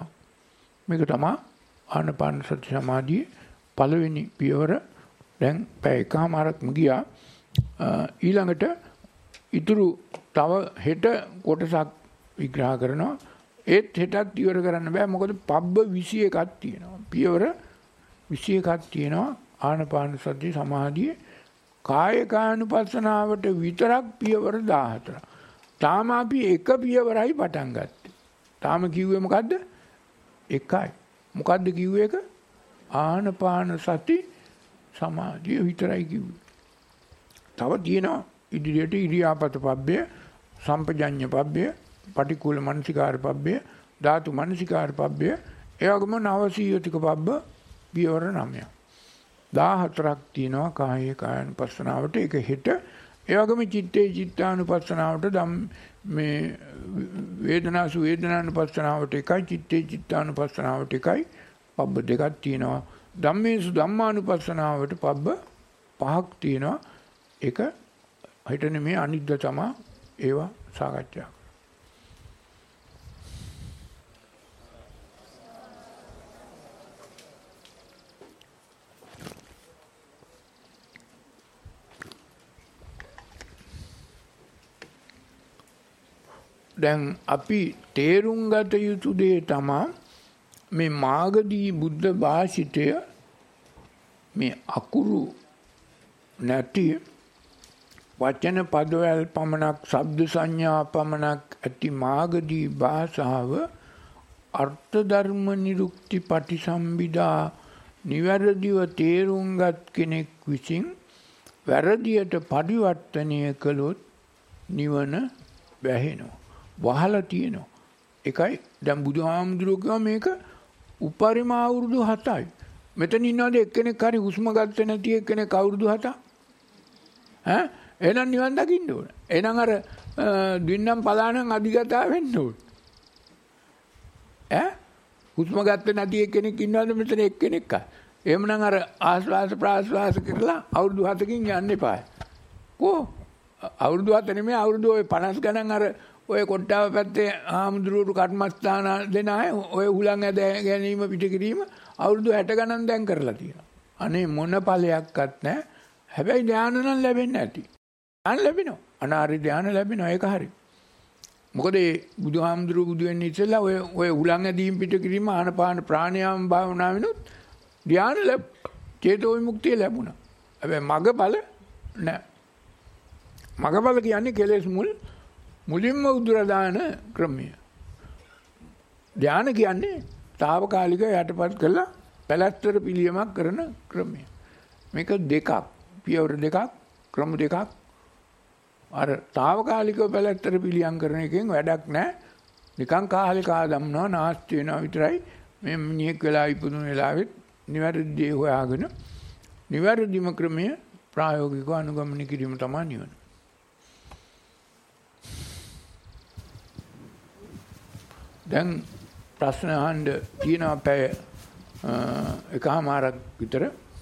මේක තමයි ආනාපාන සති සමාධියේ පළවෙනි පියවර. දැන් පැය එකමාරක්ම ගියා. ඊළඟට ඉතුරු තව හෙට කොටසක් විග්‍රහ කරනවා. ඒත් හෙටත් ඉවර කරන්න බෑ. මොකද පබ්බ 21ක් තියෙනවා. පියවර 21ක් තියෙනවා ආනාපාන සති සමාධියේ. කායකානුපස්සනාවට විතරක් පියවර 14. තාම අපි එක පියවරයි පටන් ගත්තේ. තාම කිව්වේ මොකද්ද? එකයි. මොකද්ද කිව්වේ එක? ආනාපාන සති සමාධිය විතරයි කිව්වේ. තව තියෙනවා ඉදිරියට ඉරියාපත පබ්බය, සම්පජඤ්ඤ පබ්බය, පටික්කුල මනසිකාර පබ්බය, ධාතු මනසිකාර පබ්බය, ඒ වගේම නවසීයතික පබ්බ පියවර 9ක්. 14ක් තියෙනවා කායේ කායानुපස්සනාවට. ඒක හෙට. ඒ වගේම චිත්තේ චිත්තානුපස්සනාවට මේ වේදනාසු වේදනානුපස්සනාවට එකයි, චිත්තේ චිත්තානුපස්සනාවට එකයි. පබ්බ දෙකක් තියෙනවා. ධම්මේසු ධම්මානුපස්සනාවට පබ්බ 5ක් තියෙනවා. ඒක හිත නෙමේ අනිද්ද තමයි ඒවා සාකච්ඡා. දැන් අපි තේරුම් ගත යුතු දේ තමයි මේ මාගදී බුද්ධ භාෂිතය මේ අකුරු නැති වචන පදවල පමණක් ශබ්ද සංඥා පමණක් ඇති මාගදී භාෂාව අර්ථ ධර්ම නිරුක්ති පටිසම්භිදා නිවැරදිව තේරුම්ගත් කෙනෙක් විසින් වැරදියට පරිවර්තනය කළොත් නිවන වැහෙනවා. වහලා තියෙනවා. එකයි දැන් බුදුහාමුදුරුවෝ කිව්වා මේක උපරිම අවුරුදු 7යි. මෙතන ඉන්නවද එක්කෙනෙක් හරි හුස්ම ගත්තේ නැති එක්කෙනෙක් අවුරුදු 7ක්? එහෙනම් නිවන් දකින්න ඕන. එහෙනම් අර දින්නම් පලානම් අධිගතා වෙන්න ඕන. හුස්ම ගත්තේ නැති එක්කෙනෙක් ඉන්නවද මෙතන එක්කෙනෙක්? එහෙමනම් අර ආශ්වාස ප්‍රාශ්වාස කරලා අවුරුදු 7කින් යන්න එපා. අවුරුදු 7 නෙමෙයි අවුරුදු 50 ගණන් අර ඔය කොට්ටාව පැත්තේ ආමුදුරුවෝ කර්මස්ථාන දෙන අය ඔය හුලං ඇද ගැනීම පිට කිරීම අවුරුදු 60 ගණන් දැන් කරලා තියෙනවා. අනේ මොන ඵලයක්වත් නැහැ. හැබැයි ධානය නම් ලැබෙන්නේ නැති. ධානය ලැබෙනවා. අනාරි ධානය ලැබෙනවා ඒක හරි. මොකද ඒ බුදුහාමුදුරුවෝ බුදු වෙන්නේ ඉස්සෙල්ලා ඔය හුලං ඇදීම් පිට කිරීම ආනපාන ප්‍රාණයාම භාවනාවෙනුත් ධානය චේතෝ විමුක්තිය ලැබුණා. හැබැයි මගඵල නැහැ. මගඵල කියන්නේ කෙලෙස් මුලින්ම උදුර දාන ක්‍රමය. ධානය කියන්නේ తాවකාලික යටපත් කළා පැලැත්තර පිළියමක් කරන ක්‍රමය. මේක දෙකක්. පියවර දෙකක්, ක්‍රම දෙකක්. අර తాවකාලිකව පැලැත්තර පිළියම් කරන එකෙන් වැඩක් නැහැ. නිකන් කාලේ කාදම්නවා නාස්ති වෙනවා විතරයි. මේ මිනිහෙක් වෙලා ඉපදුන වෙලාවෙත් නිවැරදි දේ හොයාගෙන නිවැරදිම ක්‍රමය ප්‍රායෝගිකව අනුගමනය කිරීම තමයි නිවන. දැන් ප්‍රශ්න අහන්න තියෙනවා පැය එකමාරක් විතර.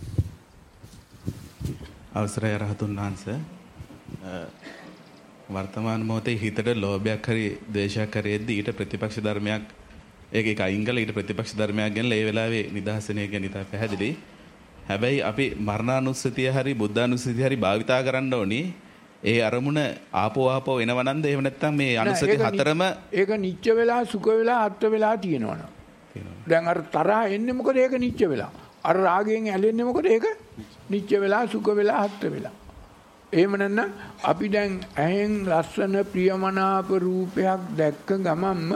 අවසරයි රහතුන් වහන්සේ. වර්තමාන මොහොතේ හිතට ලෝභයක් හරි ද්වේෂයක් හරි එද්දී ඊට ප්‍රතිපක්ෂ ධර්මයක් ඒක අයින් කරලා ඊට ප්‍රතිපක්ෂ ධර්මයක් ගෙනලා ඒ වෙලාවේ නිදහස වෙන එක ගැන ඉතා පැහැදිලි. හැබැයි අපි මරණානුස්සතිය හරි බුද්ධානුස්සතිය හරි භාවිතා කරන්න ඕනි. ඒ අරමුණ ආපෝ එනවනන්ද එහෙම නැත්නම් මේ අනුස්සති හතරම ඒක නිච්ච වෙලා සුඛ වෙලා අත්ත වෙලා තියෙනවනම් දැන් අර තරහ එන්නේ මොකද ඒක නිච්ච වෙලා අර රාගයෙන් ඇලෙන්නේ මොකද ඒක නිච්ච වෙලා සුඛ වෙලා අත්ත වෙලා එහෙම නැත්නම් අපි දැන් ඇහෙන් ලස්සන ප්‍රියමනාප රූපයක් දැක්ක ගමන්ම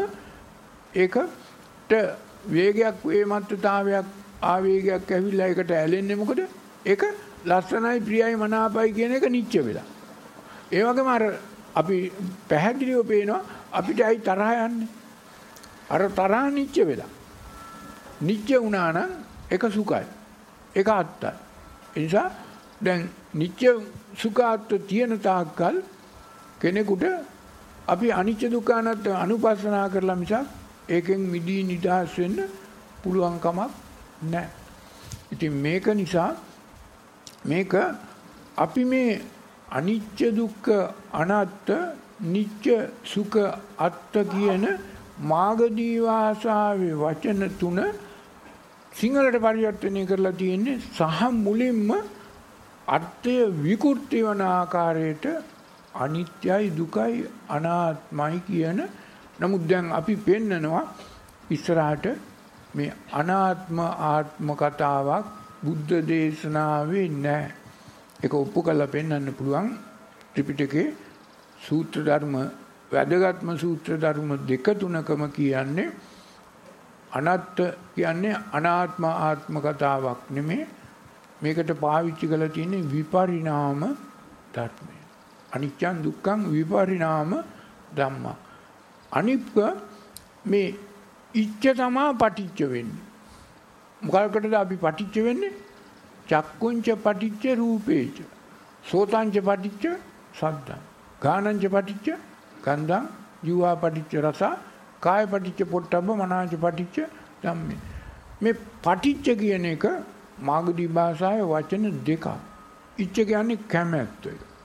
ඒකට වේගයක් වේමත්තතාවයක් ආවේගයක් ඇවිල්ලා ඒකට ඇලෙන්නේ මොකද ඒක ලස්සනයි ප්‍රියයි මනාපයි කියන එක නිච්ච වෙලා ඒ වගේම අර අපි පැහැදිලිව පේනවා අපිට ඇයි තරහ යන්නේ? අර තරහ නිච්ච වෙලා. නිච්ච වුණා නම් ඒක සුඛයි. ඒක අත්තයි. ඒ නිසා දැන් නිච්ච සුඛාත්ත තියෙන තාක්කල් කෙනෙකුට අපි අනිච්ච දුක්ඛ අනාත්ම අනුපස්සනා කරලා මිසක් ඒකෙන් මිදී නිදහස් වෙන්න පුළුවන් කමක් නැහැ. ඉතින් මේක නිසා මේක අපි මේ අනිච්ච දුක්ඛ අනාත්ත නිච්ච සුඛ අත්ත කියන මාගදී වාසාවේ වචන තුන සිංහලට පරිවර්තනය කරලා තියෙන්නේ සහ මුලින්ම අර්ථය විකෘති වන ආකාරයට අනිත්‍යයි දුකයි අනාත්මයි කියන නමුත් දැන් අපි පෙන්නනවා ඉස්සරහට මේ අනාත්ම ආත්ම කතාවක් බුද්ධ දේශනාවේ නැහැ. ඒක ඔප්පු කරලා පෙන්වන්න පුළුවන් ත්‍රිපිටකේ සූත්‍ර ධර්ම වැදගත්ම සූත්‍ර ධර්ම දෙක තුනකම කියන්නේ අනාත්ත කියන්නේ අනාත්ම ආත්ම කතාවක් නෙමෙයි මේකට පාවිච්චි කරලා තියෙන්නේ විපරිණාම ධර්මය. අනිච්චං දුක්ඛං විපරිණාම ධම්මා. අනිත්ක මේ ඉච්ඡ තමා පටිච්ච වෙන්නේ. මොකකටද අපි පටිච්ච වෙන්නේ? චක්කුංච පටිච්ච රූපේච සෝතංච පටිච්ච සද්දං ගානංච පටිච්ච ගන්ධං ජීවා පටිච්ච රස කාය පටිච්ච පොට්ටබ්බ මනාංච පටිච්ච ධම්මේ. මේ පටිච්ච කියන එක මාගදී භාෂාවේ වචන දෙකක්. ඉච්ඡ කියන්නේ කැමැත්ත.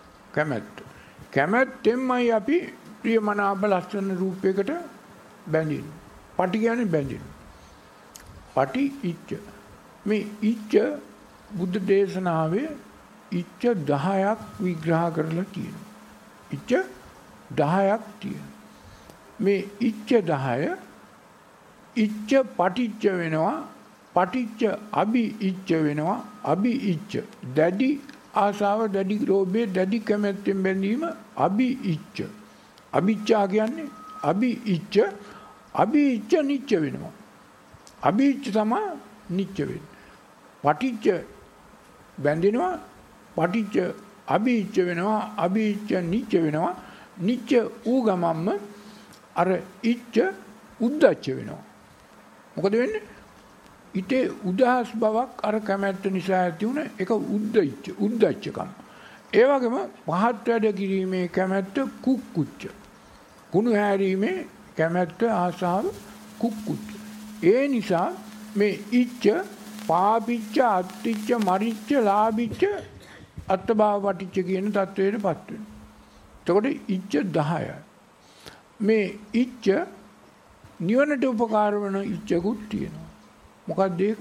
කැමැත්තෙන්මයි අපි ප්‍රියමනාප ලස්සන රූපයකට බැඳින්නේ. පටි කියන්නේ බැඳින්නේ. පටි ඉච්ඡ. මේ ඉච්ඡ බුද්ධ දේශනාවේ ඉච්ඡ 10ක් විග්‍රහ කරලා තියෙනවා. ඉච්ඡ 10ක් තියෙනවා. මේ ඉච්ඡ 10 ඉච්ඡ පටිච්ච වෙනවා. පටිච්ච අභි ඉච්ඡ වෙනවා. අභි ඉච්ඡ දැඩි ආසාව දැඩි ලෝභය දැඩි කැමැත්තෙන් බැඳීම අභි ඉච්ඡ. අභිච්ඡා කියන්නේ අභි ඉච්ඡ. අභි ඉච්ඡ නිච්ච වෙනවා. අභි ඉච්ඡ තමයි නිච්ච වෙන්නේ. පටිච්ච බැඳෙනවා. පටිච්ච අභිච්ච වෙනවා. අභිච්ච නිච්ච වෙනවා. නිච්ච ඌ ගමම්ම අර ඉච්ඡ උද්දච්ච වෙනවා. මොකද වෙන්නේ? ඊටේ උදාස් බවක් අර කැමැත්ත නිසා ඇති වුණ එක උද්දච්චකම. ඒ වගේම පහත් වැඩ කිරීමේ කැමැත්ත කුක්කුච්ච. කුණු හැරීමේ කැමැත්ත ආසාව කුක්කුච්ච. ඒ නිසා මේ ඉච්ඡ පාපිච්ච අත්තිච්ච මරිච්ච ලාභිච්ච අත්භාව වටිච්ච කියන தത്വයටපත් වෙනවා. එතකොට ඉච්ඡ 10යි. මේ ඉච්ඡ නිවනට උපකාර වන ඉච්ඡකුත් තියෙනවා. මොකක්ද ඒක?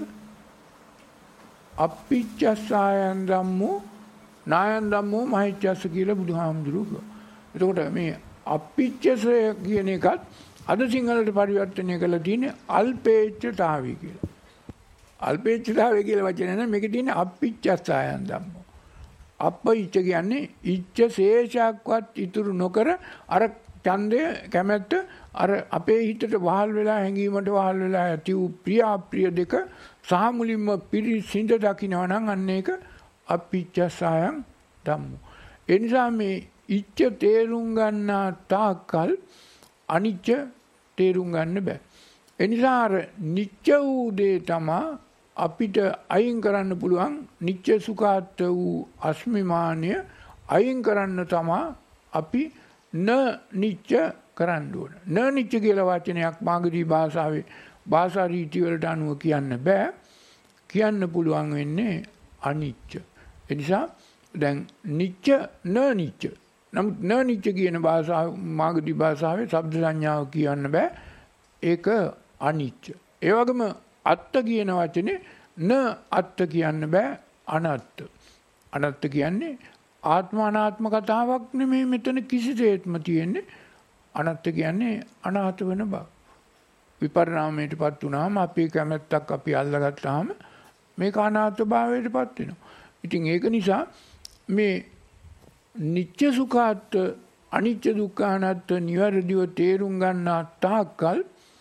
අප්පිච්චස්සායන් ධම්මෝ නායන් ධම්මෝ මහිච්ඡස්ස කියලා බුදුහාමුදුරුවෝ. එතකොට මේ අප්පිච්චසය කියන එකත් අද සිංහලට පරිවර්තනය කරලා තියෙන්නේ අල්පේච්ඡතාවය කියලා. අල්පේච්ඡතාවය කියලා වචනේ නම් මේකේ තියෙන්නේ අප්පිච්චස්සායන් ධම්මෝ. අප්පිච්ච කියන්නේ ඉච්ඡ ශේෂයක්වත් ඉතුරු නොකර අර ඡන්දය කැමැත්ත අර අපේ හිතට වහල් වෙලා හැඟීමට වහල් වෙලා ඇති වූ ප්‍රිය අප්‍රිය දෙක සහ මුලින්ම පිරිසිඳ දකින්නවා නම් අන්න ඒක අප්පිච්චසායන් ධම්මෝ. ඒ නිසා මේ ඉච්ඡ තේරුම් ගන්නා තාක්කල් අනිච්ච තේරුම් ගන්න බෑ. ඒ නිසා අර නිච්ච වූ දේ තමයි අපිට අයින් කරන්න පුළුවන්. නිච්ච සුඛාත් වූ අස්මිමානය අයින් කරන්න තමයි අපි න නිච්ච කරන්න ඕන. න නිච්ච කියලා වචනයක් මාගදී භාෂාවේ භාෂා රීති වලට අනුව කියන්න බෑ. කියන්න පුළුවන් වෙන්නේ අනිච්ච. ඒ නිසා දැන් නිච්ච න නිච්ච. නමුත් න නිච්ච කියන භාෂාව මාගදී භාෂාවේ ශබ්ද සංඥාව කියන්න බෑ. ඒක අනිච්ච. ඒ වගේම අත්ත කියන වචනේ න අත්ත කියන්න බෑ අනත්ත. අනත්ත කියන්නේ ආත්ම අනාත්ම කතාවක් නෙමෙයි මෙතන කිසිසේත්ම තියෙන්නේ. අනත්ත කියන්නේ අනාථ වෙන බව. විපරිණාමයටපත් වුණාම අපේ කැමැත්තක් අපි අල්ලගත්තාම මේක අනාථ භාවයටපත් වෙනවා. ඉතින් ඒක නිසා මේ නිච්ච සුඛාත් අනිච්ච දුක්ඛ අනාත්ම නිවැරදිව තේරුම් ගන්නා තාක්කල්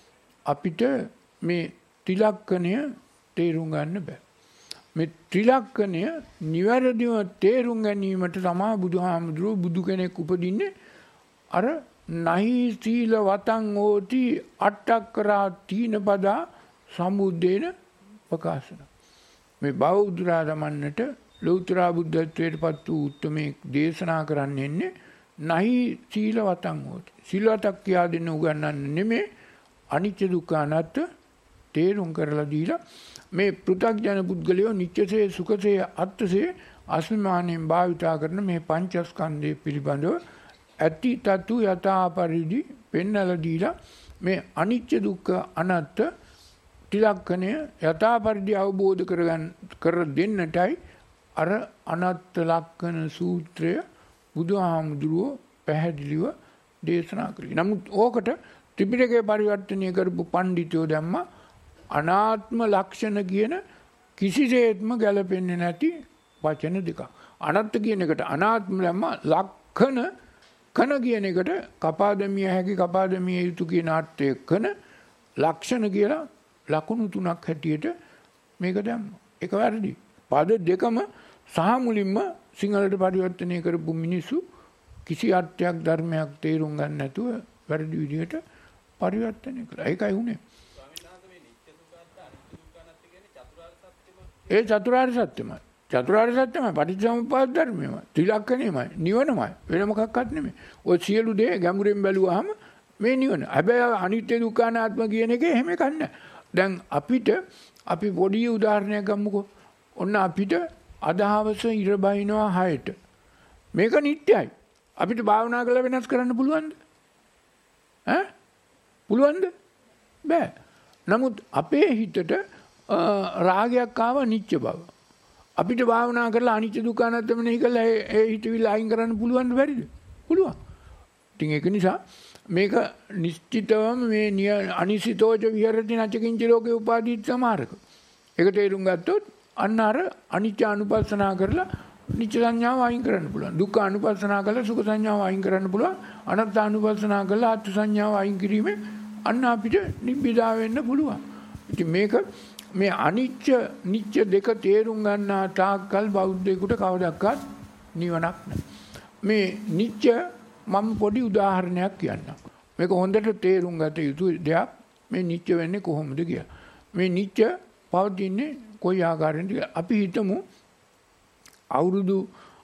අපිට මේ ත්‍රිලක්ෂණය තේරුම් ගන්න බෑ. මේ ත්‍රිලක්ෂණය නිවැරදිව තේරුම් ගැනීමට තමයි බුදුහාමුදුරුවෝ බුදු කෙනෙක් උපදින්නේ. අර නහි සීල වතං හෝති අට්ඨක්කරා තීන පදා සම්බුද්දේන ප්‍රකාශන. මේ බෞද්ධරා දමන්නට ලෞතර බුද්ධත්වයට පත් වූ උත්තමේ දේශනා කරන්නේ නහි සීල වතං හෝති. සීලවතක් කියා දෙන්න උගන්වන්නේ නෙමෙයි. අනිච්ච දුක්ඛ අනාත්ම තේරුම් කරලා දීලා මේ පෘථග්ජන පුද්ගලයෝ නිච්චසේ සුඛසේ අත්ථසේ අස්මිමානෙන් භාවිතා කරන මේ පංචස්කන්ධය පිළිබඳව ඇති තතු යථා පරිදි පෙන්වලා දීලා මේ අනිච්ච දුක්ඛ අනාත්ම ත්‍රිලක්ෂණය යථා පරිදි අවබෝධ කර දෙන්නටයි අර අනාත්ම ලක්ෂණ සූත්‍රය බුදුහාමුදුරුවෝ පැහැදිලිව දේශනා කළේ. නමුත් ඕකට ත්‍රිපිටකය පරිවර්තනය කරපු පඬිතුයෝ දැම්ම අනාත්ම ලක්ෂණ කියන කිසිසේත්ම ගැලපෙන්නේ නැති වචන දෙකක්. අනාත්ම කියන එකට අනාත්ම දැම්ම ලක්ෂණ කන කියන එකට කපාදමිය හැකි කපාදමිය යුතු කියන අර්ථය කන ලක්ෂණ කියලා ලකුණු තුනක් හැටියට මේක දැම්මා. ඒක වැරදි. පද දෙකම සහ මුලින්ම සිංහලට පරිවර්තනය කරපු මිනිස්සු කිසි අර්ථයක් ධර්මයක් තේරුම් ගන්න නැතුව වැරදි විදිහට පරිවර්තනය කළා. ඒකයි උනේ. ඒ චතුරාර්ය සත්‍යමයි. චතුරාර්ය සත්‍යමයි පටිච්චසමුප්පාද ධර්මයමයි. ත්‍රිලක්ෂණයමයි. නිවනමයි. වෙන මොකක්වත් නෙමෙයි. ඔය සියලු දේ ගැඹුරින් බැලුවාම මේ නිවන. හැබැයි අනිත්‍ය දුක්ඛ අනාත්ම කියන එකේ එහෙම එකක් නැහැ. දැන් අපි පොඩි උදාහරණයක් ගමුකෝ. ඔන්න අපිට අදහවස ඉර බහිනවා 6ට. මේක නිට්ටයයි. අපිට භාවනා කරලා වෙනස් කරන්න පුළුවන්ද? පුළුවන්ද? බෑ. නමුත් අපේ හිතට රාගයක් ආව නිච්ච බව. අපිට භාවනා කරලා අනිච්ච දුක්ඛ අනාත්ම මෙහෙ කරලා ඒ හිතවිල්ල අයින් කරන්න පුළුවන්ද බැරිද? පුළුවන්. ඉතින් ඒක නිසා මේක නිශ්චිතවම මේ අනිසිතෝච විහෙරති නැචකින්ච ලෝකේ උපාදීත් සමාරක. ඒක තේරුම් ගත්තොත් අන්න අර අනිච්ච අනුපස්සනා කරලා නිච්ච සංඥාව අයින් කරන්න පුළුවන්. දුක්ඛ අනුපස්සනා කරලා සුඛ සංඥාව අයින් කරන්න පුළුවන්. අනාත්ම අනුපස්සනා කරලා අත්ථ සංඥාව අයින් කිරීමෙන් අන්න අපිට නිබ්බිදා වෙන්න පුළුවන්. ඉතින් මේක මේ අනිච්ච නිච්ච දෙක තේරුම් ගන්නා තාක්කල් බෞද්ධයෙකුට කවදාවත් නිවනක් නැහැ. මේ නිච්ච මම පොඩි උදාහරණයක් කියන්නම්. මේක හොඳට තේරුම් ගත යුතු දෙයක්. මේ නිච්ච වෙන්නේ කොහොමද කියලා. මේ නිච්ච පවතින්නේ කොයි ආකාරයෙන්ද කියලා. අපි හිතමු අවුරුදු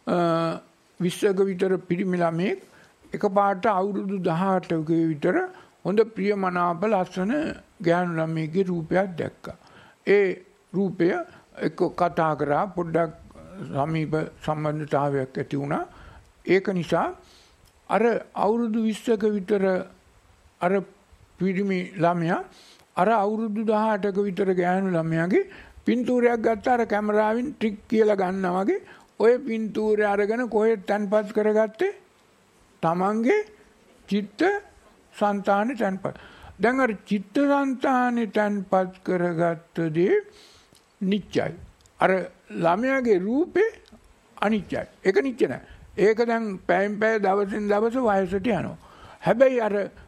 20ක විතර පිරිමි ළමයෙක් එකපාරට අවුරුදු 18ක විතර හොඳ ප්‍රියමනාප ලස්සන ගෑනු ළමයෙක්ගේ රූපයක් දැක්කා. ඒ රූපය එක්ක කතා කරා පොඩ්ඩක් සමීප සම්බන්ධතාවයක් ඇති වුණා. ඒක නිසා අර අවුරුදු 20ක විතර අර පිරිමි ළමයා අර අවුරුදු 18ක විතර ගෑනු ළමයාගේ පින්තූරයක් ගත්තා අර කැමරාවෙන් ට්‍රික් කියලා ගන්නවා වගේ ඔය පින්තූරය අරගෙන කොහෙද තැන්පත් කරගත්තේ? තමන්ගේ චිත්ත සංතානේ තැන්පත්. දැන් අර චිත්ත සංතානේ තැන්පත් කරගත්ත දේ නිච්චයි. අර ළමයාගේ රූපේ අනිච්චයි. ඒක නිච්ච නෑ. ඒක දැන් පැයෙන් පැය දවසින් දවස වයසට යනවා. හැබැයි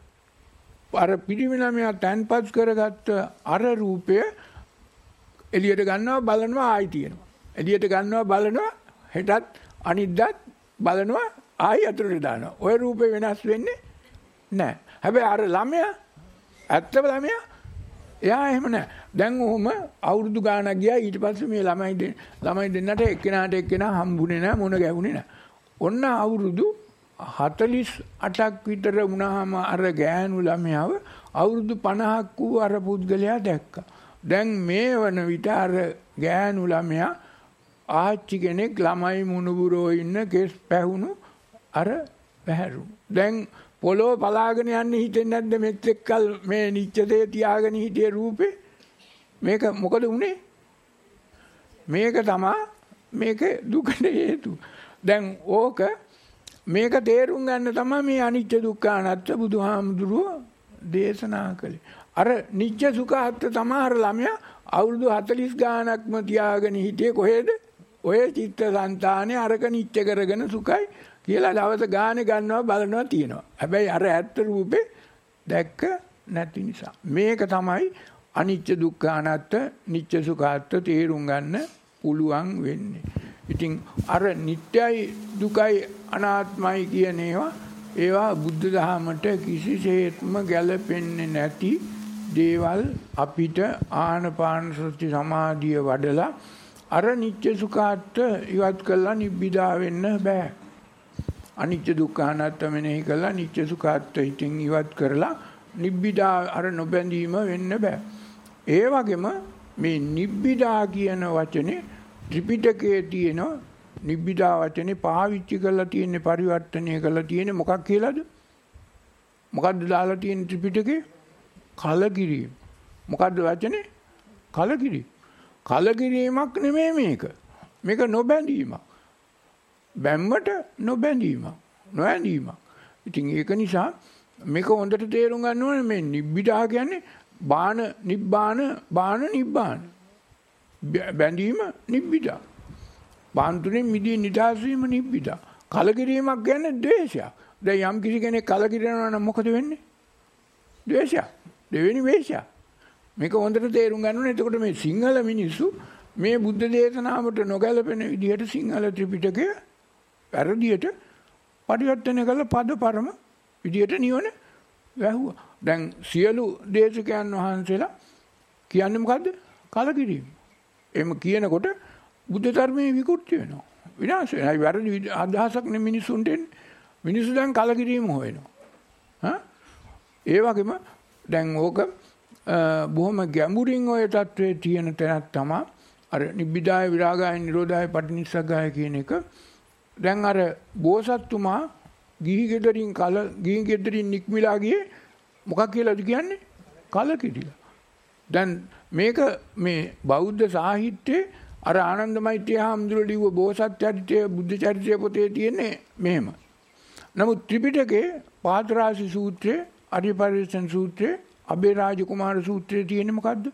අර පිරිමි ළමයා තැන්පත් කරගත්ත අර රූපය එළියට ගන්නවා බලනවා ආයි තියෙනවා. එළියට ගන්නවා බලනවා හෙටත් අනිද්දාත් බලනවා ආයි අතුරට දානවා. ওই රූපේ වෙනස් වෙන්නේ නැහැ. හැබැයි අර ළමයා ඇත්තම ළමයා එයා එහෙම නැහැ. දැන් ඔහොම අවුරුදු ගාණක් ගියා ඊට පස්සේ මේ ළමයි දෙන්නට එක්කෙනාට එක්කෙනා හම්බුනේ නැහැ මොන ගැහුනේ නැහැ. ඔන්න අවුරුදු 48ක් විතර වුණාම අර ගෑනු ළමයාව අවුරුදු 50ක් වූ අර පුද්ගලයා දැක්කා. දැන් මේ වන විට අර ගෑනු ළමයා ආච්චි කෙනෙක් ළමයි මුණුබුරෝ ඉන්න කෙස් පැහුණු අර පැහැරුණු. දැන් පොළොව පලාගෙන යන්න හිතෙන්නේ නැද්ද මෙතෙක්කල් මේ නිච්චදේ තියාගෙන හිටියේ රූපේ? මේක මොකද උනේ? මේක තමයි මේක දුකට හේතුව. දැන් ඕක මේක තේරුම් ගන්න තමයි මේ අනිච්ච දුක්ඛ අනාත්ම බුදුහාමුදුරුවෝ දේශනා කළේ. අර නිච්ච සුඛ අත්ත තමයි අර ළමයා අවුරුදු 40 ගාණක්ම තියාගෙන හිටියේ කොහෙද? ඔය චිත්ත සංතානේ අරක නිච්ච කරගෙන සුඛයි කියලා දවස ගානේ ගන්නවා බලනවා තියෙනවා. හැබැයි අර ඇත්ත රූපේ දැක්ක නැති නිසා. මේක තමයි අනිච්ච දුක්ඛ අනාත්ම නිච්ච සුඛ අත්ත තේරුම් ගන්න පුළුවන් වෙන්නේ. ඉතින් අර නිට්ටයයි දුකයි අනාත්මයි කියන ඒවා බුද්ධ දහමට කිසිසේත්ම ගැලපෙන්නේ නැති දේවල් අපිට ආනපාන සති සමාධිය වඩලා අර නිත්‍ය සුඛාත් ඉවත් කළා නිබ්බිදා වෙන්න බෑ. අනිත්‍ය දුක්ඛ අනාත්ම මෙනෙහි කළා නිත්‍ය සුඛාත් හිතින් ඉවත් කරලා නිබ්බිදා අර නොබැඳීම වෙන්න බෑ. ඒ වගේම මේ නිබ්බිදා කියන වචනේ ත්‍රිපිටකයේ තියෙන නිබ්බිදා වචනේ පාවිච්චි කරලා තියෙන්නේ පරිවර්තනය කරලා තියෙන්නේ මොකක් කියලාද? මොකද්ද දාලා තියෙන්නේ ත්‍රිපිටකේ? කලකිරීම. මොකද්ද වචනේ? කලකිරීම. කලකිරීමක් නෙමෙයි මේක. මේක නොබැඳීමක්. බැම්මට නොබැඳීමක්. නොඇඳීමක්. ඉතින් ඒක නිසා මේක හොඳට තේරුම් ගන්න ඕනේ මේ නිබ්බිදා කියන්නේ බාන නිබ්බාන බාන නිබ්බාන. බැඳීම නිබ්බිදා. බාන්තුනේ මිදී නිදහස් වීම නිබ්බිදා. කලකිරීමක් කියන්නේ ද්වේෂයක්. දැන් යම් කිසි කෙනෙක් කලකිරෙනවා නම් මොකද වෙන්නේ? ද්වේෂයක්. දෙවෙනි වේශයක්. මේක හොඳට තේරුම් ගන්න ඕනේ. එතකොට මේ සිංහල මිනිස්සු මේ බුද්ධ දේශනාවට නොගැලපෙන විදිහට සිංහල ත්‍රිපිටකය වැරදියට පරිවර්තනය කළ පද පරම විදිහට නිවන වැහුවා. දැන් සියලු දේශකයන් වහන්සේලා කියන්නේ මොකද්ද? කලකිරීම. එහෙම කියනකොට බුද්ධ ධර්මයේ විකෘති වෙනවා. විනාශ වෙනවා. වැරදි අදහසක් නේ මිනිස්සුන්ට එන්නේ. මිනිස්සු දැන් කලකිරීම හොයනවා. ඒ වගේම දැන් ඕක බොහොම ගැඹුරින් ඔය தત્ත්වයේ තියෙන තැනක් තමයි අර නිබ්බිදාය විරාගාය නිරෝධාය පටිනිස්සග්ගාය කියන එක. දැන් අර බෝසත්තුමා ගිහි ගෙදරින් නික්මිලා ගියේ මොකක් කියලාද කියන්නේ? කලකිරිලා. දැන් මේක මේ බෞද්ධ සාහිත්‍යයේ අර ආනන්ද මෛත්‍රී හාමුදුරුවෝ ලිව්ව බෝසත් චරිතය බුද්ධ චරිතය පොතේ තියෙන්නේ මෙහෙම. නමුත් ත්‍රිපිටකේ පාතරාසි සූත්‍රයේ අරිපරිසන් සූත්‍රයේ අබේ රාජකුමාර සූත්‍රයේ තියෙන්නේ මොකද්ද?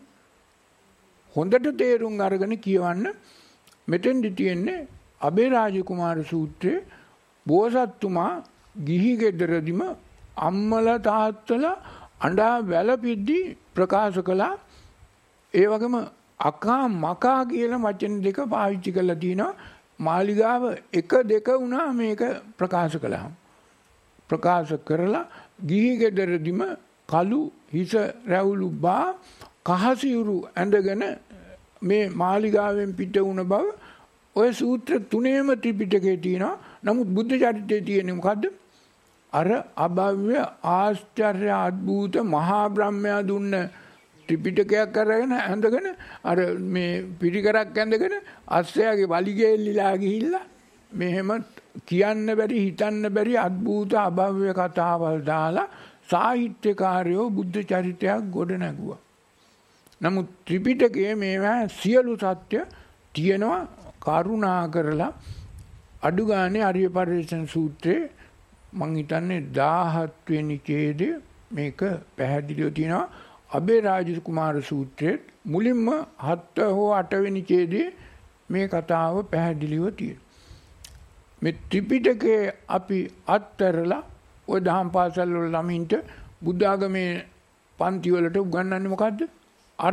හොඳට තේරුම් අරගෙන කියවන්න. මෙතෙන්දි තියෙන්නේ අබේ රාජකුමාර සූත්‍රයේ බෝසත්තුමා ගිහි ගෙදරදිම අම්මලා තාත්තලා අඬා වැළපිද්දි ප්‍රකාශ කළා. ඒ වගේම අකා මකා කියලා වචන දෙක පාවිච්චි කරලා තිනවා. මාලිගාව 1 2 වුණා මේක ප්‍රකාශ කළාම. ප්‍රකාශ කරලා ගිහි ගෙදරදිම කළු හිස රැවුලු බා කහසිවුරු ඇඳගෙන මේ මාලිගාවෙන් පිට වුණ බව ඔය සූත්‍ර තුනේම ත්‍රිපිටකයේ තියෙනවා. නමුත් බුද්ධ චරිතයේ තියෙන්නේ මොකද්ද? අර අභව්‍ය ආශ්චර්ය අద్භූත මහා බ්‍රහ්මයා දුන්න ත්‍රිපිටකයක් අරගෙන ඇඳගෙන අර මේ පිරිකරක් ඇඳගෙන අස්සයාගේ වලිගෙල්ලිලා ගිහිල්ලා මෙහෙම කියන්න බැරි හිතන්න බැරි අద్භූත අභව්‍ය කතාවල් දාලා සාහිත්‍යකාරයෝ බුද්ධ චරිතයක් ගොඩ නැගුවා. නමුත් ත්‍රිපිටකයේ මේවා සියලු සත්‍ය තියෙනවා. කරුණා කරලා අඩු ගානේ ආර්ය පරිශ්‍රණ සූත්‍රයේ මං හිතන්නේ 17 වෙනි ඡේදයේ මේක පැහැදිලිව තියෙනවා. අබේ රාජකුමාර සූත්‍රයේ මුලින්ම 7 හෝ 8 වෙනි ඡේදයේ මේ කතාව පැහැදිලිව තියෙනවා. මේ ත්‍රිපිටකයේ අපි අත්තරලා ඔය දහම් පාසල් වල ළමින්ට බුද්ධ ආගමේ පන්ති වලට උගන්වන්නේ මොකද්ද? අර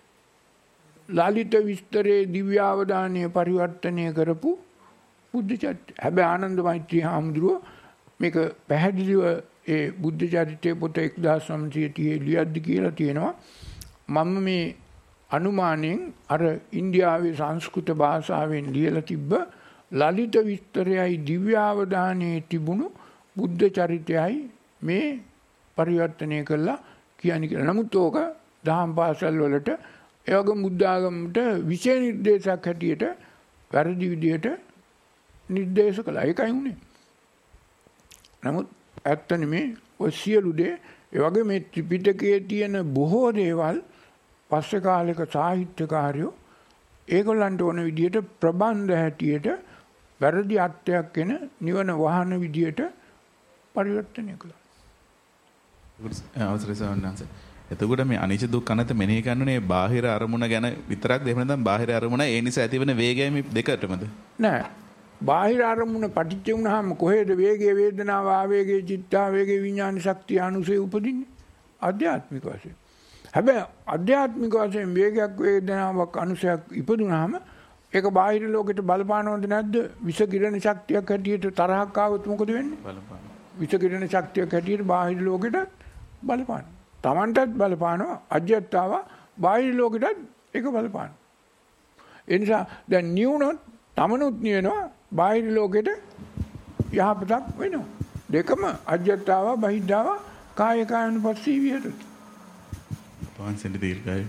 ලලිත විස්තරයේ දිව්‍යාවදානය පරිවර්තනය කරපු බුද්ධ චරිතය. හැබැයි ආනන්ද මෛත්‍රී හාමුදුරුවෝ මේක පැහැදිලිව ඒ බුද්ධ චරිතයේ පොත 1930 ලියද්දි කියලා තියෙනවා. මම මේ අනුමානයෙන් අර ඉන්දියාවේ සංස්කෘත භාෂාවෙන් ලියලා තිබ්බ ලලිත විස්තරයයි දිව්‍යාවදානයේ තිබුණු බුද්ධ චරිතයයි මේ පරිවර්තනය කළා කියන්නේ කියලා. නමුත් ඕක දහම් පාසල් වලට ඒ වගේ බුද්ධ ආගමට විශේෂ නිර්දේශයක් හැටියට වැරදි විදියට නිර්දේශ කළා. ඒකයි උනේ. නමුත් ඇත්ත නෙමේ ඔය සියලු දේ ඒ වගේ මේ ත්‍රිපිටකයේ තියෙන බොහෝ දේවල් පස්සේ කාලෙක සාහිත්‍යකාරයෝ ඒගොල්ලන්ට ඕන විදියට ප්‍රබන්ධ හැටියට වැරදි අර්ථයක් එන නිවන වහන විදියට පරිවර්තනය කළා. අවසරයි සවන්නාංශ. එතකොට මේ අනිච්ච දුක් අනත මෙනෙහි කරන්නේ බාහිර අරමුණ ගැන විතරක්ද? එහෙම නැත්නම් බාහිර අරමුණ ඒ නිසා ඇතිවෙන වේගයයි මේ දෙකටමද? නෑ. බාහිර අරමුණ පටිච්ච වුණාම කොහෙද වේගය, වේදනාව, ආවේගය, චිත්තාවේගය, විඥාන ශක්තිය, අනුසය උපදින්නේ? ආධ්‍යාත්මික වශයෙන්. හැබැයි ආධ්‍යාත්මික වශයෙන් වේගයක්, වේදනාවක්, අනුසයක් ඉපදුනහම ඒක බාහිර ලෝකෙට බලපානවද නැද්ද? විස කිරණ ශක්තියක් හැටියට තරහක් ආවොත් මොකද වෙන්නේ? බලපාන. විස කිරණ ශක්තියක් හැටියට බාහිර ලෝකෙට බලපාන. Tamanටත් බලපානවා, අජ්‍යත්තාව බාහිර ලෝකෙටත් ඒක බලපාන. ඒ නිසා දැන් නියුනොත් තමනුත් නියනවා, බාහිර ලෝකෙට යහපතක් වෙනවා. දෙකම අජ්‍යත්තාව බහිද්ධාව කාය කායනුපස්සී විහෙරති. පවන්සෙන් දීර්ඝයි.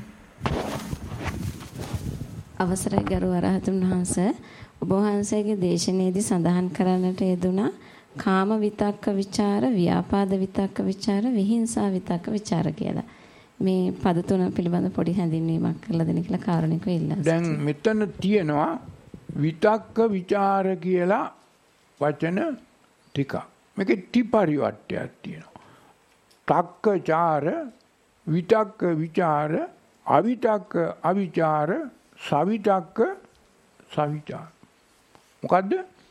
අවසරයි ගරු අරහතුන් වහන්සේ, ඔබ වහන්සේගේ දේශනාවේදී සඳහන් කරන්නට යෙදුණා කාම විතක්ක ਵਿਚාර, ව්‍යාපාද විතක්ක ਵਿਚාර, විහිංසා විතක්ක ਵਿਚාර කියලා. මේ පද තුන පිළිබඳ පොඩි හැඳින්වීමක් කරලා දෙන්න කියලා කාරුණිකව ඉල්ලා සිටිනවා. දැන් මෙතන තියෙනවා විතක්ක ਵਿਚාර කියලා වචන ටිකක්. මේකේ ත්‍රිපරිවර්තයක් තියෙනවා. තක්කචාර, විතක්ක ਵਿਚාර, අවිතක්ක අවිචාර, සවිතක්ක සවිචාර. මොකද්ද?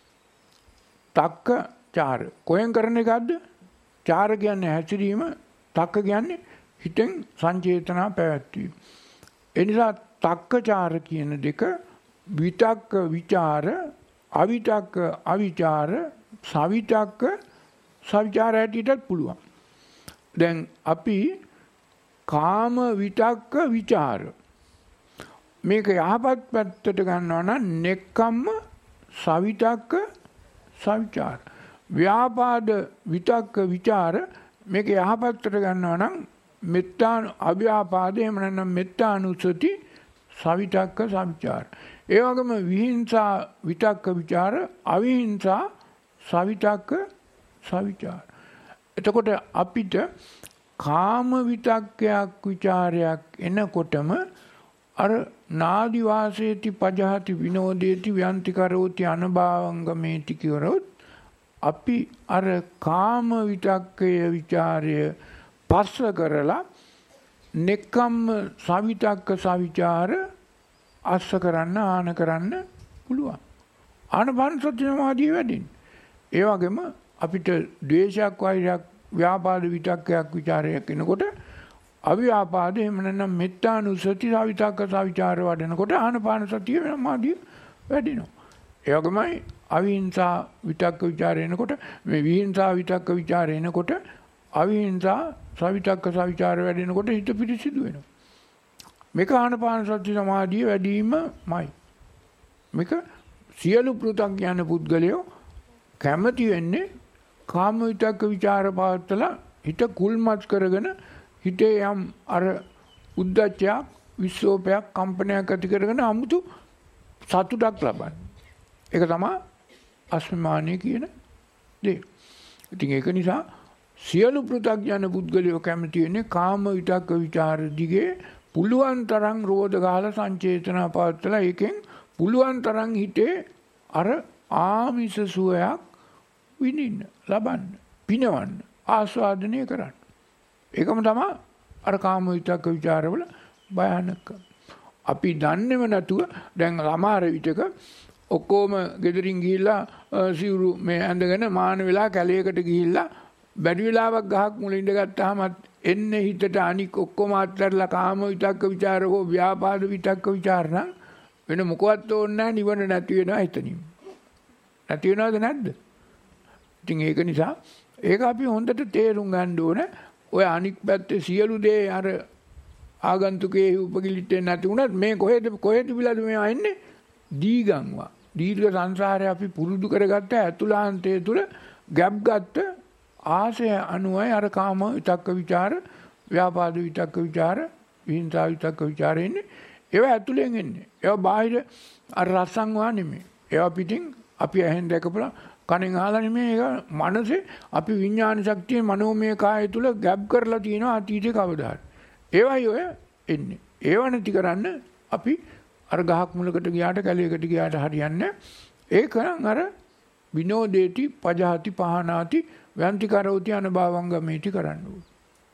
තක්කචාර කොහෙන් කරන එකක්ද? චාර කියන්නේ හැසිරීම, තක්ක කියන්නේ හිතෙන් සංචේතනා පැවැත්වීම. ඒ නිසා තක්කචාර කියන දෙක විතක්ක ਵਿਚාර, අවිතක්ක අවිචාර, සවිතක්ක සවිචාර හැටියටත් පුළුවන්. දැන් අපි කාම විතක්ක ਵਿਚාර මේක යහපත් පැත්තට ගන්නවා නම් නෙක්ඛම්ම සවිතක්ක සවිචාර. ව්‍යාපාද විතක්ක ਵਿਚාර මේක යහපත්තට ගන්නවා නම් මෙත්තා අව්‍යාපාද, එහෙම නැත්නම් මෙත්තානුසති සවිතක්ක සවිචාර. ඒ වගේම විහිංසා විතක්ක ਵਿਚාර, අවිහිංසා සවිතක්ක සවිචාර. එතකොට අපිට කාම විතක්කයක් ਵਿਚාරයක් එනකොටම අර නාදි වාසේති පජහති විනෝදේති ව්‍යන්ති කරෝති අනභාවංගමේති කියරොත් අපි අර කාම විතක්කය ਵਿਚාරය පස්ස කරලා නෙක්ඛම්ම සවිතක්ක සවිචාර අස්ස කරන්න, ආන කරන්න පුළුවන්. ආනපාන සති සමාධිය වැඩින්නේ. ඒ වගේම අපිට ද්වේෂයක්, වෛරයක්, ව්‍යාපාද විතක්කයක් ਵਿਚාරයක් එනකොට අව්‍යාපාද, එහෙම නැත්නම් මෙත්තානුසති සවිතක්ක සවිචාර වඩනකොට ආනපාන සතිය සමාධිය වැඩිනවා. ඒ වගේමයි අවිහිංසා විතක්ක ਵਿਚාර එනකොට, මේ විහිංසා විතක්ක ਵਿਚාර එනකොට අවිහිංසා සවිතක්ක සවිචාර වැඩෙනකොට හිත පිරිසිදු වෙනවා. මේක ආනාපාන සති සමාධිය වැඩිමයි. මේක සියලු පෘථග්ජන පුද්ගලයෝ කැමති වෙන්නේ කාම විතක්ක ਵਿਚාර පවත්තලා හිත කුල්මත් කරගෙන හිතේ යම් අර උද්දච්චයක් විශ්ෝපයක් කම්පනයක් ඇති කරගෙන 아무තු සතුටක් ලබන්න. ඒක තමයි අස්මිමානිය කියන දේ. ඉතින් ඒක නිසා සියලු පෘථග්ජන පුද්ගලයෝ කැමති වෙන්නේ කාම විතක්ක ਵਿਚාර දිගේ පුළුවන් තරම් රෝධ ගහලා සංචේතනා පවත්තලා ඒකෙන් පුළුවන් තරම් හිතේ අර ආමිෂ සුවයක් විඳින්න ලබන්න පිනවන්න ආස්වාදනය කරන්න. ඒකම තමයි අර කාම විතක්ක ਵਿਚාරවල භයානකම. අපි දන්නේම නැතුව දැන් සමහර විටක ඔක්කොම ගෙදරින් ගිහිල්ලා සිවුරු මේ ඇඳගෙන මාන වෙලා කැලේකට ගිහිල්ලා බැරි වෙලාවක් ගහක් මුල ඉඳගත්තාම එන්නේ හිතට අනික් ඔක්කොම අත්හැරලා කාම විතක්ක ਵਿਚාර හෝ ව්‍යාපාද විතක්ක ਵਿਚාර නම් වෙන මොකවත් ඕනේ නැහැ නිවන නැති වෙනවා එතනින්. නැති වෙනවද නැද්ද? ඉතින් ඒක නිසා ඒක අපි හොඳට තේරුම් ගන්න ඕනේ. ඔය අනික් පැත්තේ සියලු දේ අර ආගන්තුකේ උපකිලිටේ නැති වුණත් මේ කොහෙද විලාද මේවා එන්නේ? දීගන්වා. දීර්ඝ සංසාරේ අපි පුරුදු කරගත්ත ඇතුළාන්තයේ තුල ගැප් ගත්ත ආසය අනුවයි අර කාම විතක්ක ਵਿਚාර, ව්‍යාපාද විතක්ක ਵਿਚාර, විහිංසා විතක්ක ਵਿਚාර එන්නේ. ඒවා ඇතුලෙන් එන්නේ. ඒවා බාහිර අර රසංවා නෙමෙයි. ඒවා පිටින් අපි ඇහෙන් දැකපලා කණෙන් අහලා නෙමෙයි. ඒක මනසේ අපි විඥාන ශක්තිය මනෝමය කාය තුල ගැප් කරලා තියෙනවා අතීතේ කවදාද. ඒවයි ඔය එන්නේ. ඒව නැති කරන්න අපි අර ගහක් මුලකට ගියාට කැලේකට ගියාට හරියන්නේ. ඒක නම් අර විනෝදේති පජහති පහනාති ව්‍යන්ති කරෝති අනභවංගමේති කරන්න ඕනේ.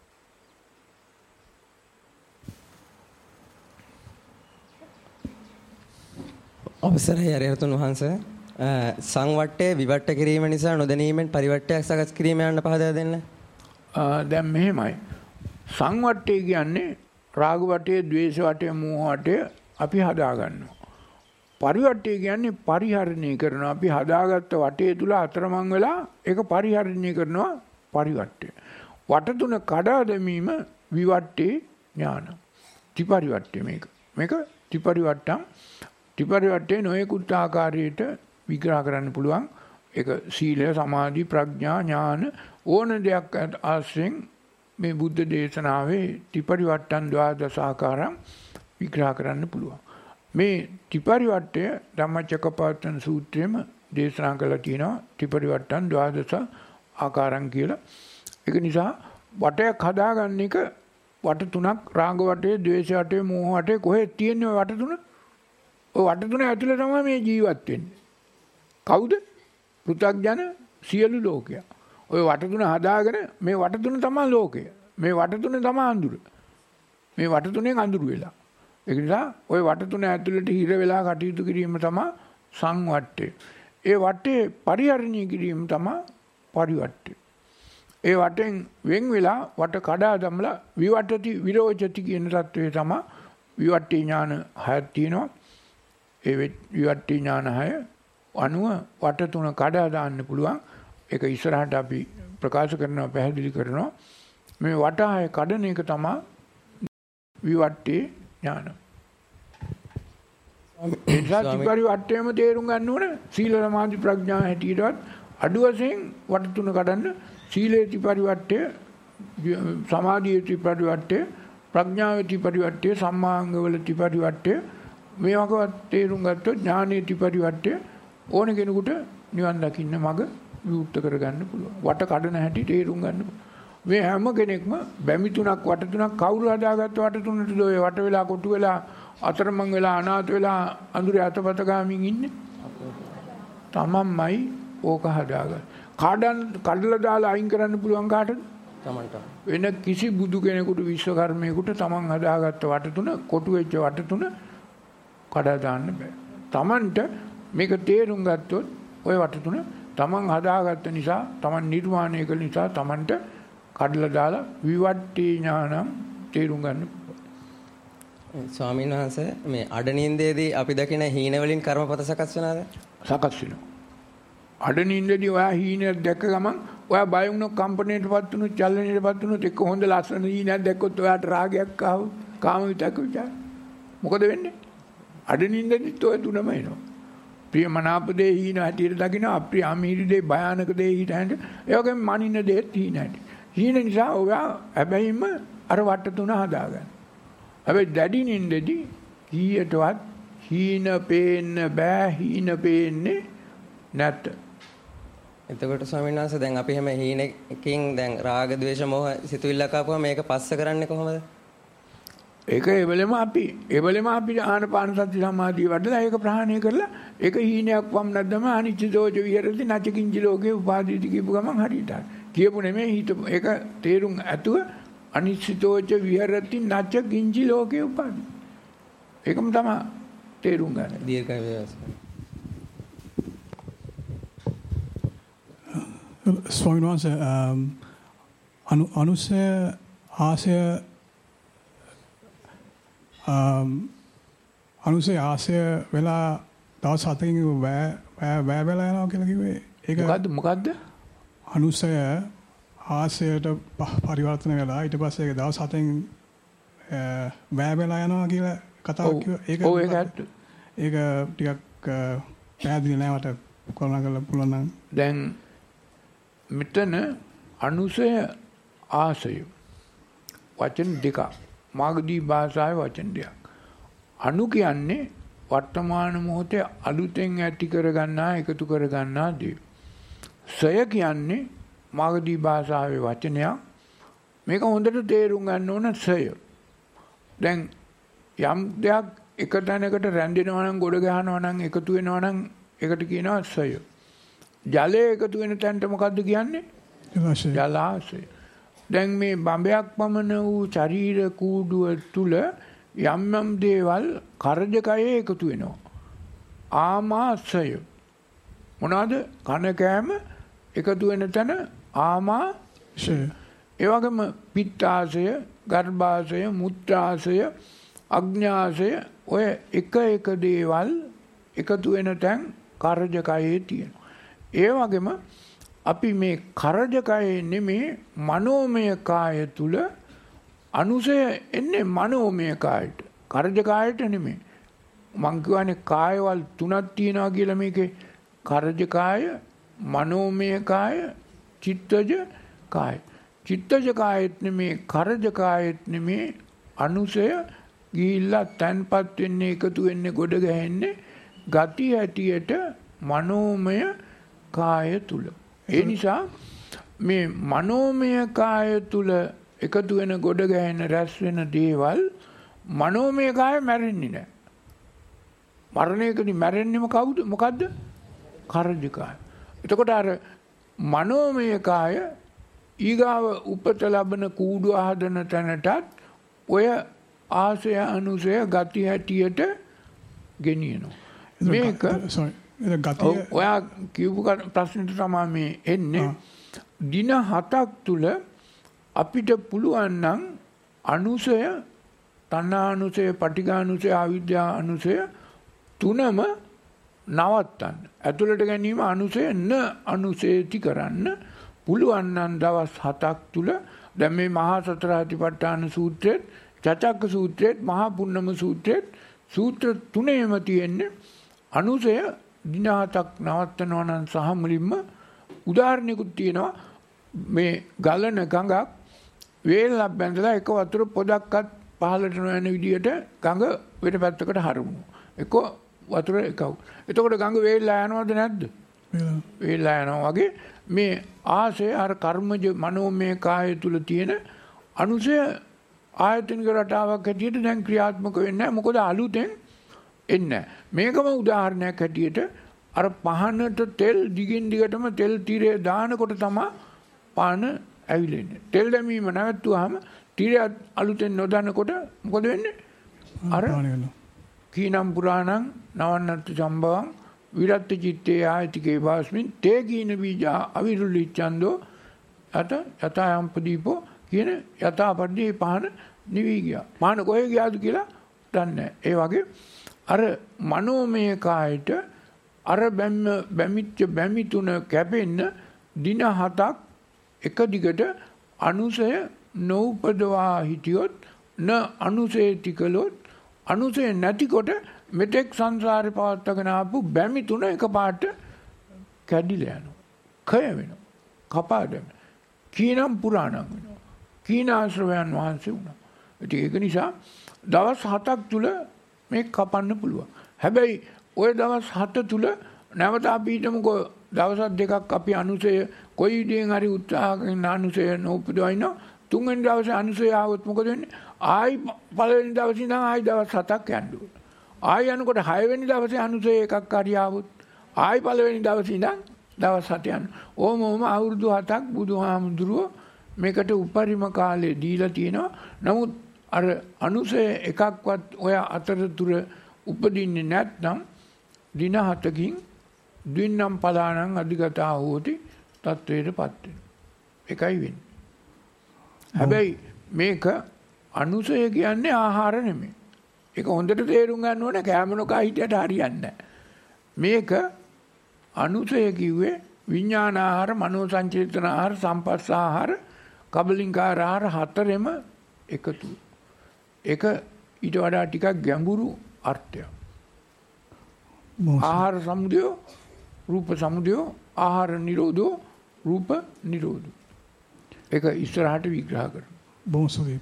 අවසරයි අරිහතුන් වහන්සේ. සංවට්ටය විවට්ට කිරීම නිසා නොදැනීමෙන් පරිවට්ටයක් සකස් කිරීම යන්න පහදා දෙන්න. දැන් මෙහෙමයි. සංවට්ටය කියන්නේ රාග වටය, ද්වේෂ වටය, මෝහ වටය අපි හදා ගන්නවා. පරිවට්ටය කියන්නේ පරිහරණය කරනවා. අපි හදාගත්ත වටේ තුල අතරමං වෙලා ඒක පරිහරණය කරනවා පරිවට්ටය. වට තුන කඩා දැමීම විවට්ටේ ඥාන. ත්‍රිපරිවට්ටය මේක. මේක ත්‍රිපරිවට්ටම්. ත්‍රිපරිවට්ටේ නොයෙකුත් ආකාරයට විග්‍රහ කරන්න පුළුවන්. ඒක සීලය, සමාධි, ප්‍රඥා, ඥාන ඕන දෙයක් ආශ්‍රයෙන් මේ බුද්ධ දේශනාවේ ත්‍රිපරිවට්ටම් ද්වාදස ආකාරම් විග්‍රහ කරන්න පුළුවන්. මේ ත්‍රිපරිවට්ටය ධම්මචක්කපවත්තන සූත්‍රයේම දේශනා කරලා තියෙනවා. ත්‍රිපරිවට්ටම් ද්වාදස ආකාරම් කියලා. ඒක නිසා වටයක් හදාගන්න එක වට තුනක් රාග වටේ, ද්වේෂ වටේ, මෝහ වටේ කොහෙද තියෙන්නේ වට තුන? ඔය වට තුන ඇතුලේ තමයි මේ ජීවත් වෙන්නේ. කවුද? පෘථග්ජන සියලු ලෝකයා. ඔය වට තුන හදාගෙන මේ වට තුන තමයි ලෝකය. මේ වට තුන තමයි අඳුර. මේ වට තුනෙන් අඳුර වෙලා. ඒ නිසා ওই වට තුන ඇතුළට හිර වෙලා කටයුතු කිරීම තමයි සංවට්ටය. ඒ වටේ පරිහරණය කිරීම තමයි පරිවට්ටය. ඒ වටෙන් වෙන් වෙලා වට කඩා දමලා විවටති විරෝචති කියන தત્ත්වය තමයි විවට්ටි ඥාන 6ක් තියෙනවා. ඒ විවට්ටි ඥාන 6 අනුව වට තුන කඩා දාන්න පුළුවන්. ඒක ඉස්සරහට අපි ප්‍රකාශ කරනවා, පැහැදිලි කරනවා. මේ වට 6 කඩන එක තමයි විවට්ටි ඥාන. එනිසා ත්‍රිපරිවට්ටයම තේරුම් ගන්න ඕන. සීල සමාධි ප්‍රඥා හැටියටවත් අඩු වශයෙන් වට තුන කඩන්න. සීලේ ත්‍රිපරිවට්ටය, සමාධියේ ත්‍රිපරිවට්ටය, ප්‍රඥාවේ ත්‍රිපරිවට්ටය, සම්මාංගවල ත්‍රිපරිවට්ටය මේ වගේවත් තේරුම් ගත්තොත් ඥානයේ ත්‍රිපරිවට්ටය ඕන කෙනෙකුට නිවන් දකින්න මඟ විවුර්ත කරගන්න පුළුවන්. වට කඩන හැටි තේරුම් ගන්න. මේ හැම කෙනෙක්ම බැමි තුනක් වට තුනක් කවුරු හදාගත්ත වට තුනටද ඔය වට වෙලා කොටු වෙලා අතරමං වෙලා අනාථ වෙලා අඳුරේ අතපත ගාමින් ඉන්නේ? තමන්මයි ඕක හදාගන්න. කඩලා දාලා අයින් කරන්න පුළුවන් කාටද? තමන්ට. වෙන කිසි බුදු කෙනෙකුට විශ්වකර්මයෙකුට තමන් හදාගත්ත වට තුන කොටු වෙච්ච වට තුන කඩා දාන්න බෑ. තමන්ට මේක තේරුම් ගත්තොත් ඔය වට තුන තමන් හදාගත්ත නිසා, තමන් නිර්මාණය කළ නිසා තමන්ට කඩලා දාලා විවට්ටි ඥානම් තේරුම් ගන්න. ස්වාමීන් වහන්සේ මේ අඩනින්දේදී අපි දකින හීන වලින් කර්මපත සකස් වෙනවද? සකස් වෙනවා. අඩනින්දදී ඔයා හීනයක් දැක්ක ගමන් ඔයා බය වුණොත් කම්පණයටපත් වුණොත් චලනයටපත් වුණොත් එක්ක හොඳ ලස්සන හීනයක් දැක්කොත් ඔයාට රාගයක් ආවොත් කාම විතක්ක විචාර මොකද වෙන්නේ? අඩනින්දදිත් ඔය තුනම එනවා. ප්‍රියමනාප දේ හීන හැටියට දකින්න අප්‍රිය අමීරි දේ භයානක දේ හිතන්නේ ඒ වගේම මනින්න දේ හීන හැටි. හීන නිසා ඔයා හැබැයිම අර වට තුන හදාගන්න. හැබැයි දැඩි නින්දදී කීයටවත් හීන පේන්න බෑ හීන පේන්නේ නැත. එතකොට ස්වාමීන් වහන්සේ දැන් අපි හැම හීනකින් දැන් රාග ద్వේෂ මොහ සිතුවිල්ලක් ආපුවම මේක පස්ස කරන්නේ කොහොමද? ඒක එවලෙම අපි ආනපාන සති සමාධිය වඩලා ඒක ප්‍රහාණය කරලා ඒක හීනයක් වම් නැද්දම අනිච්චදෝජ විහෙරති නැචකින්චි ලෝකේ උපාදීති කියපු ගමන් හරියට. කියපු නෙමෙයි හිත ඒක තේරුම් ඇතුව අනිච්චදෝජ විහෙරති නැචකින්චි ලෝකේ උපාදී. ඒකම තමයි තේරුම් ගන්න. දීර්ඝ වේවාස. ස්වාමීන් වහන්සේ අනුසය ආසය අනුසය ආසය වෙලා දවස් 7කින් වැය වෙලා යනවා කියලා කිව්වේ ඒක මොකද්ද? අනුසය ආසයට පරිවර්තන වෙලා ඊට පස්සේ ඒක දවස් 7න් වැය වෙලා යනවා කියලා කතාවක් කිව්වා. ඒක ඔව් ඒක ඇත්ත. ඒක ටිකක් පැහැදිලි නෑ මට කරුණා කරලා පුළුවන් නම්. දැන් මෙතන අනුසය ආසය වචන දෙකක්. මාගදී භාෂාවේ වචන දෙකක්. අනු කියන්නේ වර්තමාන මොහොතේ අලුතෙන් ඇති කරගන්නා එකතු කරගන්නා දේ. සය කියන්නේ මාගදී භාෂාවේ වචනයක්. මේක හොඳට තේරුම් ගන්න ඕන සය. දැන් යම් දෙයක් එක තැනකට රැඳෙනවා නම් ගොඩ ගහනවා නම් එකතු වෙනවා නම් ඒකට කියනවා සය. ජලය එකතු වෙන තැනට මොකද්ද කියන්නේ? ජලාශය. දැන් මේ බඹයක් පමණ වූ ශරීර කූඩුව තුල යම් යම් දේවල් කරජකයේ එකතු වෙනවා. ආමාශය. මොනවාද? කන කෑම එකතු වෙන තැන ආමාශය. ඒ වගේම පිත්තාශය, ගර්භාශය, මුත්‍රාශය, අග්ඤාශය ඔය එක දේවල් එකතු වෙන තැන් කරජකයේ තියෙනවා. ඒ වගේම අපි මේ කරජකයේ නෙමේ මනෝමය කාය තුල අනුසය එන්නේ මනෝමය කායට. කරජකායට නෙමේ. මං කියවනේ කායවල තුනක් තියෙනවා කියලා මේකේ. කරජකාය, මනෝමය කාය, චිත්තජ කාය. චිත්තජ කායෙත් නෙමේ, කරජකායෙත් නෙමේ අනුසය ගිහිල්ලා තන්පත් වෙන්නේ එකතු වෙන්නේ ගොඩ ගැහෙන්නේ ගති හැටියට මනෝමය කාය තුල. ඒ නිසා මේ මනෝමය කාය තුල එකතු වෙන ගොඩ ගැහෙන රැස් වෙන දේවල් මනෝමය කාය මැරෙන්නේ නැහැ. මරණයකදී මැරෙන්නේම කවුද? මොකද්ද? කරජ කාය. එතකොට අර මනෝමය කාය ඊගාව උපත ලබන කූඩුව හදන තැනටත් ඔය ආසය අනුසය ගති හැටියට ගෙනියනවා. මේක ඔයා කියපු ප්‍රශ්නෙට තමයි මේ එන්නේ. දින 7ක් තුල අපිට පුළුවන් නම් අනුසය, තණ්හානුසය, පටිඝානුසය, අවිද්‍යානුසය තුනම නවත්තන්න. ඇතුළට ගැනීම අනුසය න අනුසේති කරන්න පුළුවන් නම් දවස් 7ක් තුල දැන් මේ මහා සතර සතිපට්ඨාන සූත්‍රෙත්, චචක්ක සූත්‍රෙත්, මහා පුන්නම සූත්‍රෙත් සූත්‍ර තුනේම තියෙන්නේ අනුසය දින 7ක් නවත්තනවා නම් සහ මුලින්ම උදාහරණයකුත් තියෙනවා. මේ ගලන ගඟක් වේලක් බැඳලා එක වතුර පොදක්වත් පහළට නොයන විදියට ගඟ වෙන පැත්තකට හරවනවා. එක වතුර එකව. එතකොට ගඟ වේලලා යනවද නැද්ද? වේලලා යනවා වගේ මේ ආසය අර කර්මජ මනෝමය කාය තුල තියෙන අනුසය ආයතනික රටාවක් හැටියට දැන් ක්‍රියාත්මක වෙන්නේ නැහැ. මොකද අලුතෙන් එන්නේ. මේකම උදාහරණයක් හැටියට අර පහනට තෙල් දිගින් දිගටම තෙල් තීරය දානකොට තමයි පාන ඇවිලෙන්නේ. තෙල් දැමීම නැවතුවාම තීරය අලුතෙන් නොදානකොට මොකද වෙන්නේ? අර කීනම් පුරාණං නවන්නත් සම්භවං විරත් චිත්තේ ආයතිකේ වාස්මින් තේ කීන බීජා අවිරුලිච්ඡන්தோ යතයම් ප්‍රදීපෝ කියන යථාපරිදි පහන නිවි ගියා. පහන කොහෙ ගියාද කියලා දන්නේ නැහැ. ඒ වගේ අර මනෝමය කායට අර බැමි තුන කැපෙන්න දින 7ක් එක දිගට අනුසය නොඋපදවා හිටියොත් න අනුසේති කළොත් අනුසය නැතිකොට මෙතෙක් සංසාරේ පවත්වාගෙන ආපු බැමි තුන එකපාරට කැඩිලා යනවා. කය වෙනවා. කපා දැමෙනවා. කීනම් පුරාණම් වෙනවා. කීනාශ්‍රවයන් වහන්සේ වුණා. ඒක නිසා දවස් 7ක් තුල මේක කපන්න පුළුවන්. හැබැයි ওই දවස් 7 තුල නැවත අපි හිතමුකෝ දවස් දෙකක් අපි අනුසය කොයි විදිහෙන් හරි උත්සාහ කරන අනුසය නොඋපදවයින තුන්වෙනි දවසේ අනුසය ආවොත් මොකද වෙන්නේ? ආයි පළවෙනි දවසේ ඉඳන් ආයි දවස් 7ක් යන්න ඕන. ආයි යනකොට 6 වෙනි දවසේ අනුසය එකක් හරි ආවොත් ආයි පළවෙනි දවසේ ඉඳන් දවස් 7 යන්න. ඕම අවුරුදු 7ක් බුදුහාමුදුරුවෝ මේකට උපරිම කාලේ දීලා තියෙනවා. නමුත් අර අනුසය එකක්වත් ඔය අතරතුර උපදින්නේ නැත්නම් දින 7කින් ද්වින්නම් පදානං අධිගතා හෝති තත්වයටපත් වෙනවා. ඒකයි වෙන්නේ. හැබැයි මේක අනුසය කියන්නේ ආහාර නෙමෙයි. ඒක හොඳට තේරුම් ගන්න ඕනේ. කෑම නොකා හිටියට හරියන්නේ නැහැ. මේක අනුසය කිව්වේ විඥාන ආහාර, මනෝ සංචේතන ආහාර, සම්පස්ස ආහාර, කබලින්කාර ආහාර හතරෙම එකතු. ඒක ඊට වඩා ටිකක් ගැඹුරු අර්ථයක්. ආහාර සමුදය, රූප සමුදය, ආහාර නිරෝධෝ, රූප නිරෝධෝ. ඒක ඉස්සරහට විග්‍රහ කරනවා. බොහොම සුවයි.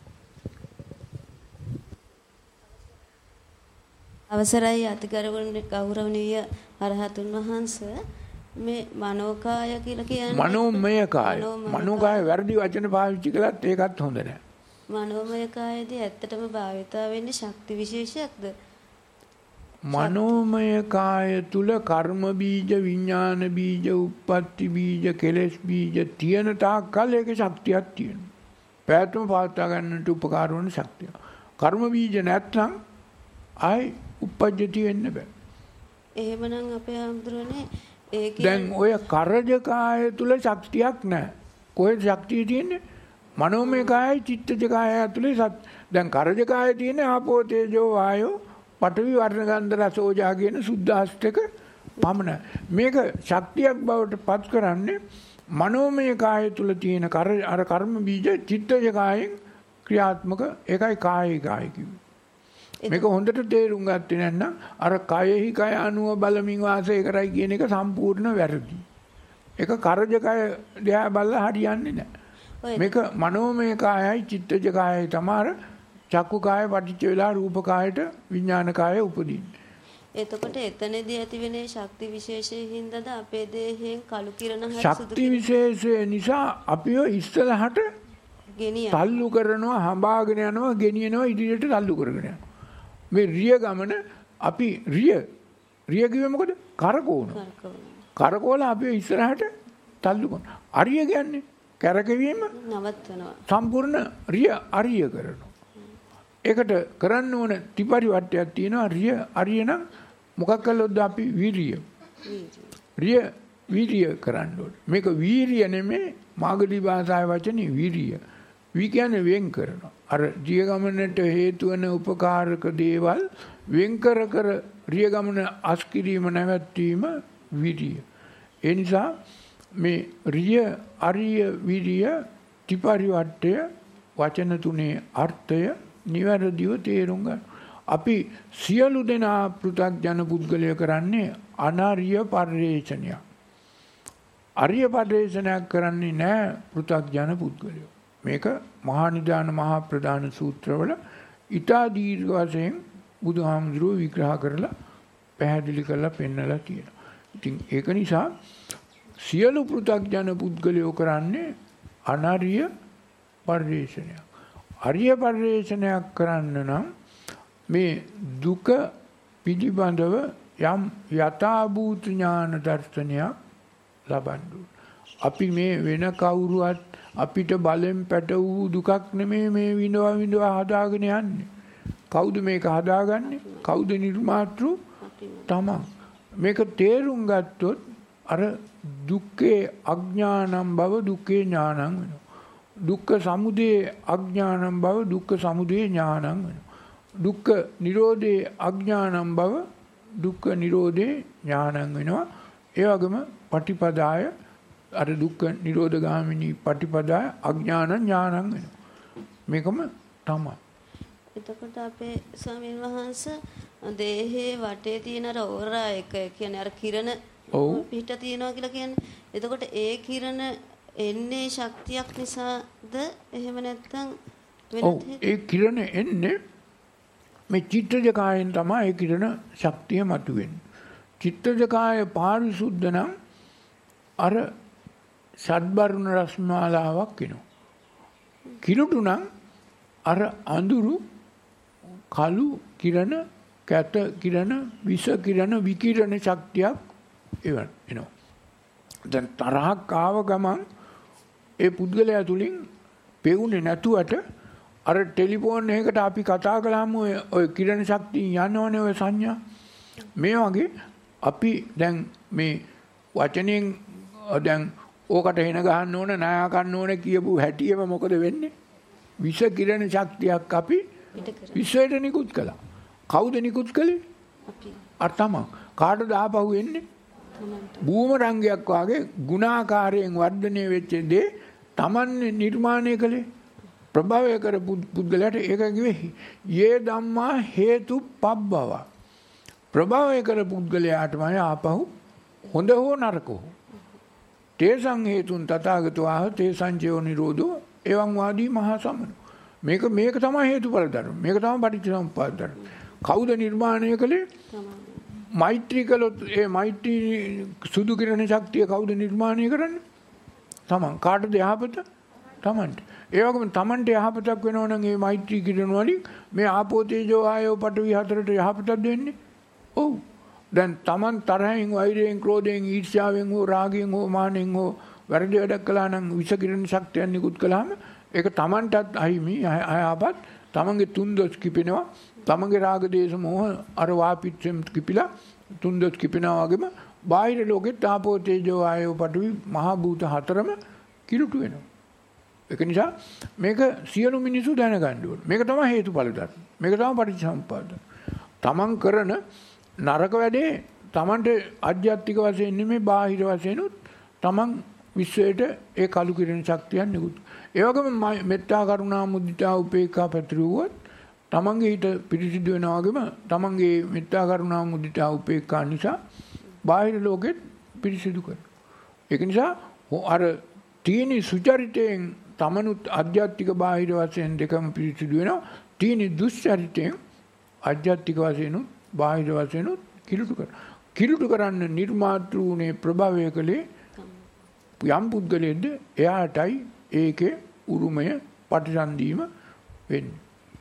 අවසරයි අතිගෞරවනීය ගෞරවනීය අරහතුන් වහන්සේ මේ මනෝකාය කියලා කියන්නේ මනෝමය කාය. මනෝකාය වැරදි වචන පාවිච්චි කළත් ඒකත් හොඳ නැහැ. මනෝමය කායදී ඇත්තටම භාවිතා වෙන්නේ ශක්ති විශේෂයක්ද? මනෝමය කාය තුල කර්ම බීජ, විඥාන බීජ, උප්පත්ති බීජ, කෙලෙස් බීජ තියෙන තාක්කල් ඒකේ ශක්තියක් තියෙනවා. පැවැත්ම පවත්වා ගන්නට උපකාර වන ශක්තිය. කර්ම බීජ නැත්නම් ආයි උපජ්ජති වෙන්න බෑ. එහෙමනම් අපේ ආම්දුරනේ ඒකේ දැන් ඔය කරජ කාය තුල ශක්තියක් නැහැ. කොහෙද ශක්තිය තියෙන්නේ? මනෝමය කායයි චිත්තජ කායය ඇතුලේ දැන් කරජ කායය තියෙන්නේ ආපෝ තේජෝ වායෝ පඨවි වර්ණ ගන්ධ රස ඕජා කියන සුද්ධාෂ්ටක පමණ. මේක ශක්තියක් බවට පත් කරන්නේ මනෝමය කායය තුල තියෙන අර කර්ම බීජ චිත්තජ කායෙන් ක්‍රියාත්මක. ඒකයි කායයි කාය කිව්වේ. මේක හොඳට තේරුම් ගත්තේ නැත්නම් අර කයෙහි කය අනුව බලමින් වාසය කරයි කියන එක සම්පූර්ණ වැරදි. ඒක කරජ කය දිහා බලලා හරියන්නේ නැහැ. මේක මනෝමය කායයි චිත්තජ කායයි තමයි චක්කු කාය පටිච්ච වෙලා රූප කායට විඥාන කාය උපදින්නේ. එතකොට එතනදී ඇතිවෙන ශක්ති විශේෂයෙන් හින්දාද අපේ දේහයෙන් කළු කිරණ හරි ශක්ති විශේෂය නිසා අපිව ඉස්සලහට ගෙනියන තල්ලු කරනවා, හඹාගෙන යනවා, ගෙනියනවා, ඉදිරියට තල්ලු කරගෙන යනවා. මේ රිය ගමන අපි රිය කිව්වේ මොකද? කරකවනවා. කරකවලා අපි ඉස්සරහට තල්ලු කරනවා. අරිය කියන්නේ කරකවීම නවත්වනවා. සම්පූර්ණ අරිය කරනවා. ඒකට කරන්න ඕන ත්‍රිපරිවර්තයක් තියෙනවා. අරිය නම් මොකක් කළොත්ද අපි වීරිය. වීරිය කරන්න ඕන. මේක වීරිය නෙමෙයි මාගදී භාෂාවේ වචනේ වීරිය. වී කියන්නේ වෙන් කරනවා. අර රිය ගමනට හේතු වන උපකාරක දේවල් වෙන් කර රිය ගමන අස්කිරීම නැවැත්වීම වීරිය. ඒ නිසා මේ රිය, අරිය, වීරිය ත්‍රිපරිවර්තය වචන තුනේ අර්ථය නිවැරදිව තේරුම් ගන්න. අපි සියලු දෙනා පෘථග්ජන පුද්ගලය කරන්නේ අනාරිය පරිේෂණයක්. අරිය පරිේෂණයක් කරන්නේ නැහැ පෘථග්ජන පුද්ගලයෝ. මේක මහා නිදාන මහා ප්‍රදාන සූත්‍රවල ඊටා දීර්ඝ වශයෙන් බුදුහාමුදුරුවෝ විග්‍රහ කරලා පැහැදිලි කරලා පෙන්නලා තියෙනවා. ඉතින් ඒක නිසා සියලු පෘථග්ජන පුද්ගලයෝ කරන්නේ අනාරිය පරිේෂණයක්. අරිය පරිේෂණයක් කරන්න නම් මේ දුක පිළිබඳව යම් යථාභූත ඥාන දර්ශනයක් ලබන්න ඕන. අපි මේ වෙන කවුරුවත් අපිට බලෙන් පැට වූ දුකක් නෙමෙයි මේ විඳවා හදාගෙන යන්නේ. කවුද මේක හදාගන්නේ? කවුද නිර්මාතෘ? තමන්. මේක තේරුම් ගත්තොත් අර දුක්ඛේ අඥානං බව දුක්ඛේ ඥානං වෙනවා. දුක්ඛ සමුදය අඥානං බව දුක්ඛ සමුදය ඥානං වෙනවා. දුක්ඛ නිරෝධේ අඥානං බව දුක්ඛ නිරෝධේ ඥානං වෙනවා. ඒ වගේම පටිපදාය අර දුක්ඛ නිරෝධ ගාමිනී පටිපදාය අඥාන ඥානං වෙනවා. මේකම තමයි. එතකොට අපේ ස්වාමීන් වහන්සේ දේහේ වටේ තියෙන අර ඕරා එක කියන්නේ අර කිරණ පිට තියෙනවා කියලා කියන්නේ. එතකොට ඒ කිරණ එන්නේ ශක්තියක් නිසාද එහෙම නැත්නම් වෙනත් ඒ කිරණ එන්නේ මේ චිත්තජ කායෙන් තමයි ඒ කිරණ ශක්තිය මතුවෙන්නේ. චිත්තජ කාය පාරිශුද්ධ නම් අර සද්බරුණ රශ්මාලාවක් එනවා. කිලුටු නම් අර අඳුරු කළු කිරණ කැත කිරණ විස කිරණ විකිරණ ශක්තියක් එනවා. දැන් තරහක් ආව ගමන් ඒ පුද්ගලයා තුලින් පෙවුනේ නැතුවට අර ටෙලිෆෝන් එකකට අපි කතා කළාම ඔය කිරණ ශක්තිය යනවනේ ඔය සංඥා. මේ වගේ අපි දැන් මේ වචනෙන් දැන් ඕකට එන ගහන්න ඕන නාය ගන්න ඕන කියපු හැටියෙම මොකද වෙන්නේ? විස කිරණ ශක්තියක් අපි විශ්වයට නිකුත් කළා. කවුද නිකුත් කළේ? අපි. අර තමයි. කාටද ආපහු එන්නේ? බූමරංගයක් වාගේ ගුණාකාරයෙන් වර්ධනය වෙච්ච දේ තමන්නේ නිර්මාණය කළේ. ප්‍රභවය කරපු පුද්ගලයාට ඒක කිව්වේ යේ ධම්මා හේතු පබ්බව. ප්‍රභවය කර පුද්ගලයාටමයි ආපහු හොඳ හෝ නරක හෝ. තේසං හේතුන් තථාගතෝ ආහ තේසං ජීව නිරෝධෝ එවං වාදී මහා සමන. මේක තමයි හේතුඵල ධර්ම. මේක තමයි පටිච්චසමුප්පාද ධර්ම. කවුද නිර්මාණය කළේ? මෛත්‍රී කළොත් ඒ මෛත්‍රී සුදු කිරණ ශක්තිය කවුද නිර්මාණය කරන්නේ? තමන්. කාටද යහපත? තමන්ට. ඒ වගේම තමන්ට යහපතක් වෙනවා නම් මේ මෛත්‍රී කිරණ වලින් මේ ආපෝ තේජෝ ආයෝ පඨවි හතරට යහපතක් දෙන්නේ. ඔව්. දැන් තමන් තරහෙන් වෛරයෙන් ක්‍රෝධයෙන් ඊර්ෂ්‍යාවෙන් හෝ රාගයෙන් හෝ මානෙන් හෝ වැරදි වැඩක් කළා නම් විස කිරණ ශක්තිය නිකුත් කළාම ඒක තමන්ටත් අහිමි අයහපත්. තමන්ගේ තුන්දොස් කිපෙනවා. තමන්ගේ රාග දේශ මොහ අර වාපිච්චෙම් කිපිලා තුන්දොස් කිපෙනවා වගේම බාහිර ලෝකෙත් ආපෝ තේජෝ ආයෝ පඨවි මහ භූත හතරම කිලුටු වෙනවා. ඒක නිසා මේක සියලු මිනිසු දැනගන්න ඕනේ. මේක තමයි හේතුඵල ධර්ම. මේක තමයි පටිච්චසමුප්පාද. තමන් කරන නරක වැඩේ තමන්ට අධ්‍යාත්මික වශයෙන් නෙමෙයි බාහිර වශයෙන් තමන් විශ්වයට ඒ කලු කිරණ ශක්තියක් නිකුත්. ඒ වගේම මෙත්තා කරුණා මුදිතා උපේක්ඛා පැතිරුවොත් තමන්ගේ හිත පිරිසිදු වෙනවා වගේම තමන්ගේ මෙත්තා කරුණා මුදිතා උපේක්ඛා නිසා බාහිර ලෝකෙත් පිරිසිදු කරනවා. ඒක නිසා අර තීනි සුචරිතයෙන් තමනුත් අධ්‍යාත්මික බාහිර වශයෙන් දෙකම පිරිසිදු වෙනවා. තීනි දුෂ්චරිතයෙන් අධ්‍යාත්මික වශයෙන් බාහිර වශයෙන් කිලුටු කරනවා. කිලුටු කරන්න නිර්මාතෘුනේ ප්‍රභවය කලේ යම් පුද්ගලයෙක්ද එයාටයි ඒකේ උරුමය ප්‍රතිසන්දීම වෙන්නේ.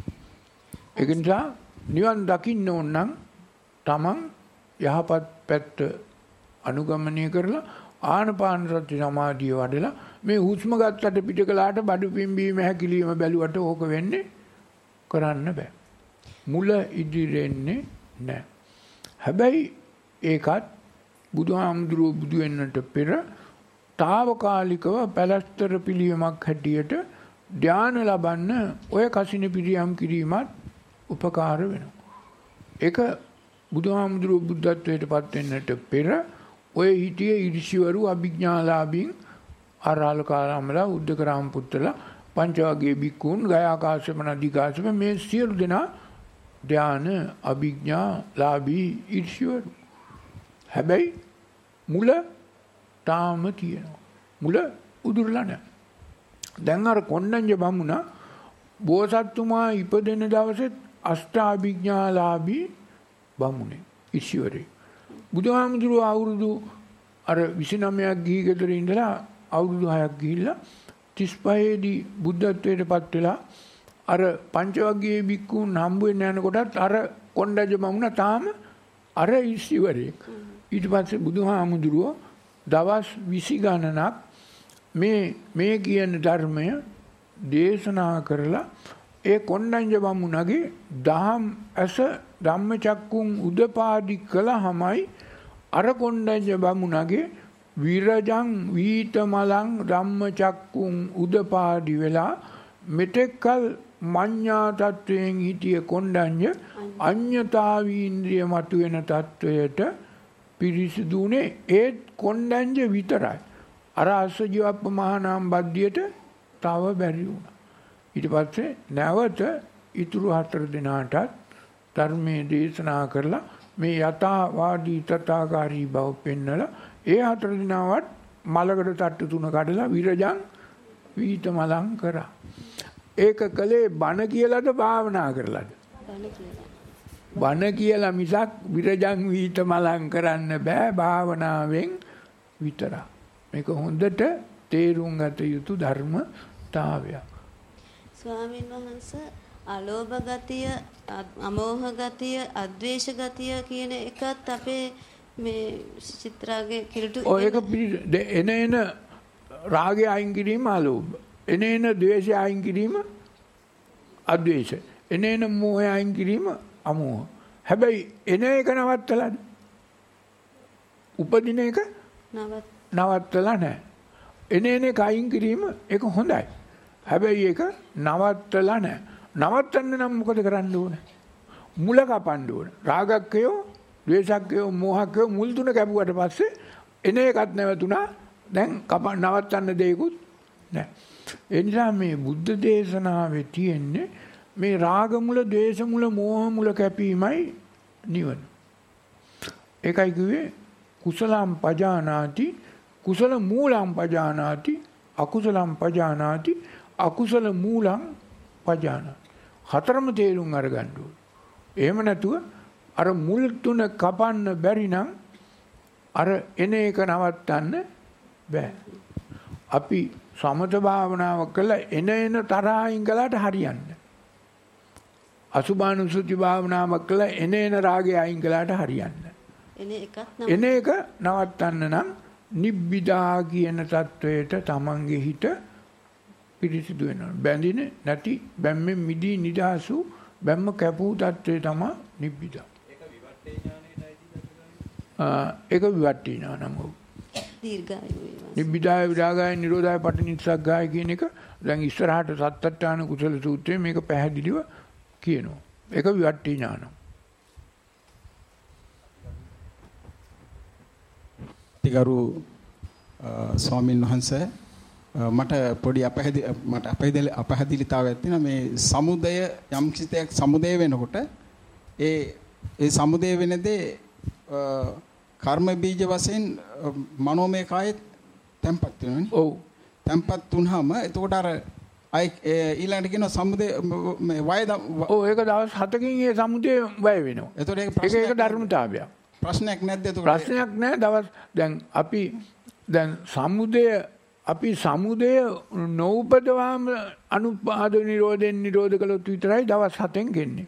ඒක නිසා නිවන් දකින්න ඕන නම් තමන් යහපත් පැත්ත අනුගමනය කරලා ආනපාන සති සමාධිය වඩලා මේ හුස්ම ගත්තට පිට කළාට බඩු පිම්බීම හැකිලිම බැලුවට ඕක වෙන්නේ කරන්න බෑ. මුල ඉදිරියෙන්නේ නැහැ. හැබැයි ඒකත් බුදුහාමුදුරුවෝ බුදු වෙන්නට පෙර తాවකාලිකව පැලස්තර පිළියමක් හැටියට ධානය ලබන්න ඔය කසින පිළියම් කිරීමත් උපකාර වෙනවා. ඒක බුදුහාමුදුරුවෝ බුද්ධත්වයට පත් වෙන්නට පෙර ඔය හිටියේ ඍෂිවරු අභිඥාලාභීන් ආරාලකාරාමලා උද්දකරාම පුත්‍රලා පංචවග්ගයේ බික්කුන් ගයාකාශප නදීකාශප මේ සියලු දෙනා ධාන අභිඥාලාභී ඍෂිවරු. හැබැයි මුල තාම තියෙනවා. මුල උදුරලා නැහැ. දැන් අර කොණ්ණඤ්ඤ බමුණා බෝසත්තුමා ඉපදෙන දවසේ අෂ්ටාභිඥාලාභී බමුණේ ඊශ්වරේ. බුදුහාමුදුරුවෝ අවුරුදු අර 29ක් ගිහි ගෙදර ඉඳලා අවුරුදු 6ක් ගිහිල්ලා 35 දී බුද්ධත්වයට පත් වෙලා අර පංචවග්ගයේ බික්කුන් හම්බ වෙන්න යනකොටත් අර කොණ්ඩඤ්ඤ බමුණා තාම අර ඊශ්වරේ. ඊට පස්සේ බුදුහාමුදුරුවෝ දවස් 20 ගණනක් මේ කියන ධර්මය දේශනා කරලා ඒ කොණ්ඩඤ්ඤ බමුණගේ දහම් ඇස ධම්මචක්කුන් උදපාදි කළාමයි අර කොණ්ඩඤ්ඤ බමුණගේ විරජං වීතමලං ධම්මචක්කුන් උදපාදි වෙලා මෙතෙක්කල් මඤ්ඤා තත්වයෙන් හිටිය කොණ්ඩඤ්ඤ අඤ්ඤතාවීන්ද්‍රිය මතුවෙන තත්වයට පිරිසිදුනේ ඒ කොණ්ඩඤ්ඤ විතරයි. අර අස්සජීවප්ප මහානාම බද්ධියට තව බැරි වුණා. ඊට පස්සේ නැවත ඉතුරු 4 දිනාටත් ධර්මයේ දේශනා කරලා මේ යථාවාදී තථාකාරී බව පෙන්නලා ඒ 4 දිනාවත් මලකට තට්ටු 3 කඩලා විරජං වීත මලං කරා. ඒක කලේ බණ කියලාද භාවනා කරලාද? බණ කියලා මිසක් විරජං වීත මලං කරන්න බෑ භාවනාවෙන් විතරයි. මේක හොඳට තේරුම් ගත යුතු ධර්මතාවයක්. ස්වාමීන් වහන්සේ අලෝභ ගතිය, අමෝහ ගතිය, අද්වේෂ ගතිය කියන එකත් අපේ මේ චිත්‍රාගේ කිලුට ඒක එන රාගය අයින් කිරීම අලෝභ. එන ද්වේෂය අයින් කිරීම අද්වේෂ. එන මෝහය අයින් කිරීම අමෝහ. හැබැයි එන එක නවත්තලාද? උපදින එක නවත්තලා නැහැ. එන එක අයින් කිරීම ඒක හොඳයි. හැබැයි ඒක නවත්තලා නැහැ. නවත්තන්න නම් මොකද කරන්න ඕනේ? මුල කපන්න ඕනේ. රාගක්කයෝ, ද්වේෂක්කයෝ, මෝහක්කයෝ මුල් තුන කැපුවට පස්සේ එන එකත් නැවතුණා. දැන් නවත්තන්න දෙයක්වත් නැහැ. ඒ නිසා මේ බුද්ධ දේශනාවේ තියෙන්නේ මේ රාග මුල, ද්වේෂ මුල, මෝහ මුල කැපීමයි නිවන. ඒකයි කිව්වේ කුසලම් පජානාති, කුසල මූලම් පජානාති, අකුසලම් පජානාති, අකුසල මූලම් පජානාති. හතරම තේරුම් අරගන්න ඕනේ. එහෙම නැතුව අර මුල් තුන කපන්න බැරි නම් අර එන එක නවත්තන්න බෑ. අපි සමත භාවනාව කළා එන තරහින් කළාට හරියන්නේ. අසුභානුසුති භාවනාවක් කළා එන රාගය අයින් කළාට හරියන්නේ. එන එක නවත්තන්න නම් නිබ්බිදා කියන தത്വයට තමන්ගේ හිත පිරිසිදු වෙනවා. බැඳින්නේ නැති බැම්මෙන් මිදී නිදහසු බැම්ම කැපූ தത്വය තමයි නිබ්බිදා. ඒක විවට්ටි ඥානම. දීර්ඝායු නිබ්බිදාය විරාගාය නිරෝධාය පටිනිස්සග්ගාය කියන එක දැන් ඉස්සරහට සත්තට්ඨාන කුසල සූත්‍රයේ මේක පැහැදිලිව කියනවා. ඒක විවට්ටි ඥානම. තිගරු ස්වාමීන් වහන්සේ මට පොඩි අපහැදිලිතාවයක් තියෙනවා. මේ සමුදය යම් කිසියක් සමුදය වෙනකොට ඒ සමුදය වෙන දේ කර්ම බීජ වශයෙන් මනෝමය කායේ තැම්පත් වෙනවනේ. ඔව්. තැම්පත් වුනහම එතකොට අර ඊළඟට කියන සමුදය මේ වය ඔව් ඒක දවස් 7කින් ඒ සමුදය වය වෙනවා. එතකොට ඒක ධර්මතාවයක්. ප්‍රශ්නයක් නැද්ද එතකොට? ප්‍රශ්නයක් නැහැ. දවස් දැන් අපි දැන් සමුදය නෝපදවාම අනුපාද නිරෝධෙන් නිරෝධ කළොත් විතරයි දවස් 7න් ගෙන්නේ.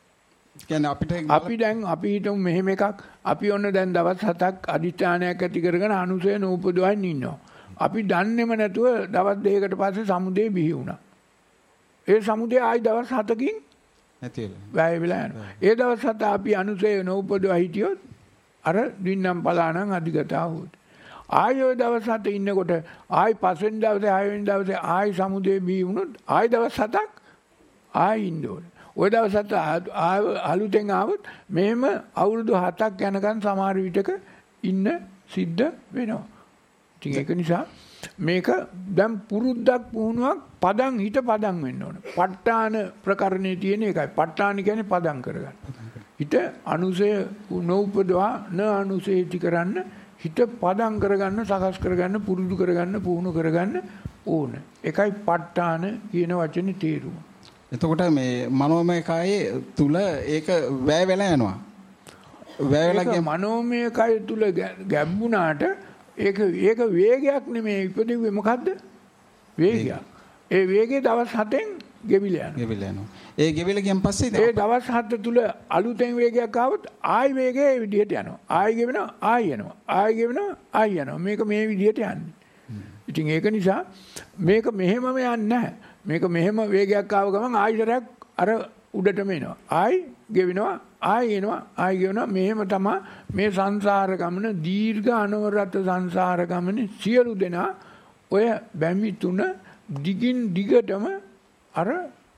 අපි හිතමු මෙහෙම එකක්. අපි ඔන්න දැන් දවස් 7ක් අදිෂ්ඨානයක් ඇති කරගෙන අනුසය නූපදවන්න ඉන්නවා. අපි දන්නේම නැතුව දවස් 2කට පස්සේ සමුදේ බිහි වුණා. ඒ සමුදේ ආයි දවස් 7කින් නැති වෙලා. වැය වෙලා යනවා. ඒ දවස් 7 අපි අනුසය නූපදව හිටියොත් අර දින්නම් පලානම් අධිගතා වුත්. ආයි ඔය දවස් 7 ඉන්නකොට ආයි පස්වෙනි දවසේ 6 වෙනි දවසේ ආයි සමුදේ බිහි වුණොත් ආයි දවස් 7ක් ආයි ඉන්න ඕනේ. ඔය දවස් 7 අලුතෙන් ආවොත් මෙහෙම අවුරුදු 7ක් යනකම් සමහර විටක ඉන්න සිද්ධ වෙනවා. ඉතින් ඒක නිසා මේක දැන් පුරුද්දක් පුහුණුවක් පදන් හිත පදන් වෙන්න ඕනේ. ප ဋ ාණ ප්‍රකරණේ තියෙන එකයි. ප ဋ ාණ කියන්නේ පදන් කරගන්න. හිත අනුසය නෝපදවා න අනුසේති කරන්න හිත පදන් කරගන්න, සකස් කරගන්න, පුරුදු කරගන්න, පුහුණු කරගන්න ඕන. ඒකයි ප ဋ ාණ කියන වචනේ තේරුම. එතකොට මේ මනෝමය කායේ තුල ඒක වැය වෙලා යනවා. වැය වෙලා මනෝමය කාය තුල ගැඹුණාට ඒක වේගයක් නෙමෙයි. ඉපදෙන්නේ මොකද්ද? වේගයක්. ඒ වේගය දවස් 7න් ගෙවිලා යනවා. ඒ ගෙවිලා ගියන් පස්සේ ඒ දවස් 7 තුල අලුතෙන් වේගයක් ආවොත් ආයි වේගය ඒ විදිහට යනවා. ආයි ගෙවෙනවා, ආයි යනවා. ආයි ගෙවෙනවා, ආයි යනවා. මේක මේ විදිහට යන්නේ. ඉතින් ඒක නිසා මේක මෙහෙමම යන්නේ නැහැ. මේක මෙහෙම වේගයක් ආව ගමන් ආයිතරයක් අර උඩටම එනවා. ආයි ගෙවෙනවා, ආයි එනවා, ආයි ගෙවෙනවා. මෙහෙම තමයි මේ සංසාර ගමන දීර්ඝ අනවරත සංසාර ගමනේ සියලු දෙනා ඔය බැමි තුන දිගින් දිගටම අර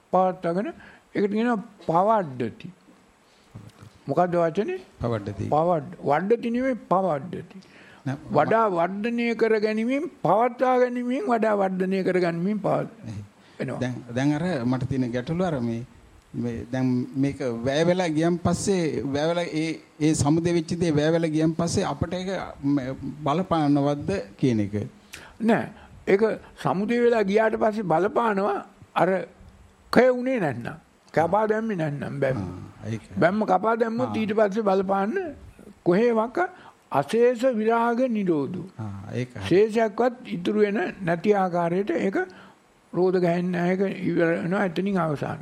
පවත්වාගෙන ඒකට කියනවා පවඩ්ඩති. මොකද්ද වචනේ? පවඩ්ඩති. වඩ්ඩති නෙමෙයි පවඩ්ඩති. වඩා වර්ධනය කර ගැනීමෙන් පවත්වා ගැනීමෙන් වඩා වර්ධනය කර ගැනීමෙන් වෙනවා. දැන් අර මට තියෙන ගැටලුව අර මේ දැන් මේක වැය වෙලා ගියන් පස්සේ වැය වෙලා ඒ සමුදේ වෙච්ච දේ වැය වෙලා ගියන් පස්සේ අපිට ඒක බලපානවද කියන එක නෑ. ඒක සමුදේ වෙලා ගියාට පස්සේ බලපානවා අර කය උනේ නැත්නම් කපා දැම්මේ නැත්නම් බැම්ම කපා දැම්මොත් ඊට පස්සේ බලපාන්න කොහේවක අශේෂ විරාග නිරෝධු. ශේෂයක්වත් ඉතුරු වෙන නැති ආකාරයට ඒක රෝධ ගහන්නේ නැහැ. ඒක ඉවර වෙනවා එතනින් අවසాన.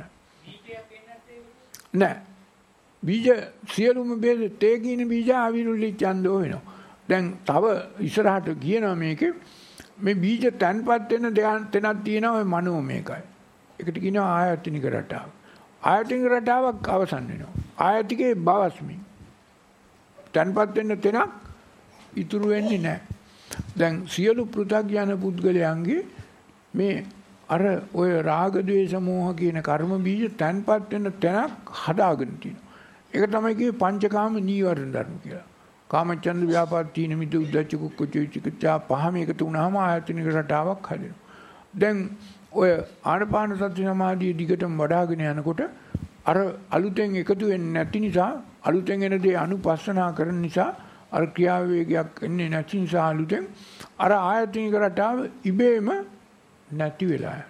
නෑ. බීජ සියලුම බෙද තේ කින බීජ අවිරුල්ලි ඡන්දෝ වෙනවා. දැන් තව ඉස්සරහට කියනවා මේකේ මේ බීජ තන්පත් වෙන තැනක් තියෙනවා ඔය මනෝමයකයි. ඒකට කියනවා ආයතනික රටාව. ආයතනික රටාවක් අවසන් වෙනවා. ආයතිකේ බවස්මි. තන්පත් වෙන තැනක් ඉතුරු වෙන්නේ නැහැ. දැන් සියලු පෘථග්ජන පුද්ගලයන්ගේ මේ අර ඔය රාග ద్వේෂ මෝහ කියන කර්ම බීජ තන්පත් වෙන තැනක් හදාගෙන තියෙනවා. ඒක තමයි කියේ පංචකාම නීවරණ ධර්ම කියලා. කාමචන්ද ව්‍යාපාද තීන මිද උද්ධච්ච කුක්කුච්ච විචිකිච්ඡා පහම එකතු වුණාම ආයතනික රටාවක් හැදෙනවා. දැන් ඔය ආනාපාන සති සමාධිය දිගටම වඩ아가ගෙන යනකොට අර අලුතෙන් එකතු වෙන්නේ නැති නිසා අලුතෙන් එන දේ අනුපස්සනා කරන නිසා අර ක්‍රියා වේගයක් එන්නේ නැති නිසා අලුතෙන් අර ආයතනික රටාව ඉබේම නැති වෙලා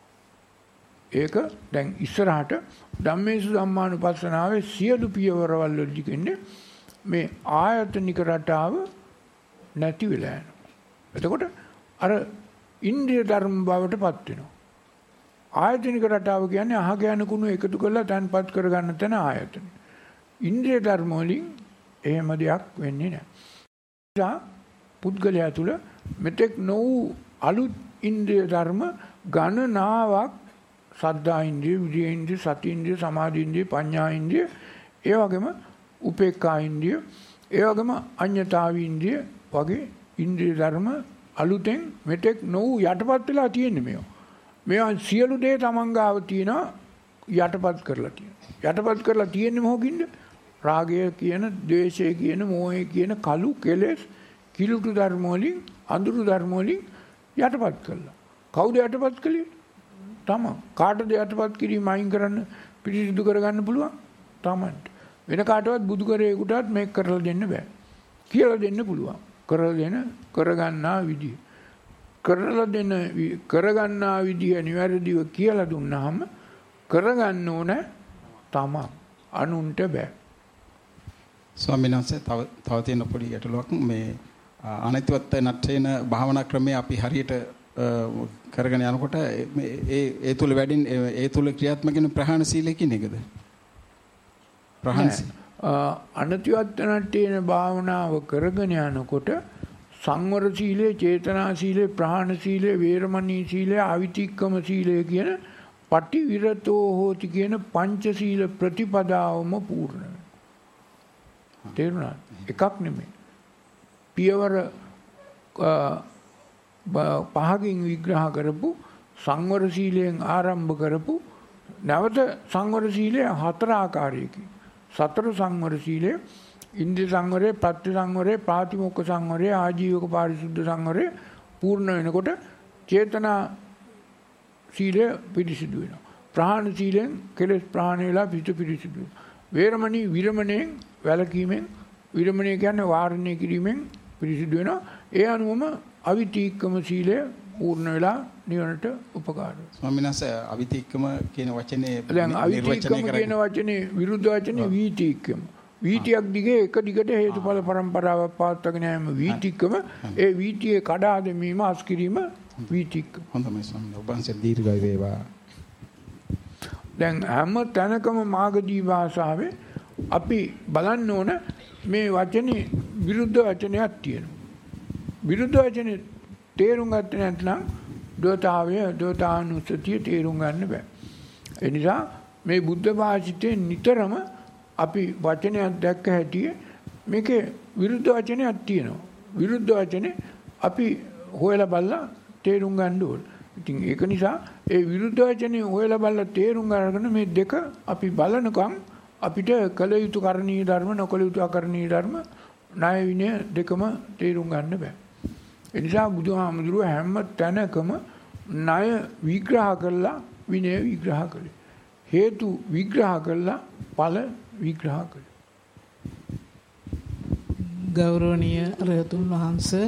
ඒක දැන් ඉස්සරහට ධම්මේසු ධම්මානුපස්සනාවේ සියලු පියවරවල වලදී කියන්නේ මේ ආයතනික රටාව නැති වෙලා යනවා. එතකොට අර ඉන්ද්‍රිය ධර්ම බවට පත් වෙනවා. ආයතනික රටාව කියන්නේ අහක යන කුණු එකතු කරලා තන්පත් කරගන්න තැන ආයතන. ඉන්ද්‍රිය ධර්ම වලින් එහෙම දෙයක් වෙන්නේ නැහැ. පුද්ගලයා තුළ මෙතෙක් නොවු අලුත් ඉන්ද්‍රිය ධර්ම ගණනාවක් සද්ධා ඉන්ද්‍රිය, විරිය ඉන්ද්‍රිය, සති ඉන්ද්‍රිය, සමාධි ඉන්ද්‍රිය, පඤ්ඤා ඉන්ද්‍රිය, ඒ වගේම උපේක්ඛා ඉන්ද්‍රිය, ඒ වගේම අඤ්ඤතාව ඉන්ද්‍රිය වගේ ඉන්ද්‍රිය ධර්ම අලුතෙන් මෙතෙක් නොවු යටපත් වෙලා තියෙන්නේ මේවා. මේවා සියලු දේ තමන් ගාව තියෙනවා යටපත් කරලා තියෙනවා. යටපත් කරලා තියෙන්නේ මොකකින්ද? රාගය කියන, ද්වේෂය කියන, මෝහය කියන කලු කෙලෙස් කිලුටු ධර්ම වලින්, අඳුරු ධර්ම වලින් යටපත් කළා. කවුද යටපත් කළේ? තමන්. කාටද යටපත් කිරීම අයින් කරන්න පිළිසිදු කරගන්න පුළුවන්? තමන්ට. වෙන කාටවත් බුදු කරේකටවත් මේක කරලා දෙන්න බෑ. කියලා දෙන්න පුළුවන්. කරගන්නා විදිය. කරගන්නා විදිය නිවැරදිව කියලා දුන්නාම කරගන්න ඕන තමන්. අනුන්ට බෑ. ස්වාමීන් වහන්සේ තව තියෙන පොඩි ගැටලුවක් මේ අනිත්‍යවත් නැටේන භාවනා ක්‍රමයේ අපි හරියට කරගෙන යනකොට ඒ තුල වැඩින් ඒ තුල ක්‍රියාත්මක වෙන ප්‍රහාණ සීලය කියන එකද? අනිත්‍යවත් නැටේන භාවනාව කරගෙන යනකොට සංවර සීලය, චේතනා සීලය, ප්‍රහාණ සීලය, වේරමණී සීලය, අවිතික්කම සීලය කියන පටිවිරතෝ හෝති කියන පංච සීල ප්‍රතිපදාවම පූර්ණ වෙනවා. තේරුණාද? එකක් නෙමෙයි. පියවර පහකින් විග්‍රහ කරපු සංවර සීලයෙන් ආරම්භ කරපු නැවත සංවර සීලය හතර ආකාරයකින්. සතර සංවර සීලය ඉන්ද්‍රිය සංවරය, ප්‍රත්‍ය සංවරය, ප්‍රාතිමොක්ඛ සංවරය, ආජීවක පාරිශුද්ධ සංවරය පූර්ණ වෙනකොට චේතනා සීලය පිරිසිදු වෙනවා. ප්‍රහාණ සීලෙන් කෙලෙස් ප්‍රහාණය වෙලා පිරිසිදු වෙනවා. වේරමණී විරමණයෙන් වැළකීමෙන්, විරමණය කියන්නේ වාරණය කිරීමෙන් පිරිසිදු වෙනවා. ඒ අනුවම අවිතීක්කම සීලය පූර්ණ වෙලා නිවනට උපකාර වෙනවා. ස්වාමීන් වහන්සේ අවිතීක්කම කියන වචනේ දැන් අවිතීක්කම කියන වචනේ විරුද්ධ වචනේ වීතීක්කම. වීතියක් දිගේ එක දිගට හේතුඵල පරම්පරාවක් පවත්වාගෙන යෑම වීතික්කම. ඒ වීතියේ කඩා දැමීම අස්කිරීම වීතික්කම. හොඳයි ස්වාමීන් වහන්සේ. ඔබ වහන්සේ දීර්ඝයි වේවා. දැන් හැම තැනකම මාගදී භාෂාවේ අපි බලන්න ඕන මේ වචනේ විරුද්ධ වචනයක් තියෙනවා. විරුද්ධ වචනේ තේරුම් ගත්තේ නැත්නම් දෝතාවය, දෝතානුස්සතිය තේරුම් ගන්න බෑ. ඒ නිසා මේ බුද්ධ භාෂිතේ නිතරම අපි වචනයක් දැක්ක හැටි මේකේ විරුද්ධ වචනයක් තියෙනවා. විරුද්ධ වචනේ අපි හොයලා බලලා තේරුම් ගන්න ඕන. ඉතින් ඒක නිසා ඒ විරුද්ධ වචනේ හොයලා බලලා තේරුම් ගන්න මේ දෙක අපි බලනකම් අපිට කළ යුතු කරණීය ධර්ම නොකළ යුතු අකරණීය ධර්ම ණය විනය දෙකම තේරුම් ගන්න බෑ. ඒ නිසා බුදුහාමුදුරුවෝ හැම තැනකම ණය විග්‍රහ කළා විනය විග්‍රහ කළේ. හේතු විග්‍රහ කළා ඵල විග්‍රහ කළේ. ගෞරවනීය රහතුන් වහන්සේ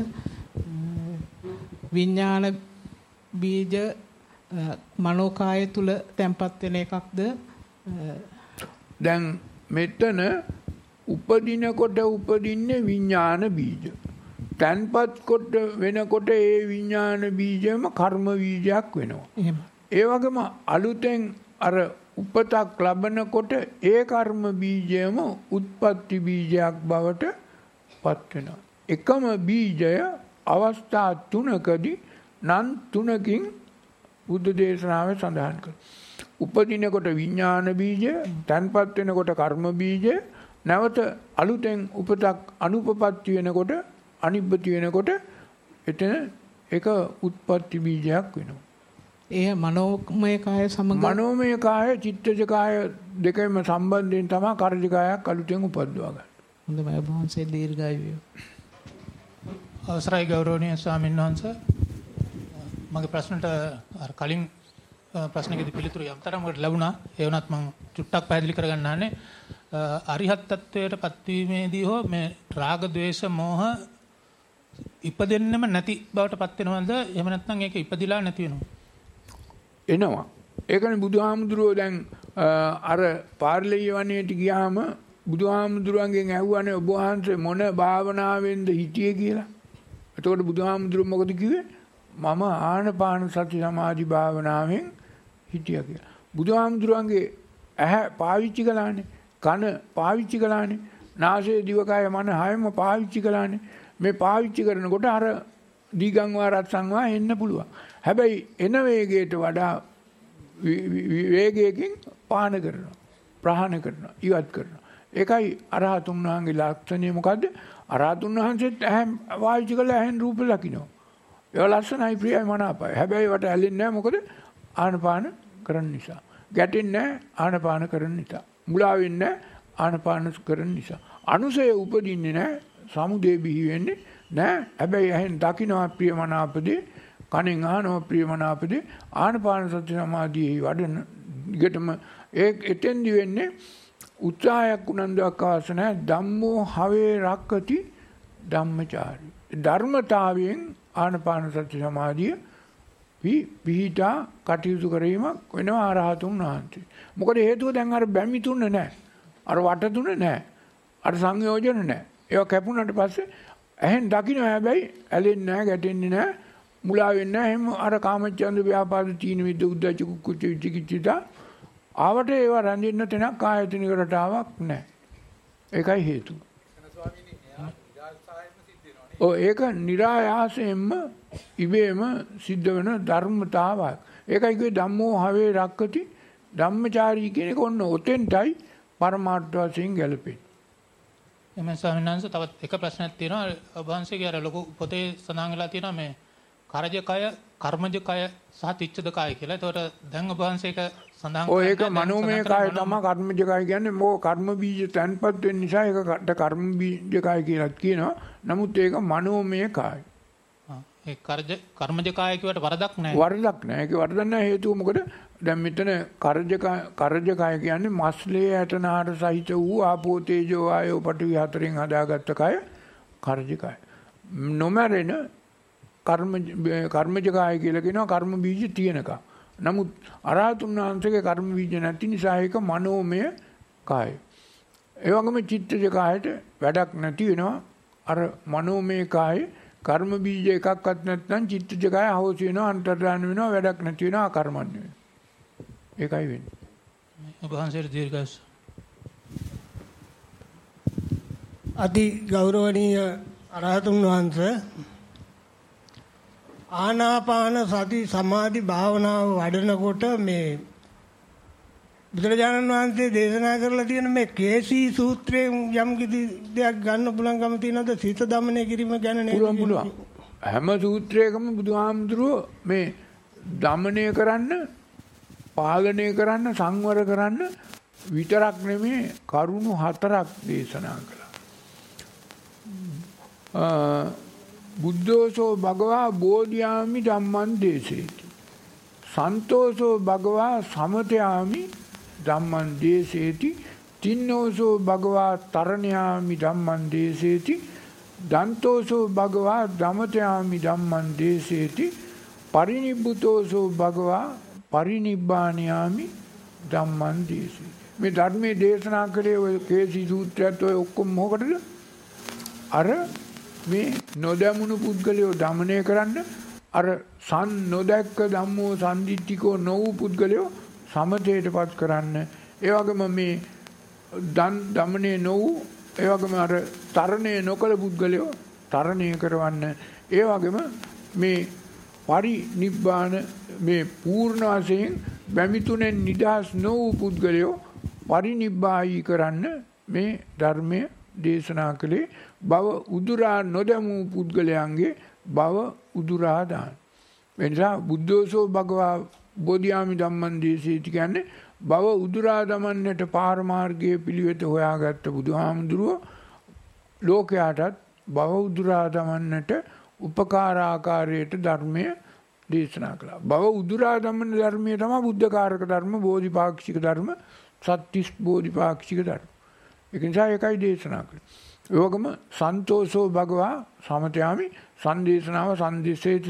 විඥාන බීජ මනෝකාය තුල තැම්පත් වෙන එකක්ද? දැන් මෙතන උපදිනකොට උපදින්නේ විඥාන බීජ. තැන්පත් කොට වෙනකොට ඒ විඥාන බීජම කර්ම බීජයක් වෙනවා. ඒ වගේම අලුතෙන් අර උපතක් ලබනකොට ඒ කර්ම බීජයම උත්පත්ති බීජයක් බවට පත් වෙනවා. එකම බීජය අවස්ථා තුනකදී නම් තුනකින් බුද්ධ දේශනාවේ සඳහන් කරනවා. උපදිනකොට විඥාන බීජය, තැන්පත් වෙනකොට කර්ම බීජය, නැවත අලුතෙන් උපතක් අනුපපත්ති වෙනකොට අනිබ්බති වෙනකොට එතන එක උත්පත්ති බීජයක් වෙනවා. ඒ මනෝමය කාය සමග මනෝමය කාය චිත්තජ කාය දෙකම සම්බන්ධයෙන් තමයි කාර්ය කායක් අලුතෙන් උපද්දවා ගන්න. හොඳයි වහන්සේ දීර්ඝායු වේවා. අවසරයි ගෞරවනීය ස්වාමීන් වහන්සේ. මගේ ප්‍රශ්නට අර කලින් ප්‍රශ්නකදී පිළිතුරු යම්තරමකට ලැබුණා. ඒ වුණත් මම චුට්ටක් පැහැදිලි කරගන්න ආන්නේ. අරිහත් තත්වයට පත්වීමේදී හෝ මේ රාග ద్వේෂ මෝහ ඉපදෙන්නෙම නැති බවට පත් වෙනවද? එහෙම නැත්නම් ඒක ඉපදිලා නැති වෙනවද? එනවා. ඒකනේ බුදුහාමුදුරුවෝ දැන් අර පාර්ලිය වනයේට ගියාම බුදුහාමුදුරුවන්ගෙන් ඇහුවානේ ඔබ වහන්සේ මොන භාවනාවෙන්ද හිටියේ කියලා. එතකොට බුදුහාමුදුරුවෝ මොකද කිව්වේ? මම ආනපාන සති සමාධි භාවනාවෙන් හිටියා කියලා. බුදුහාමුදුරුවන්ගේ ඇහැ පාවිච්චි කළානේ. කන පාවිච්චි කළානේ. නාසය දිවකය මන හයම පාවිච්චි කළානේ. මේ පාවිච්චි කරනකොට අර දීගං වාරත් සංවා එන්න පුළුවන්. හැබැයි එන වේගයට වඩා වේගයකින් පාන කරනවා. ප්‍රහාණ කරනවා. ඉවත් කරනවා. ඒකයි අරහතුන් වහන්සේගේ ලක්ෂණය මොකද්ද? අරහතුන් වහන්සේත් ඇහැ පාවිච්චි කළා ඇහෙන් රූප ලකිනවා. ඒ ලස්සනයි ප්‍රියයි මනාපයි. හැබැයි වට ඇලෙන්නේ නැහැ. මොකද ආනපාන කරන නිසා. ගැටෙන්නේ නැහැ ආනපාන කරන නිසා. මුලා වෙන්නේ නැහැ ආනපාන කරන නිසා. අනුසය උපදින්නේ නැහැ. සමුදේ බිහි වෙන්නේ නැහැ. හැබැයි ඇහෙන් දකින්නවා ප්‍රියමනාපදී, කනෙන් අහනවා ප්‍රියමනාපදී, ආනපාන සති සමාධියේ වඩන ඊටම ඒ එතෙන්දි වෙන්නේ උත්සාහයක් උනන්දුවක් අවශ්‍ය නැහැ. ධම්මෝ හවේ රක්කති ධම්මචාරී. ධර්මතාවයෙන් ආනපාන සති සමාධිය පිහිටා කටයුතු කිරීමක් වෙනවා අරහතුන් වහන්සේ. මොකද හේතුව දැන් අර බැමි තුන නැහැ. අර වට තුන නැහැ. අර සංයෝජන නැහැ. ඒවා කැපුණාට පස්සේ ඇහෙන් දකින්න හැබැයි ඇලෙන්නේ නැහැ, ගැටෙන්නේ නැහැ, මුලා වෙන්නේ නැහැ. එහෙම අර කාමච්ඡන්ද ව්‍යාපාද තීන විද්ද උද්දච්ච කුච්ච විචිකිච්ඡිතා ආවට ඒවා රැඳෙන්න තැනක් ආයතනික රටාවක් නැහැ. ඒකයි හේතුව. ඒක નિરાයාසයෙන්ම ඉබේම සිද්ධ වෙන ධර්මතාවක්. ඒකයි කිව්වේ ධම්මෝ හවේ රක්කති ධම්මචාරී කියන එක ඔන්න ඔතෙන්ටයි පරමාර්ථ වශයෙන් ගැලපෙන්නේ. එමන් ස්වාමීන් වහන්සේ තවත් එක ප්‍රශ්නයක් තියෙනවා. ඔබ වහන්සේගේ අර ලොකු පොතේ සඳහන් වෙලා තියෙනවා මේ කරජ කය, කර්මජ කය සහ තිච්ඡද කය කියලා. ඒතකොට දැන් ඔබ වහන්සේ ඒක සඳහන් කරනවා. ඒක මනෝමය කය තමයි කර්මජ කය කියන්නේ. මොකද කර්ම බීජ තැන්පත් වෙන නිසා ඒකට කර්ම බීජ කය කියලා කියනවා. නමුත් ඒක මනෝමය කය. ඒ කර්මජ කය කියවට වරදක් නැහැ. වරදක් නැහැ. ඒක වරදක් නැහැ. හේතුව මොකද? දැන් මෙතන කරජ කය කියන්නේ මස්ලේ ඇටනාර සහිත වූ ආපෝ තේජෝ ආයෝ පඨවි හතරෙන් හදාගත්ත කය කරජ කය. නොමරෙන කර්මජ කය කියලා කියනවා කර්ම බීජ තියෙනක. නමුත් අරහතුන් වහන්සේගේ කර්ම බීජ නැති නිසා ඒක මනෝමය කය. ඒ වගේම චිත්තජ කයට වැඩක් නැති වෙනවා. අර මනෝමය කය කර්ම බීජ එකක්වත් නැත්නම් චිත්තජ කය හොසි වෙනවා, අන්තර්දාන වෙනවා, වැඩක් නැති වෙනවා, අකර්මණ්‍ය වෙනවා. ඒකයි වෙන්නේ. ඔබ වහන්සේට දීර්ඝායුෂ. අති ගෞරවනීය අරහතුන් වහන්සේ ආනාපාන සති සමාධි භාවනාව වඩනකොට මේ බුදුරජාණන් වහන්සේ දේශනා කරලා තියෙන මේ කේසී සූත්‍රයෙන් යම් කිසි දෙයක් ගන්න පුළුවන්කම තියෙනවද? සිත දමනය කිරීම ගැන නේද? පුළුවන්. හැම සූත්‍රයකම බුදුහාමුදුරුවෝ මේ දමනය කරන්න, පාලනය කරන්න, සංවර කරන්න විතරක් නෙමේ කරුණු 4ක් දේශනා කළා. බුද්ධෝසෝ භගවා බෝධියාමි ධම්මං දේසේති. සන්තෝසෝ භගවා සමතයාමි ධම්මං දේසේති. තින්නෝසෝ භගවා තරණයාමි ධම්මං දේසේති. දන්තෝසෝ භගවා දමතයාමි ධම්මං දේසේති. පරිනිබ්බුතෝසෝ භගවා පරිනිබ්බානයාමි ධම්මං දේසේති. මේ ධර්මයේ දේශනා කළේ ඔය කේසී සූත්‍රයත් ඔය ඔක්කොම මොකටද? අර මේ නොදැමුණු පුද්ගලයෝ දමනය කරන්න, අර නොදැක්ක ධම්මෝ සම්දිත්තිකෝ නොවූ පුද්ගලයෝ සමතේටපත් කරන්න, ඒ වගේම මේ දමනය නොවූ, ඒ වගේම අර තරණය නොකළ පුද්ගලයෝ තරණය කරවන්න, ඒ වගේම මේ පරිනිබ්බාන මේ පූර්ණ වශයෙන් බැමිතුනෙන් නිදහස් නොවූ පුද්ගලයෝ පරිනිබ්බායි කරන්න මේ ධර්මය දේශනා කළේ. භව උදුරා නොදැමූ පුද්ගලයන්ගේ භව උදුරා දාන. එනිසා බුද්ධෝසෝ භගවා බෝධියාමි ධම්මං දේසේති කියන්නේ භව උදුරා දමන්නට පාරමාර්ගයේ පිළිවෙත හොයාගත්ත බුදුහාමුදුරුවෝ ලෝකයාටත් භව උදුරා දමන්නට උපකාරාකාරයට ධර්මය දේශනා කළා. භව උදුරා දමන ධර්මය තමයි බුද්ධකාරක ධර්ම, බෝධිපාක්ෂික ධර්ම, සත්‍තිස් බෝධිපාක්ෂික ධර්ම. ඒක නිසා ඒකයි දේශනා කළේ. ඒ වගේම සන්තෝෂෝ භගවා සමතයාමි සංදේශනාව සංදේශේති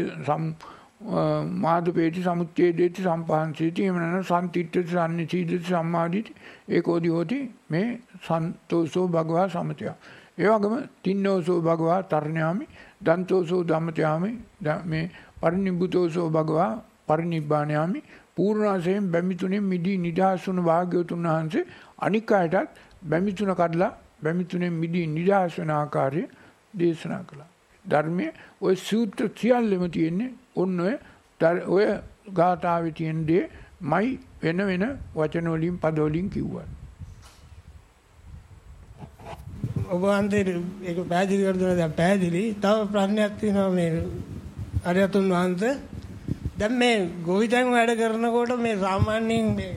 මාදපේති සමුච්ඡේදේති සම්පහන්සේති එහෙම නැත්නම් සම්තිත්‍ත්‍ති සම්නිචීදති සම්මාදීති ඒකෝදි හෝති මේ සන්තෝෂෝ භගවා සමතය. ඒ වගේම තින්නෝසෝ භගවා තරණයාමි දන්තෝසෝ ධම්මතයාමි මේ පරිනිබ්බුතෝසෝ භගවා පරිනිබ්බානයාමි පූර්ණ වශයෙන් බැමිතුනේ මිදී නිදහස් වුණ භාග්‍යවතුන් වහන්සේ අනික් අයටත් බැමිතුන කඩලා බැමිතුනේ මිදී නිදහස් වෙන ආකාරය දේශනා කළා. ධර්මයේ ඔය සූත්‍ර සියල්ලම තියෙන්නේ ඔන්න ඔය ගාථාවේ තියෙන දේ මයි වෙන වෙන වචන වලින් පද වලින් කිව්වා. ඔබ වහන්සේ ඒක පැහැදිලි කර දුන්නා. දැන් පැහැදිලි. තව ප්‍රශ්නයක් තියෙනවා මේ අරියතුන් වහන්සේ. දැන් මේ ගොවිතැන් වැඩ කරනකොට මේ සාමාන්‍යයෙන් මේ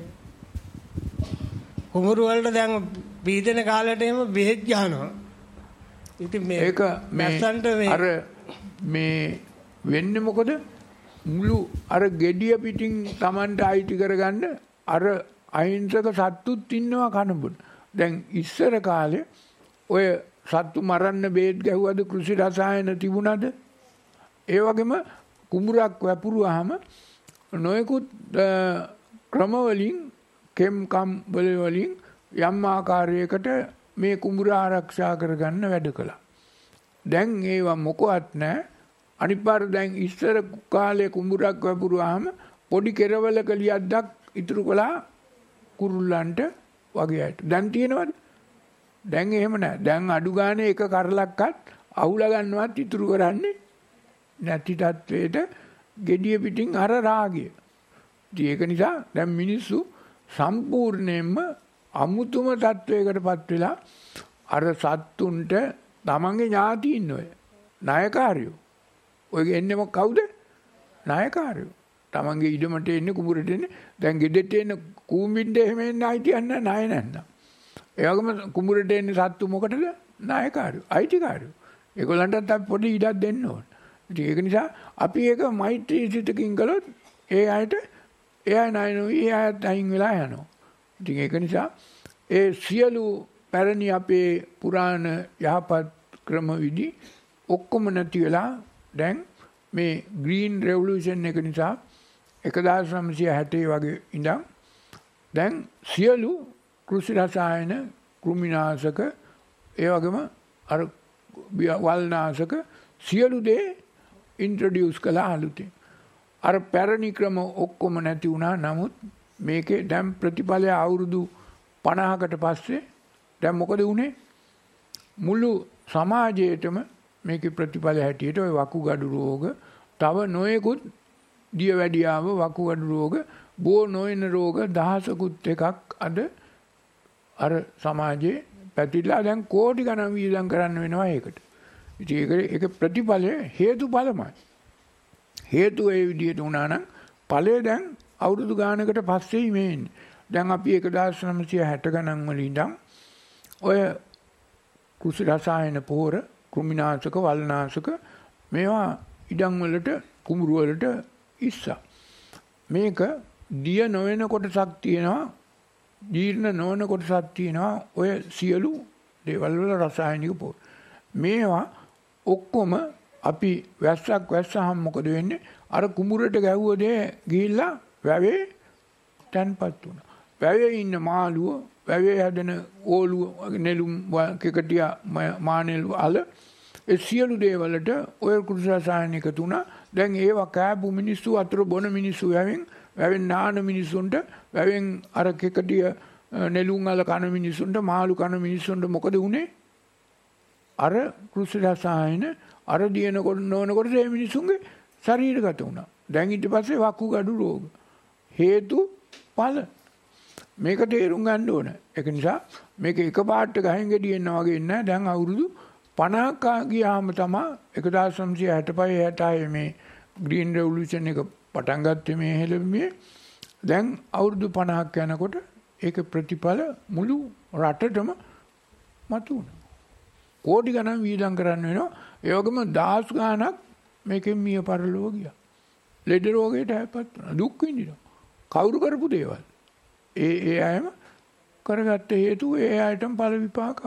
කුඹුරු වලට දැන් පීඩන කාලේට එහෙම බෙහෙත් ගහනවා. ඉතින් මේ ඒක මේ අර මේ වෙන්නේ මොකද? මුළු අර gediya පිටින් Tamanට අයිති කරගන්න අර අහිංසක සත්තුත් ඉන්නවා කනබුන. දැන් ඉස්සර කාලේ ඔය සත්තු මරන්න බේත් ගැහුවද කෘෂි රසායන තිබුණාද? ඒ වගේම කුඹුරක් වැපුරුවාම නොයෙකුත් ක්‍රම වලින් කෙම්කම් වලින් යම් ආකාරයකට මේ කුඹුර ආරක්ෂා කරගන්න වැඩ කළා. දැන් ඒවා මොකවත් නැහැ. අනිත් පාර දැන් ඉස්සර කාලේ කුඹුරක් වැපුරුවාම පොඩි කෙරවලක ලියද්දක් ඉතුරු කළා කුරුල්ලන්ට වගේ අයට. දැන් තියෙනවද? දැන් එහෙම නැහැ. දැන් අඩු ගානේ එක කරලක්වත් අහුලා ගන්නවත් ඉතුරු කරන්නේ නැති තත්වයට gediya පිටින් අර රාගය. ඒක නිසා දැන් මිනිස්සු සම්පූර්ණයෙන්ම අමුතුම තත්වයකටපත් වෙලා අර සත්තුන්ට තමන්ගේ ඥාතීන් ඔය නායකාරයෝ ඔය එන්නේ කවුද? නායකාරයෝ. තමන්ගේ ඉඩමට එන්නේ කුඹුරට එන්නේ. දැන් ගෙදෙට්ට එන්න කූඹින්ට එහෙම එන්න අයිතියක් නැහැ ණය නැන්නම්. ඒ වගේම කුඹුරට එන්නේ සත්තු මොකටද? නායකාරයෝ, අයිතිකාරයෝ. ඒගොල්ලන්ටත් අපි පොඩි ඉඩක් දෙන්න ඕන. ඉතින් ඒක නිසා අපි ඒක මෛත්‍රී සිතකින් කළොත් ඒ අයට ඒ අය ණයනෝ ඒ අයත් අයින් වෙලා යනවා. ඉතින් ඒක නිසා ඒ සියලු පැරණි අපේ පුරාණ යහපත් ක්‍රම විදි ඔක්කොම නැති වෙලා දැන් මේ ග්‍රීන් රෙවොලූෂන් එක නිසා 1960 වගේ ඉඳන් දැන් සියලු කෘෂි රසායන කෘමිනාශක ඒ වගේම අර වල්නාශක සියලු දේ ඉන්ට්‍රොඩියුස් කළා අලුතෙන්. අර පැරණි ක්‍රම ඔක්කොම නැති වුණා. නමුත් මේකේ දැන් ප්‍රතිඵලය අවුරුදු 50කට පස්සේ දැන් මොකද වුනේ? මුළු සමාජයේටම මේකේ ප්‍රතිඵල හැටියට ওই වකුගඩු රෝග, තව නොයෙකුත් දියවැඩියාව, වකුගඩු රෝග, බෝ නොයන රෝග දහසකුත් එකක් අද අර සමාජයේ පැතිරලා දැන් කෝටි ගණන් වියදම් කරන්න වෙනවා ඒකට. ඉතින් ඒක ප්‍රතිඵලය හේතුඵලමයි. හේතුව ඒ විදිහට වුණා නම් ඵලය දැන් අවුරුදු ගානකට පස්සේ මේ එන්නේ. දැන් අපි 1960 ගණන් වල ඉඳන් ඔය කෘෂි රසායන පොහොර, කෘමිනාශක, වල්නාශක මේවා ඉඩම් වලට, කුඹුරු වලට ඉස්සා. මේක දිය නොවන කොටසක් තියෙනවා, ජීර්ණ නොවන කොටසක් තියෙනවා ඔය සියලු දේවල් වල රසායනික පොහොර. මේවා ඔක්කොම අපි වැස්සහම මොකද වෙන්නේ? අර කුඹුරට ගැහුව දේ ගිහිල්ලා වැවේ තැන්පත් වුණා. වැවේ ඉන්න මාළුව, වැවේ හැදෙන ඕලුව, නෙළුම් කෙකටිය, මානෙළු අල ඒ සියලු දේවලට ඔය කෘෂි රසායන එකතු වුණා. දැන් ඒවා කෑපු මිනිස්සු අතර බොන මිනිස්සු වැවෙන් නාන මිනිස්සුන්ට, වැවෙන් අර කෙකටිය නෙළුම් අල කන මිනිස්සුන්ට, මාළු කන මිනිස්සුන්ට මොකද වුනේ? අර කෘෂි රසායන අර දිනකොට නොනකොට මේ මිනිසුන්ගේ ශරීරගත වුණා. දැන් ඊට පස්සේ වකුගඩු රෝග. හේතු ඵල. මේක තේරුම් ගන්න ඕන. ඒක නිසා මේක එකපාරට ගහෙන් ගෙඩියෙන්න වගේ නෑ. දැන් අවුරුදු 50ක් ගියාම තමයි 1965-66 මේ ග්‍රීන් රෙවොලුෂන් එක පටන් ගත්තේ මේ හෙළඹියේ. දැන් අවුරුදු 50ක් යනකොට ඒක ප්‍රතිඵල මුළු රටටම මතුවුණා. කෝටි ගණන් වියදම් කරන්න වෙනවා. ඒ වගේම දහස් ගණනක් මේකෙන් මිය පරලෝ ගියා. ලෙඩ රෝගයට හැපත් වුණා. දුක් විඳිනවා. කවුරු කරපු දේවල්? ඒ අයම කරගත්ත හේතුව ඒ අයටම ඵල විපාක.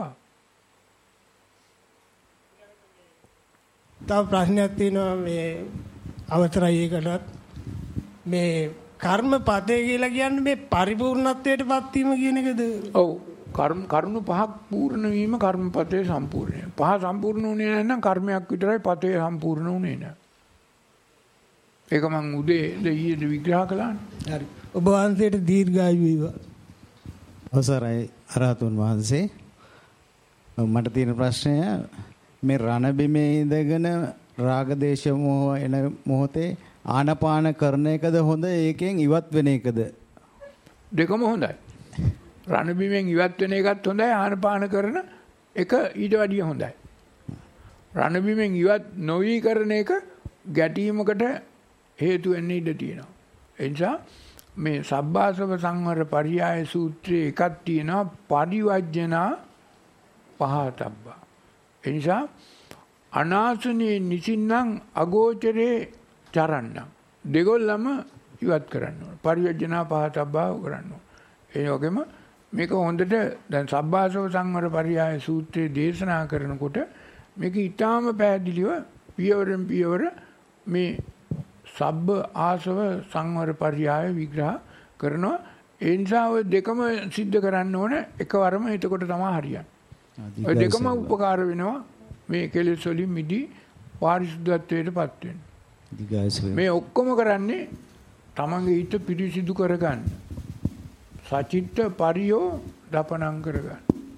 තව ප්‍රශ්නයක් තියෙනවා මේ අවතරයි ඒකටත් මේ කර්මපතේ කියලා කියන්නේ මේ පරිපූර්ණත්වයටපත් වීම කියන එකද? ඔව්. කරුණු පහක් පූර්ණ වීම කර්මපතේ සම්පූර්ණය. පහ සම්පූර්ණ වුණේ නැත්නම් කර්මයක් විතරයි පතේ සම්පූර්ණ වුණේ නැහැ. ඒක මම උදේ ඊයේ විග්‍රහ කළානේ. හරි. ඔබ වහන්සේට දීර්ඝායු වේවා. අවසරයි අරහතුන් වහන්සේ. මට තියෙන ප්‍රශ්නය මේ රණබිමේ ඉඳගෙන රාගදේශ මොහ එන මොහොතේ ආනපාන කරන එකද හොඳ ඒකෙන් ඉවත් වෙන එකද? දෙකම හොඳයි. රණබිමෙන් ඉවත් වෙන එකත් හොඳයි, ආනපාන කරන එක ඊට වැඩිය හොඳයි. රණබිමෙන් ඉවත් නොවි කරන එක ගැටීමකට හේතු වෙන්න ඉඩ තියෙනවා. ඒ නිසා මේ සබ්බාසව සංවර පරියාය සූත්‍රයේ එකක් තියෙනවා පරිවර්ජනා පහතබ්බා. ඒ නිසා අනාසනේ නිසින්නම් අගෝචරේ චරන්න දෙගොල්ලම ඉවත් කරන්න ඕන. පරිවර්ජනා පහතබ්බා කරන්න ඕන. ඒ වගේම මේක හොඳට දැන් සබ්බාසව සංවර පරියාය සූත්‍රයේ දේශනා කරනකොට මේක ඊටාම පැහැදිලිව පියවරෙන් පියවර මේ සබ්බ ආසව සංවර පරියාය විග්‍රහ කරනවා. ඒ නිසා ඔය දෙකම සිද්ධ කරන්න ඕන එකවරම. එතකොට තමයි හරියන්නේ. ඔය දෙකම උපකාර වෙනවා මේ කෙලෙස් වලින් මිදී පාරිශුද්ධත්වයටපත් වෙන්න. මේ ඔක්කොම කරන්නේ තමන්ගේ හිත පිරිසිදු කරගන්න. සචිත්ත පරියෝ දපණං කරගන්න.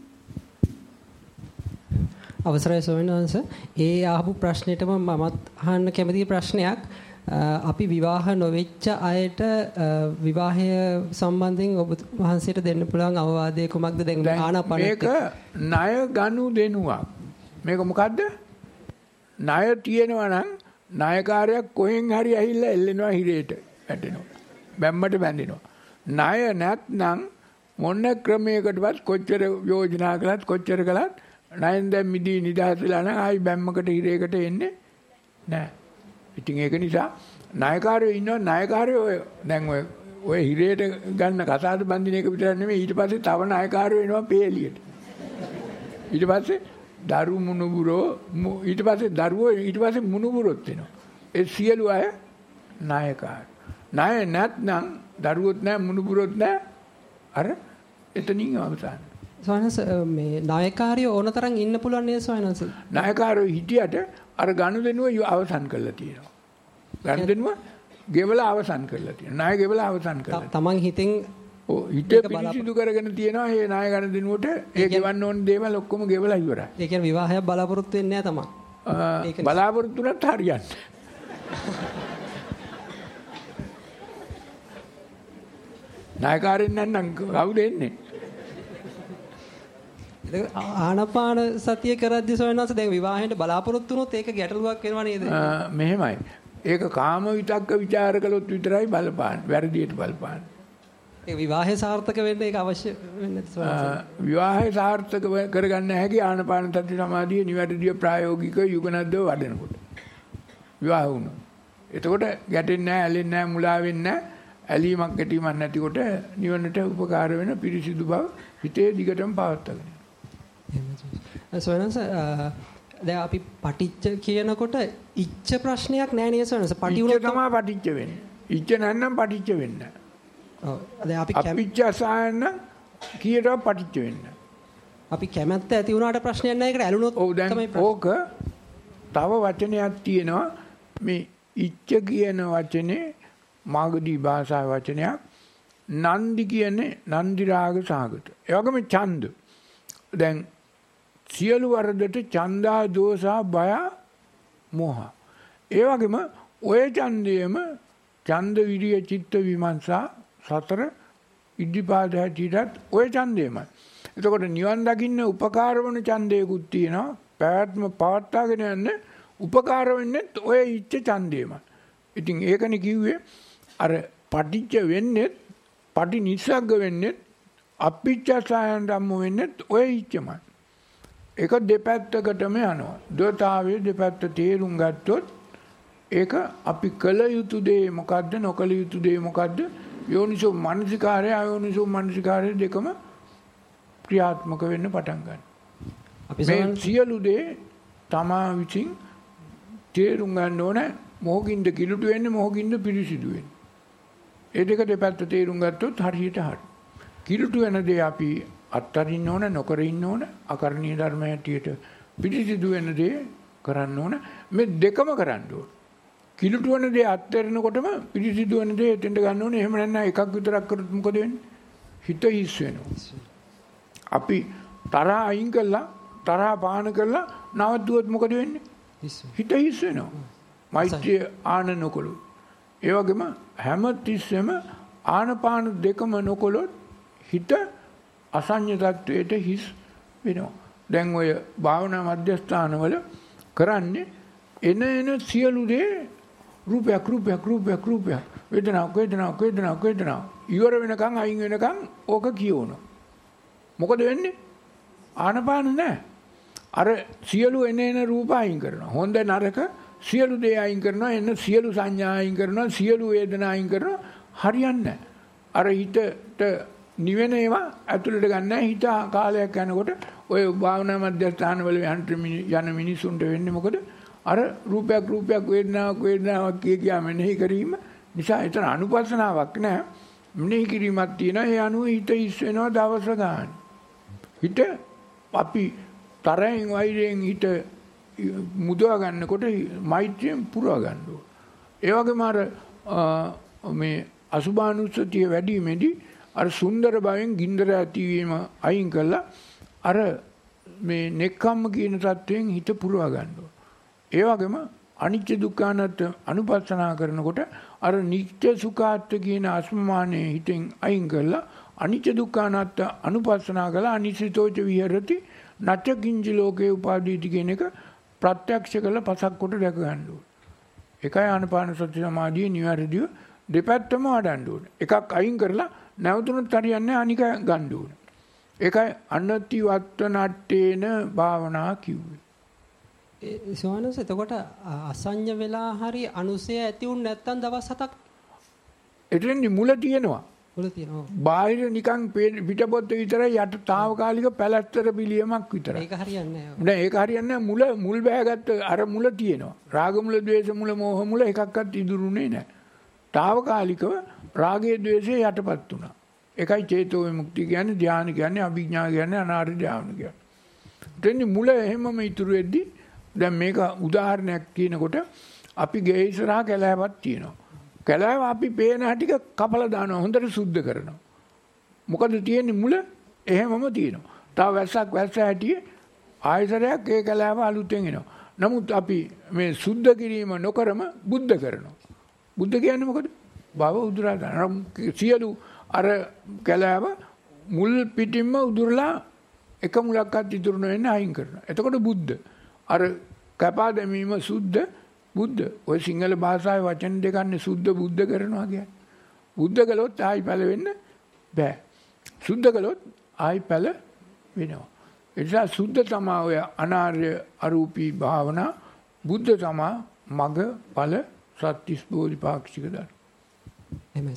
අවසරයි ස්වාමීන් වහන්සේ. ඒ ආපු ප්‍රශ්නෙටම මමත් අහන්න කැමති ප්‍රශ්නයක්. අපි විවාහ නොවෙච්ච අයට විවාහය සම්බන්ධයෙන් ඔබ වහන්සේට දෙන්න පුළුවන් අවවාදය කුමක්ද? දැන් ආනාපාන මේක ණය ගනු දෙනුවක්. මේක මොකද්ද? ණය තියෙනවා නම් ණයකාරයක් කොහෙන් හරි ඇහිල්ලා එල්ලෙනවා හිරේට වැටෙනවා. බැම්මට බැඳෙනවා. ණය නැත්නම් මොන ක්‍රමයකටවත් කොච්චර යෝජනා කළත් කොච්චර කළත් ණයෙන් දැන් මිදී නිදහස් වෙලා නම් ආයි බැම්මකට හිරේකට එන්නේ නැහැ. ඉතින් ඒක නිසා ණයකාරයෝ ඉන්නවා. ණයකාරයෝ දැන් ඔය හිරේට ගන්න කසාද බඳින එක විතරක් නෙමෙයි ඊට පස්සේ තව ණයකාරයෝ එනවා පේලියට. ඊට පස්සේ දරු මුණුබුරෝ ඊට පස්සේ දරුවෝ ඊට පස්සේ මුණුබුරොත් එනවා. ඒ සියලු අය ණයකාර. ණය නැත්නම් දරුවොත් නැහැ මුණුබුරොත් නැහැ. අර එතනින් අවසන්. ස්වාමීන් මේ ණයකාරයෝ ඕනතරම් ඉන්න පුළුවන් නේද ස්වාමීන්? ණයකාරයෝ හිටියට අර ගනුදෙනුව අවසන් කරලා තියෙනවා. ගනුදෙනුව ගෙවලා අවසන් කරලා තියෙනවා. ණය ගෙවලා අවසන් කරලා. තමන් හිතෙන් හිත පිරිසිදු කරගෙන තියෙනවා. මේ ණය ගනුදෙනුවට ඒ ගෙවන්න ඕන දේවල් ඔක්කොම ගෙවලා ඉවරයි. ඒ කියන්නේ විවාහයක් බලාපොරොත්තු වෙන්නේ නැහැ තමන්. බලාපොරොත්තු නැත් හරියන්නේ. ණයකාරෙන් නැත්නම් කවුද එන්නේ? ආනාපාන සතිය කරද්දී සොයනවාස දැන් විවාහයට බලාපොරොත්තු වුණොත් ඒක ගැටලුවක් වෙනවා නේද? මෙහෙමයි. ඒක කාම විතක්ක ਵਿਚාර කළොත් විතරයි බලපාන්නේ. වැරදියට බලපාන්නේ. ඒ විවාහය සාර්ථක වෙන්න ඒක අවශ්‍ය වෙන්නේ විවාහය සාර්ථක කරගන්න හැකි ආනාපාන සති සමාධිය නිවැරදිව ප්‍රායෝගික යුගනද්දව වඩනකොට. විවාහ වුණා. එතකොට ගැටෙන්නේ නැහැ, ඇලෙන්නේ නැහැ, මුලා වෙන්නේ නැහැ. ඇලීමක් ගැටීමක් නැතිකොට නිවනට උපකාර වෙන පිරිසිදු බව හිතේ දිගටම පවත්වාගෙන යනවා. සෝනස දැන් අපි පටිච්ච කියනකොට ඉච්ඡ ප්‍රශ්නයක් නැහැ නේද සෝනස? පටි උන තමයි පටිච්ච වෙන්නේ. ඉච්ඡ නැත්නම් පටිච්ච වෙන්නේ නැහැ. ඔව්. දැන් අපි අපිච්ඡාසයන් කීයටවත් පටිච්ච වෙන්නේ නැහැ. අපි කැමැත්ත ඇති වුණාට ප්‍රශ්නයක් නැහැ. ඒකට ඇලුනොත් තමයි ඕක තව වචනයක් තියෙනවා. මේ ඉච්ඡ කියන වචනේ මාගදී භාෂා වචනයක්. නන්දි කියන්නේ නන්දි රාග සාගත. ඒ වගේම ඡන්ද. දැන් සියලු වර්ධට ඡන්දා දෝසා බය මෝහ. ඒ වගේම ඔය ඡන්දයේම ඡන්ද විරිය චිත්ත විමර්ශා සතර ඉද්ධිපාද හැටියටත් ඔය ඡන්දයමයි. එතකොට නිවන් දකින්න උපකාර වන ඡන්දයකුත් තියෙනවා. පැවැත්ම පවත්වාගෙන යන්න උපකාර වෙන්නේ ඔය ඉච්ඡ ඡන්දයමයි. ඉතින් ඒකනේ කිව්වේ අර පටිච්ච වෙන්නේ පටි නිස්සග්ග වෙන්නේ අපිච්ඡාසයන් ධම්ම වෙන්නේ ඔය ඉච්ඡමයි. ඒක දෙපැත්තකටම යනවා. ද්වතාවයේ දෙපැත්ත තේරුම් ගත්තොත් ඒක අපි කළ යුතු දේ මොකද්ද නොකළ යුතු දේ මොකද්ද යෝනිසෝ මනසිකාරය අයෝනිසෝ මනසිකාරය දෙකම ක්‍රියාත්මක වෙන්න පටන් ගන්නවා. මේ සියලු දේ තමා විසින් තේරුම් ගන්න ඕන. මොහොකින්ද කිලුට වෙන්නේ මොහොකින්ද පිරිසිදු වෙන්නේ. ඒ දෙක දෙපැත්ත තේරුම් ගත්තොත් හරියට හරි. කිලුට වෙන දේ අපි අත්තරින්න ඕන නොකර ඉන්න ඕන. අකරණීය ධර්ම හැටියට පිරිසිදු වෙන දේ කරන්න ඕන. මේ දෙකම කරන්න ඕන. කිලුට වෙන දේ අත්හැරෙනකොටම පිරිසිදු වෙන දේ එතෙන්ට ගන්න ඕනේ. එහෙම නැත්නම් එකක් විතරක් කරොත් මොකද වෙන්නේ? හිත හිස් වෙනවා. අපි තරහ අයින් කළා තරහ පාන කළා නවත්තුවොත් මොකද වෙන්නේ? හිත හිස් වෙනවා. මෛත්‍රිය ආන නොකළොත්. ඒ වගේම හැම තිස්සෙම ආනපාන දෙකම නොකළොත් හිත අසඤ්ඤ තත්වයට හිස් වෙනවා. දැන් ඔය භාවනා මධ්‍යස්ථානවල කරන්නේ එන සියලු දේ රූපයක් වේදනාවක් ඉවර වෙනකන් අයින් වෙනකන් ඕක කියවනවා. මොකද වෙන්නේ? ආනපාන නැහැ. අර සියලු එන රූප අයින් කරනවා. හොඳ නරක සියලු දේ අයින් කරනවා. එන සියලු සංඥා අයින් කරනවා. සියලු වේදනා අයින් කරනවා. හරියන්නේ නැහැ. අර හිතට නිවෙන ඒවා ඇතුළට ගන්න නැහැ. හිත කාලයක් යනකොට ඔය භාවනා මධ්‍යස්ථානවල යන මිනිසුන්ට වෙන්නේ මොකද? අර රූපයක් වේදනාවක් කියා මෙනෙහි කිරීම නිසා එතන අනුපස්සනාවක් නැහැ. මෙනෙහි කිරීමක් තියෙනවා. ඒ අනුව හිත හිස් වෙනවා දවස ගන්න. හිත අපි තරෙන් වෛරයෙන් හිත මුදවා ගන්නකොට මෛත්‍රියෙන් පුරවා ගන්න ඕන. ඒ වගේම අර මේ අසුභානුස්සතිය වැඩිමේදී අර සුන්දර භවෙන් ගින්දර ඇතිවීම අයින් කළා අර මේ නෙක්ඛම්ම කියන தත්වයෙන් හිත පුරවා ගන්න ඕන. ඒ වගේම අනිත්‍ය දුක්ඛ අනාත්ම අනුපස්සනා කරනකොට අර නිත්‍ය සුඛාත්ම කියන අස්මානයේ හිතෙන් අයින් කළා අනිත්‍ය දුක්ඛ අනාත්ම අනුපස්සනා කළා අනිසිතෝච විහෙරති නච්ච කිංච ලෝකේ උපාදීති කියන එක ප්‍රත්‍යක්ෂ කළ පසක් කොට දැක ගන්න ඕනේ. එකයි ආනාපාන සති සමාධිය නිවැරදිව දෙපැත්තම වඩන්න ඕනේ. එකක් අයින් කරලා නැවතුනත් හරියන්නේ අනික ගන්න ඕනේ. ඒකයි අනති වත්තනට්ඨේන භාවනා කිව්වේ. සෝනස එතකොට අසඤ්ඤ වෙලා හරි අනුසය ඇති වුනේ නැත්තම් දවස් 7ක් එතෙන්දි මුල තියෙනවා. මුල තියෙනවා. බාහිර නිකන් පිටපොත් විතරයි යට తాවකාලික පැලැස්තර පිළියමක් විතරයි. ඒක හරියන්නේ නැහැ. නෑ ඒක හරියන්නේ නැහැ. මුල් බෑගත්ත අර මුල තියෙනවා. රාග මුල, ද්වේෂ මුල, මෝහ මුල එකක්වත් ඉදුරුනේ නැහැ. తాවකාලිකව රාගයේ ද්වේෂයේ යටපත් වුණා. ඒකයි චේතෝ විමුක්ති කියන්නේ, ධානය කියන්නේ, අභිඥා කියන්නේ, අනාර්ය ධානය කියන්නේ. දෙන්නේ මුල එහෙමම ඉතුරු වෙද්දී දැන් මේක උදාහරණයක් කියනකොට අපි ගේ ඉස්සරහා කැලෑවක් තියෙනවා. කැලෑව අපි පේන හැටික කපලා දානවා. හොඳට සුද්ධ කරනවා. මොකද තියෙන්නේ මුල එහෙමම තියෙනවා. තව වැස්ස හැටියේ ආයතරයක් ඒ කැලෑව අලුතෙන් එනවා. නමුත් අපි මේ සුද්ධ කිරීම නොකරම බුද්ධ කරනවා. බුද්ධ කියන්නේ මොකද? භව උදුරා ගන්න. සියලු අර කැලෑව මුල් පිටින්ම උදුරලා එක මුලක්වත් ඉතුරු නොවෙන්න අයින් කරනවා. එතකොට බුද්ධ. අර කපා දැමීම සුද්ධ බුද්ධ. ඔය සිංහල භාෂාවේ වචන දෙකන්නේ සුද්ධ බුද්ධ කරනවා කියන්නේ. බුද්ධ කළොත් ආයි පැල වෙන්න බෑ. සුද්ධ කළොත් ආයි පැල වෙනවා. ඒ නිසා සුද්ධ තමා ඔය අනාර්ය අරූපී භාවනා, බුද්ධ තමා මග ඵල සත්‍තිස් බෝධිපාක්ෂික ධර්ම. එහෙමයි.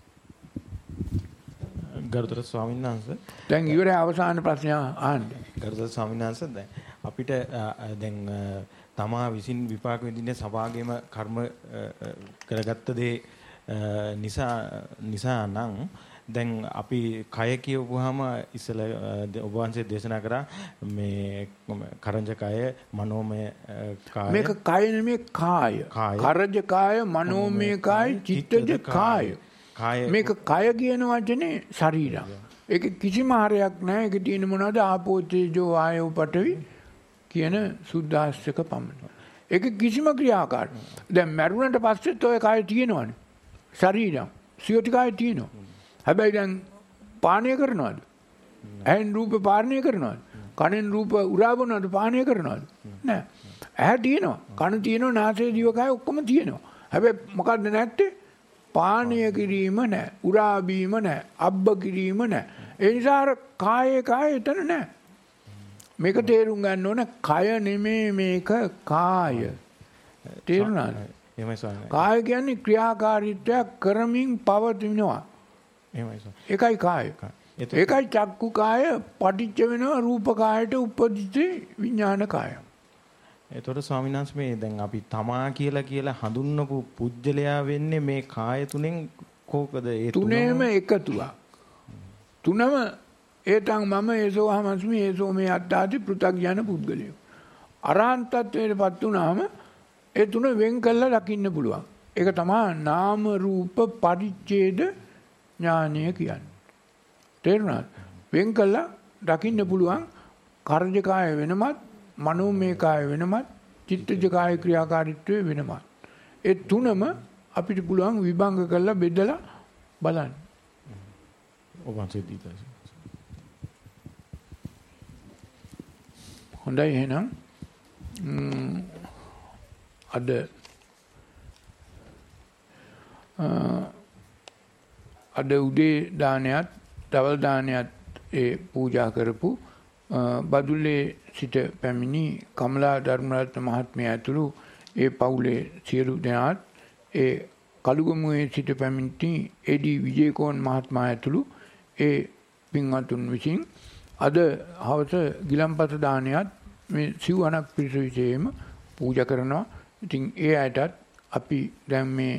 ගරුතර ස්වාමීන් වහන්සේ දැන් ඉවරයි අවසාන ප්‍රශ්නය අහන්න. ගරුතර ස්වාමීන් වහන්සේ දැන් අපිට දැන් තමා විසින් විපාක විඳින්නේ සභාගේම කර්ම කරගත්ත දේ නිසා නම් දැන් අපි කය කියවුවාම ඉස්සල ඔබ වහන්සේ දේශනා කරා මේ කරංජ කය මනෝමය කාය මේක කය නෙමෙයි කාය. කරජ කාය මනෝමය කාය චිත්තජ කාය. මේක කය කියන වචනේ ශරීරය. ඒක කිසිම හරයක් නැහැ. ඒක තියෙන මොනවද? ආපෝ තේජෝ වායෝ පඨවි කියන සුද්ධාස්තක පමණ. ඒක කිසිම ක්‍රියාකාරී. දැන් මරුණට පස්සෙත් ඔය කය තියෙනවනේ. ශරීරය. සියොටි කය තියෙනවා. හැබැයි දැන් පානය කරනවද? ඇහෙන් රූප පානය කරනවද? කනෙන් රූප උරාවනවද පානය කරනවද? නෑ. ඇහැ තියෙනවා. කන තියෙනවා. නාසය දිවකය ඔක්කොම තියෙනවා. හැබැයි මොකද්ද නැත්තේ? පානය කිරීම නැහැ. උරා බීම නැහැ. අබ්බ කිරීම නැහැ. ඒ නිසා අර කාය එතන නැහැ. මේක තේරුම් ගන්න ඕන කය නෙමේ මේක කාය. තේරුණාද? එහෙමයි ස්වාමීනි. කාය කියන්නේ ක්‍රියාකාරීත්වයක් කරමින් පවතිනවා. එහෙමයි ස්වාමීනි. ඒකයි කාය. ඒකයි චක්කු කාය පටිච්ච වෙනවා රූප කායට උපදිත විඥාන කාය. එතකොට ස්වාමීන් වහන්සේ මේ දැන් අපි තමා කියලා හඳුන්වපු පුජ්‍යලයා වෙන්නේ මේ කාය තුනෙන් කෝකද ඒ තුනේම එකතුවක්. තුනම ඒතං මම ඒසෝ අහමස්මි ඒසෝ මේ අත්තාති පෘථග්ජන පුද්ගලයෝ. අරහන්ත ත්වයටපත් වුණාම ඒ තුන වෙන් කළා දකින්න පුළුවන්. ඒක තමයි නාම රූප පරිච්ඡේද ඥානය කියන්නේ. තේරුණාද? වෙන් කළා දකින්න පුළුවන් කර්ජ කාය වෙනමත් මනෝමය කාය වෙනමත් චිත්තජ කාය ක්‍රියාකාරීත්වය වෙනමත්. ඒ තුනම අපිට පුළුවන් විභංග කරලා බෙදලා බලන්න. හොඳයි එහෙනම් අද උදේ දානයත් දවල් දානයත් ඒ පූජා කරපු බදුල්ලේ සිට පැමිණි කමලා ධර්මරත්න මහත්මිය ඇතුළු ඒ පවුලේ සියලු දෙනාත් ඒ කළුගමුවේ සිට පැමිණි ඒ.ඩී. විජේකෝන් මහත්මයා ඇතුළු ඒ පින්වත්තුන් විසින් අද හවස ගිලම්පස දානයත් මේ සිව්වනක් පිරිස විශේෂයෙන්ම පූජා කරනවා. ඉතින් ඒ අයටත් අපි දැන් මේ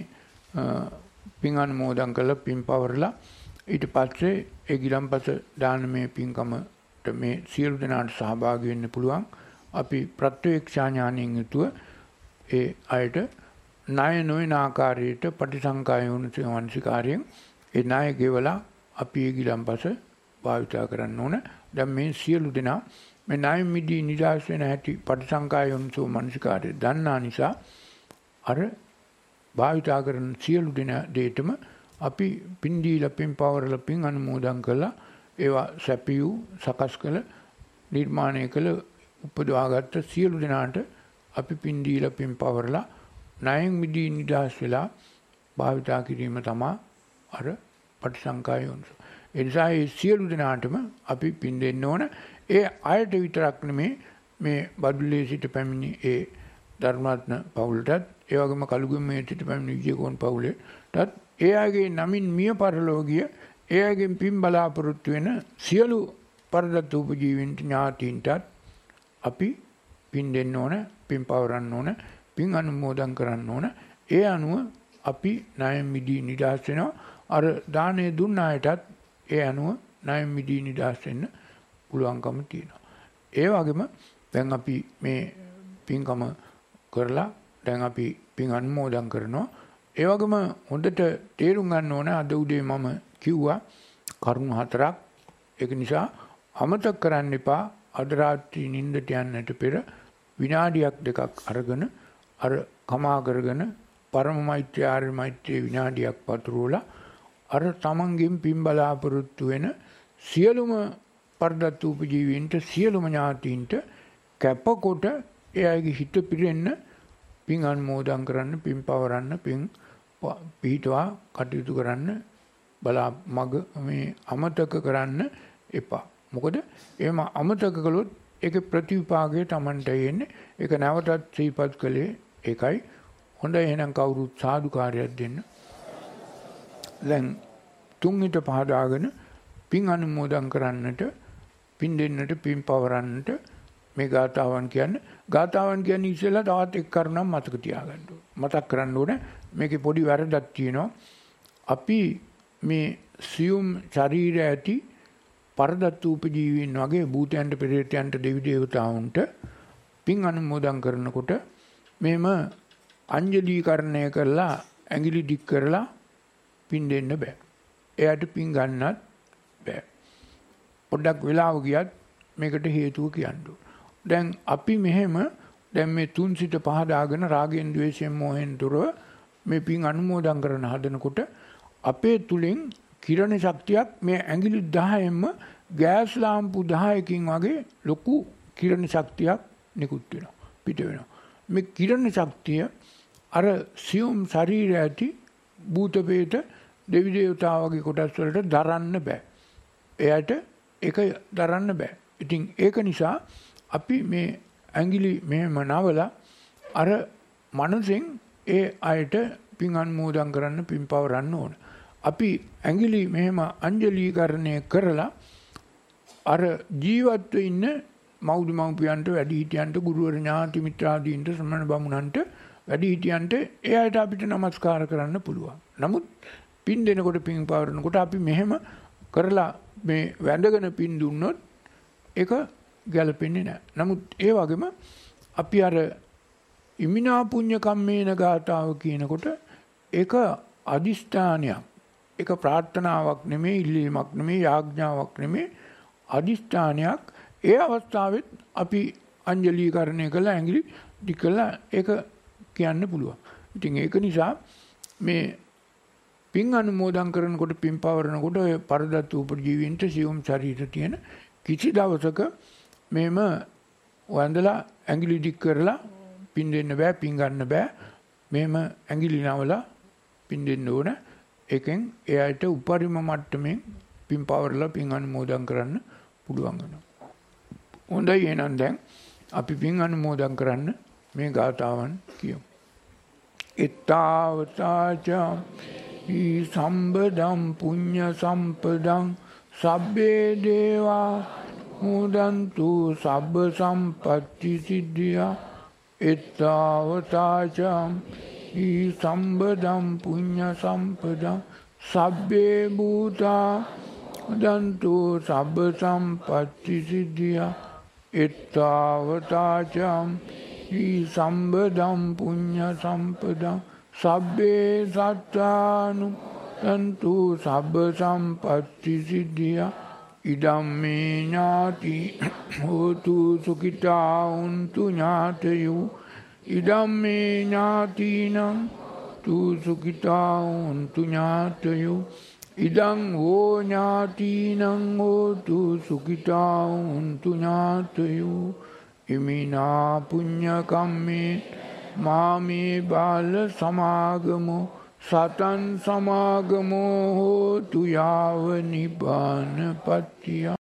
පින් අනුමෝදන් කරලා පින් පවරලා ඊට පස්සේ ඒ ගිලම්පස දානමය පින්කමට මේ සියලු දෙනාට සහභාගී වෙන්න පුළුවන්. අපි ප්‍රත්‍යක්ෂා ඥාණයෙන් යුතුව ඒ අයට ණය නොවන ආකාරයට පටිසංකාය වුණු වංශිකාරයෙන් ඒ ණය ගෙවලා අපි ඒ ගිලම්පස භාවිතා කරන්න ඕන. දැන් මේ සියලු දෙනා මේ ණය මිදී නිදහස් වෙන හැටි පටිසංකාය වුණු වංශිකාරය දන්නා නිසා අර භාවිතා කරන සියලු දෙනා දෙයටම අපි පින් දීලා පින් පවරලා පින් අනුමෝදන් කළා. ඒවා සැපියු සකස් කළ නිර්මාණය කළ උපදවාගත්ත සියලු දෙනාට අපි පින් දීලා පින් පවරලා ණයෙන් මිදී නිදහස් වෙලා භාවිතා කිරීම තමයි අර පටිසංකාය වුණු. ඒ නිසා මේ සියලු දෙනාටම අපි පින් දෙන්න ඕන. ඒ අයට විතරක් නෙමේ මේ බදුල්ලේ සිට පැමිණි ඒ ධර්මරත්න පවුලටත් ඒ වගේම කළුගමුවේ සිට පැමිණි විජේකෝන් පවුලටත් ඒ අයගේ නමින් මිය පරලෝකීය ඒ අයගෙන් පින් බලාපොරොත්තු වෙන සියලු පරදත්ත උපජීවින්ට ඥාතීන්ටත් අපි පින් දෙන්න ඕන, පින් පවරන්න ඕන, පින් අනුමෝදන් කරන්න ඕන. ඒ අනුව අපි ණයෙන් මිදී නිදහස් වෙනවා. අර දානය දුන්න අයටත් ඒ අනුව ණයෙන් මිදී නිදහස් වෙන්න පුළුවන්කම තියෙනවා. ඒ වගේම දැන් අපි මේ පින්කම කරලා දැන් අපි පින් අනුමෝදන් කරනවා. ඒ වගේම හොඳට තේරුම් ගන්න ඕන අද උදේ මම කිව්වා කරුණු 4ක්. ඒක නිසා අමතක කරන්න එපා. අද රාත්‍රී නිින්දට යන්නට පෙර විනාඩියක් දෙකක් අරගෙන අර කමා කරගෙන පරම මෛත්‍රී ආර්ය මෛත්‍රී විනාඩියක් පතුරවලා අර තමන්ගෙන් පින් බලාපොරොත්තු වෙන සියලුම පරදත්ත උපජීවීන්ට සියලුම ඥාතීන්ට කැපකොට එයාගේ හිත පිරෙන්න පින් අනුමෝදන් කරන්න, පින් පවරන්න, පින් පිහිටවා කටයුතු කරන්න බලා මග මේ අමතක කරන්න එපා. මොකද එහෙම අමතක කළොත් ඒකේ ප්‍රතිවිපාකය Tamanට එන්නේ. ඒක නැවතත් ශ්‍රීපත් කළේ ඒකයි. හොඳයි එහෙනම් කවුරුත් සාදුකාරයක් දෙන්න. දැන් තුන් හිත පහදාගෙන පින් අනුමෝදන් කරන්නට, පින් දෙන්නට, පින් පවරන්නට මේ ගාතාවන් කියන්නේ. ගාතාවන් කියන්නේ ඉස්සෙල්ලා තවත් එක් කරුණක් මතක තියාගන්න ඕනේ. මතක් කරන්න ඕනේ. මේකේ පොඩි වැරදක් තියෙනවා. අපි මේ සියුම් ශරීරය ඇති පරදත්ත උපජීවීන් වගේ භූතයන්ට, පෙරේතයන්ට, දෙවි දේවතාවුන්ට පින් අනුමෝදන් කරනකොට මේම අංජලීකරණය කරලා ඇඟිලි දික් කරලා පින් දෙන්න බෑ. එයාට පින් ගන්නත් බෑ. පොඩ්ඩක් වෙලාව ගියත් මේකට හේතුව කියන්න ඕන. දැන් අපි මෙහෙම දැන් මේ තුන් සිත පහදාගෙන රාගයෙන්, ද්වේෂයෙන්, මෝහෙන් තොරව මේ පින් අනුමෝදන් කරන හදනකොට අපේ තුලින් කිරණ ශක්තියක් මේ ඇඟිලි 10ෙන්ම ගෑස් ලාම්පු 10කින් වගේ ලොකු කිරණ ශක්තියක් නිකුත් වෙනවා, පිට වෙනවා. මේ කිරණ ශක්තිය අර සියුම් ශරීරය ඇති භූත ප්‍රේත දෙවි දේවතා වගේ කොටස් වලට දරන්න බෑ. එයාට ඒක දරන්න බෑ. ඉතින් ඒක නිසා අපි මේ ඇඟිලි මෙහෙම නවලා අර මනසෙන් ඒ අයට පින් අනුමෝදන් කරන්න, පින් පවරන්න ඕන. අපි ඇඟිලි මෙහෙම අංජලීකරණය කරලා අර ජීවත්ව ඉන්න මව්පියන්ට, වැඩිහිටියන්ට, ගුරුවර ඥාති මිත්‍රාදීන්ට, ශ්‍රමණ බමුණන්ට, වැඩිහිටියන්ට ඒ අයට අපිට නමස්කාර කරන්න පුළුවන්. නමුත් පින් දෙනකොට, පින් පවරනකොට අපි මෙහෙම කරලා මේ වැඳගෙන පින් දුන්නොත් ඒක ගැලපෙන්නේ නැහැ. නමුත් ඒ වගේම අපි අර ඉමිනා පුඤ්ඤ කම්මේන ගාතාව කියනකොට ඒක අදිෂ්ඨානයක්. ඒක ප්‍රාර්ථනාවක් නෙමෙයි, ඉල්ලීමක් නෙමෙයි, යාඥාවක් නෙමෙයි, අදිෂ්ඨානයක්. ඒ අවස්ථාවෙත් අපි අංජලීකරණය කළා, ඇඟිලි දික් කළා ඒක කියන්න පුළුවන්. ඉතින් ඒක නිසා මේ පින් අනුමෝදන් කරනකොට, පින් පවරනකොට ඔය පරදත්ත උපජීවීන්ට සියුම් ශරීර තියෙන කිසි දවසක මේම වන්දලා ඇඟිලි දික් කරලා පින් දෙන්න බෑ, පින් ගන්න බෑ. මේම ඇඟිලි නවලා පින් දෙන්න ඕන. ඒකෙන් එයාට උපරිම මට්ටමින් පින් පවරලා පින් අනුමෝදන් කරන්න පුළුවන් වෙනවා. හොඳයි එහෙනම් දැන් අපි පින් අනුමෝදන් කරන්න මේ ගාතාවන් කියමු. එත්තාවතාචා ඊ සම්බදම් පුඤ්ඤ සම්පදං සබ්බේ දේවා මුදන්තු සබ්බ සම්පත්ති සිද්ධියා. එත්තාවතාචා ඊ සම්බදම් පුඤ්ඤ සම්පදං සබ්බේ භූතා මුදන්තු සබ්බ සම්පත්ති සිද්ධියා. එත්තාවතාචා ඊ සම්බදම් පුඤ්ඤ සම්පදං සබ්බේ සත්තානුදන්තු සබ්බ සම්පත්ති සිද්ධියා. ඉදම්මේ ඥාති හෝතු සුඛිතා උන්තු ඥාතයෝ. ඉදම්මේ ඥාතිනං තු සුඛිතා උන්තු ඥාතයෝ. ඉදං හෝ ඥාතිනං හෝතු සුඛිතා උන්තු ඥාතයෝ. ඉමිනා පුඤ්ඤ කම්මේ මාමේ බාල සමාගමෝ සතං සමාගමෝ හෝතු යාව නිබ්බාන පත්තිය.